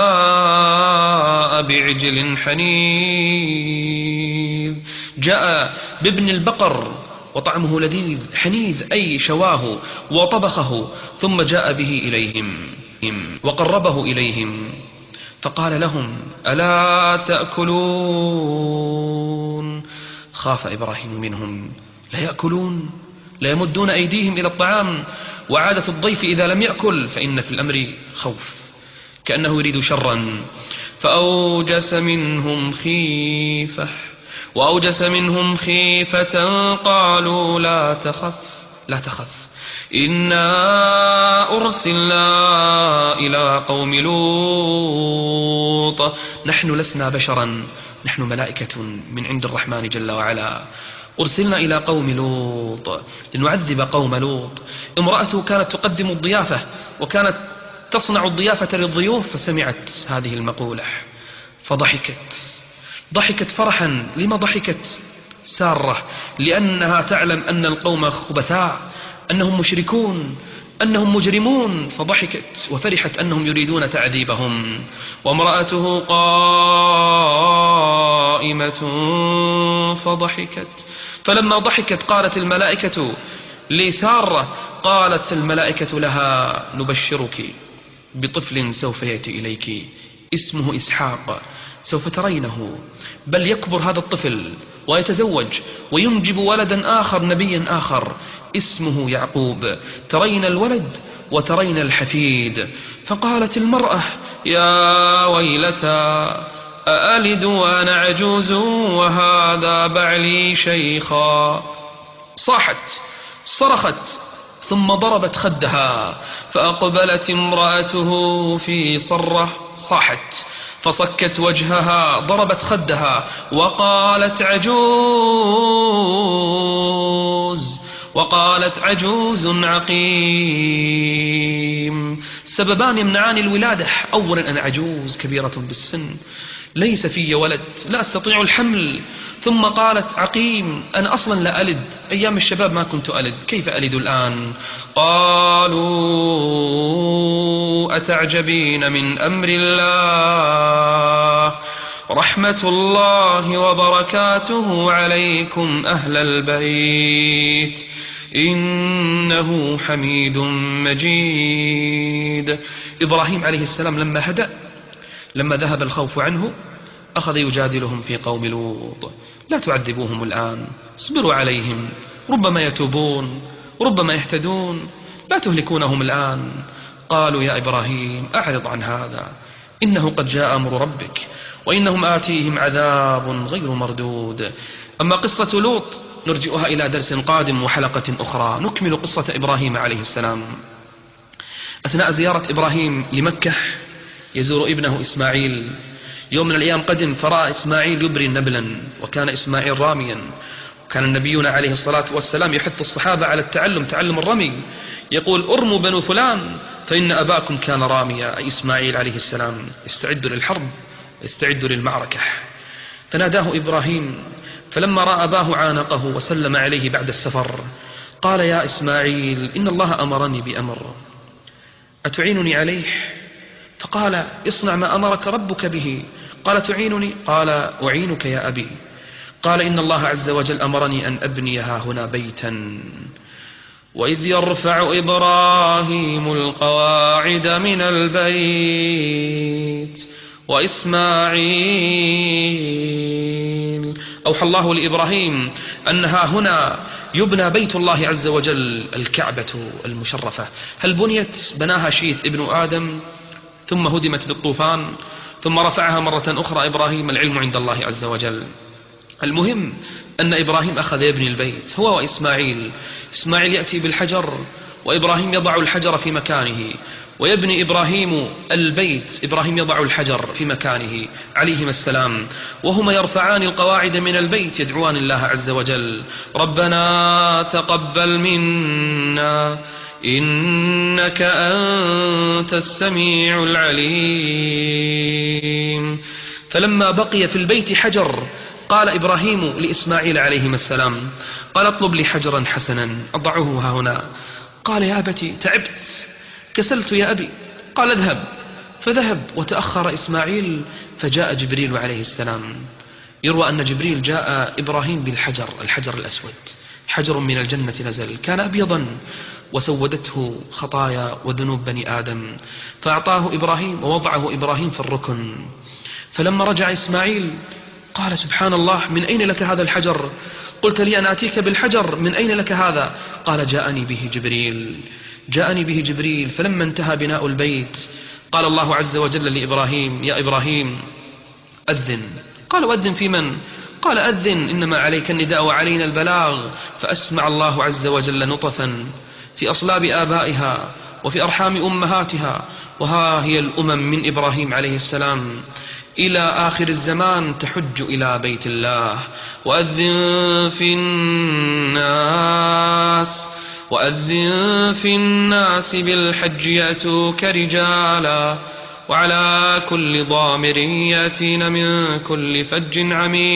جاء بعجل حنيذ. جاء بابن البقر وطعمه لذيذ حنيذ، أي شواه وطبخه، ثم جاء به إليهم وقربه إليهم، فقال لهم ألا تأكلون؟ خاف إبراهيم منهم، لا يأكلون، لا يمدون أيديهم إلى الطعام، وعادة الضيف إذا لم يأكل فإن في الأمر خوف، كأنه يريد شرا. فأوجس منهم خيفة وأوجس منهم خيفة قالوا لا تخف لا تخف إنا أرسلنا إلى قوم لوط، نحن لسنا بشرا، نحن ملائكة من عند الرحمن جل وعلا، أرسلنا إلى قوم لوط لنعذب قوم لوط. امرأته كانت تقدم الضيافة وكانت تصنع الضيافة للضيوف، فسمعت هذه المقولة فضحكت، ضحكت فرحا. لما ضحكت سارة؟ لأنها تعلم أن القوم خبثاء، أنهم مشركون، أنهم مجرمون، فضحكت وفرحت أنهم يريدون تعذيبهم. وامرأته قائمة فضحكت، فلما ضحكت قالت الملائكة لسارة، قالت الملائكة لها نبشرك بطفل سوف يأتي إليك اسمه إسحاق، سوف ترينه، بل يكبر هذا الطفل ويتزوج وينجب ولدا آخر نبيا آخر اسمه يعقوب، ترين الولد وترين الحفيد. فقالت المرأة يا ويلتى أألد وأنا عجوز وهذا بعلي شيخا. صاحت صرخت ثم ضربت خدها، فأقبلت امرأته في صرة، صاحت فصكت وجهها، ضربت خدها وقالت عجوز وقالت عجوز عقيم. سببان يمنعان الولادة، أولا أنا عجوز كبيرة بالسن، ليس في ولد، لا أستطيع الحمل، ثم قالت عقيم، أنا أصلا لا ألد، أيام الشباب ما كنت ألد، كيف ألد الآن؟ قالوا أتعجبين من أمر الله، رحمة الله وبركاته عليكم أهل البيت إنه حميد مجيد. إبراهيم عليه السلام لما هدأ، لما ذهب الخوف عنه، أخذ يجادلهم في قوم لوط، لا تعذبوهم الآن، اصبروا عليهم، ربما يتوبون، ربما يهتدون، لا تهلكونهم الآن. قالوا يا إبراهيم أعرض عن هذا، إنه قد جاء أمر ربك وإنهم آتيهم عذاب غير مردود. أما قصة لوط نرجئها إلى درس قادم وحلقة أخرى. نكمل قصة إبراهيم عليه السلام. أثناء زيارة إبراهيم لمكة يزور ابنه إسماعيل. يوم من الأيام قدم فرأى إسماعيل يبري نبلا، وكان إسماعيل راميا. وكان النبينا عليه الصلاة والسلام يحث الصحابة على التعلم، تعلم الرمي، يقول ارموا بنو فلان فإن أباكم كان راميا، أي إسماعيل عليه السلام. استعدوا للحرب، استعدوا للمعركة. فناداه إبراهيم، فلما رأى أباه عانقه وسلم عليه بعد السفر قال يا إسماعيل إن الله أمرني بأمر أتعينني عليه؟ فقال اصنع ما أمرك ربك به. قال تعينني؟ قال أعينك يا أبي. قال إن الله عز وجل أمرني أن أبني ها هنا بيتا وإذ يرفع إبراهيم القواعد من البيت وإسماعيل. أوحى الله لإبراهيم أنها هنا يبنى بيت الله عز وجل، الكعبة المشرفة. هل بنيت؟ بناها شيث ابن آدم، ثم هدمت بالطوفان، ثم رفعها مرة أخرى إبراهيم. العلم عند الله عز وجل. المهم أن إبراهيم أخذ يبني البيت هو وإسماعيل. إسماعيل يأتي بالحجر وإبراهيم يضع الحجر في مكانه، ويبني إبراهيم البيت، إبراهيم يضع الحجر في مكانه عليهما السلام، وهما يرفعان القواعد من البيت يدعوان الله عز وجل ربنا تقبل منا إنك أنت السميع العليم. فلما بقي في البيت حجر قال إبراهيم لإسماعيل عليهما السلام قال اطلب لي حجرا حسنا أضعه ها هنا. قال يا أبتي تعبت كسلت يا أبي. قال اذهب. فذهب وتأخر إسماعيل، فجاء جبريل عليه السلام. يروى أن جبريل جاء إبراهيم بالحجر، الحجر الأسود، حجر من الجنة نزل، كان أبيضا وسودته خطايا وذنوب بني آدم، فأعطاه إبراهيم ووضعه إبراهيم في الركن. فلما رجع إسماعيل قال سبحان الله من أين لك هذا الحجر؟ قلت لي أن آتيك بالحجر، من أين لك هذا؟ قال جاءني به جبريل، جاءني به جبريل. فلما انتهى بناء البيت قال الله عز وجل لإبراهيم يا إبراهيم أذن. قال وأذن في من؟ قال أذن إنما عليك النداء وعلينا البلاغ. فأسمع الله عز وجل نطفا في أصلاب آبائها وفي أرحام أمهاتها، وها هي الأمم من إبراهيم عليه السلام إلى آخر الزمان تحج إلى بيت الله. وأذن في الناس وأذن في الناس بالحج يأتوك رجالا وعلى كل ضامر يأتين من كل فج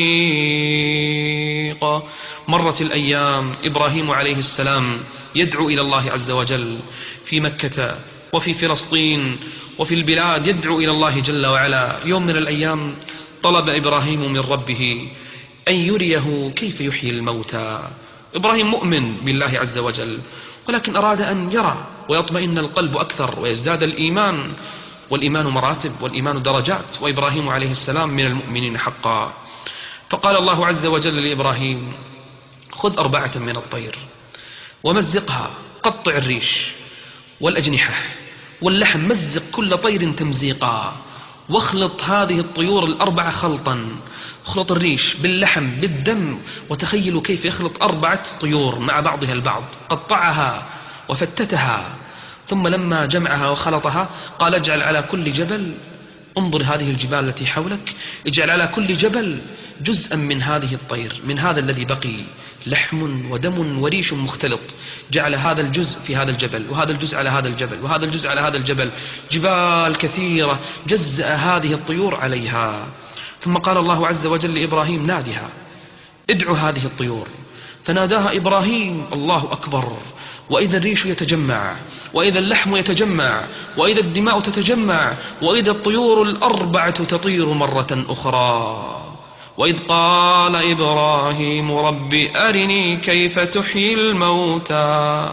عميق. مرت الأيام، إبراهيم عليه السلام يدعو إلى الله عز وجل في مكة وفي فلسطين وفي البلاد، يدعو إلى الله جل وعلا. يوم من الأيام طلب إبراهيم من ربه أن يريه كيف يحيي الموتى. إبراهيم مؤمن بالله عز وجل، ولكن أراد أن يرى ويطمئن القلب أكثر ويزداد الإيمان، والإيمان مراتب والإيمان درجات، وإبراهيم عليه السلام من المؤمنين حقا. فقال الله عز وجل لإبراهيم خذ أربعة من الطير ومزقها، قطع الريش والأجنحة واللحم، مزق كل طير تمزيقا، واخلط هذه الطيور الأربعة خلطا، اخلط الريش باللحم بالدم، وتخيلوا كيف يخلط أربعة طيور مع بعضها البعض. قطعها وفتتها، ثم لما جمعها وخلطها قال اجعل على كل جبل، انظر هذه الجبال التي حولك، اجعل على كل جبل جزءا من هذه الطير، من هذا الذي بقي، لحم ودم وريش مختلط، جعل هذا الجزء في هذا الجبل، وهذا الجزء على هذا الجبل، وهذا الجزء على هذا الجبل، جبال كثيرة جزأ هذه الطيور عليها. ثم قال الله عز وجل لإبراهيم نادها، ادعو هذه الطيور. فناداها إبراهيم، الله أكبر، وإذا الريش يتجمع، وإذا اللحم يتجمع، وإذا الدماء تتجمع، وإذا الطيور الأربعة تطير مرة أخرى. وإذ قال إبراهيم رب أرني كيف تحيي الموتى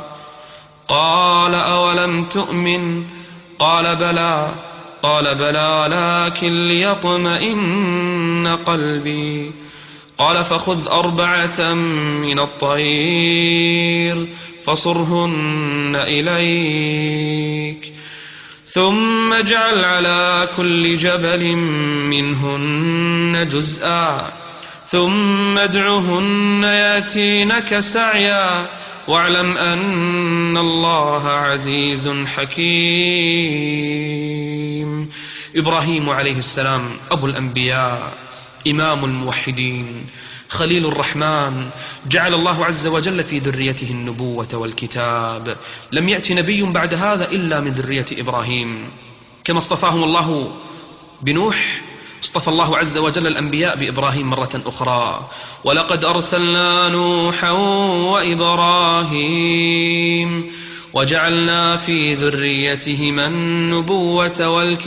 قال أولم تؤمن قال بلى قال بلى لكن ليطمئن قلبي قال فخذ أربعة من الطير فصرهن إليك ثم اجعل على كل جبل منهن جزءا ثم ادعهن ياتينك سعيا واعلم أن الله عزيز حكيم. إبراهيم عليه السلام أبو الأنبياء، إمام الموحدين، خليل الرحمن، جعل الله عز وجل في ذريته النبوة والكتاب. لم يأتي نبي بعد هذا إلا من ذرية إبراهيم. كما اصطفاهم الله بنوح، اصطفى الله عز وجل الأنبياء بإبراهيم مرة أخرى. ولقد أرسلنا نوحا وإبراهيم وجعلنا في ذريتهما النبوة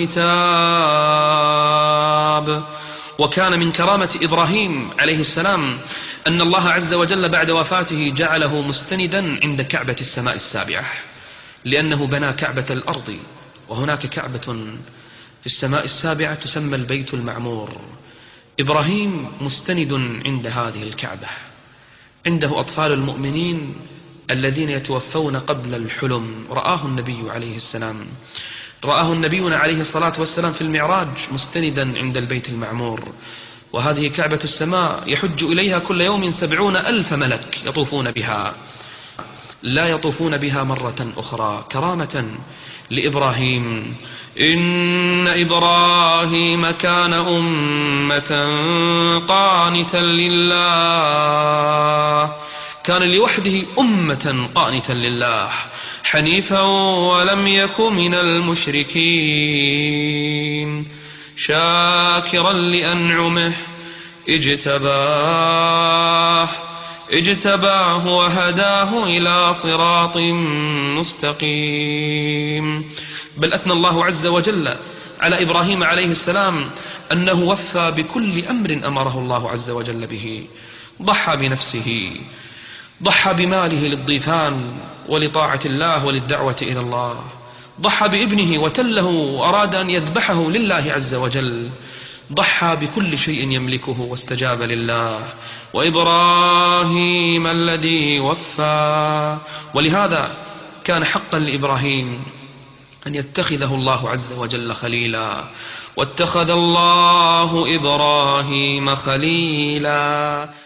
والكتاب. وكان من كرامة إبراهيم عليه السلام أن الله عز وجل بعد وفاته جعله مستندا عند كعبة السماء السابعة، لأنه بنى كعبة الأرض، وهناك كعبة في السماء السابعة تسمى البيت المعمور. إبراهيم مستند عند هذه الكعبة، عنده أطفال المؤمنين الذين يتوفون قبل الحلم. رآه النبي عليه السلام، رآه النبينا عليه الصلاة والسلام في المعراج مستندا عند البيت المعمور. وهذه كعبة السماء يحج إليها كل يوم سبعون ألف ملك يطوفون بها، لا يطوفون بها مرة أخرى، كرامة لإبراهيم. إن إبراهيم كان أمة قانتا لله، كان لوحده أمة قانتا لله حنيفا ولم يك من المشركين، شاكرا لأنعمه اجتباه اجتباه وهداه إلى صراط مستقيم. بل أثنى الله عز وجل على إبراهيم عليه السلام أنه وفى بكل أمر أمره الله عز وجل به. ضحى بنفسه، ضحى بماله للضيفان ولطاعة الله وللدعوة إلى الله، ضحى بابنه وتله وأراد أن يذبحه لله عز وجل، ضحى بكل شيء يملكه واستجاب لله. وإبراهيم الذي وفى. ولهذا كان حقا لإبراهيم أن يتخذه الله عز وجل خليلا، واتخذ الله إبراهيم خليلا.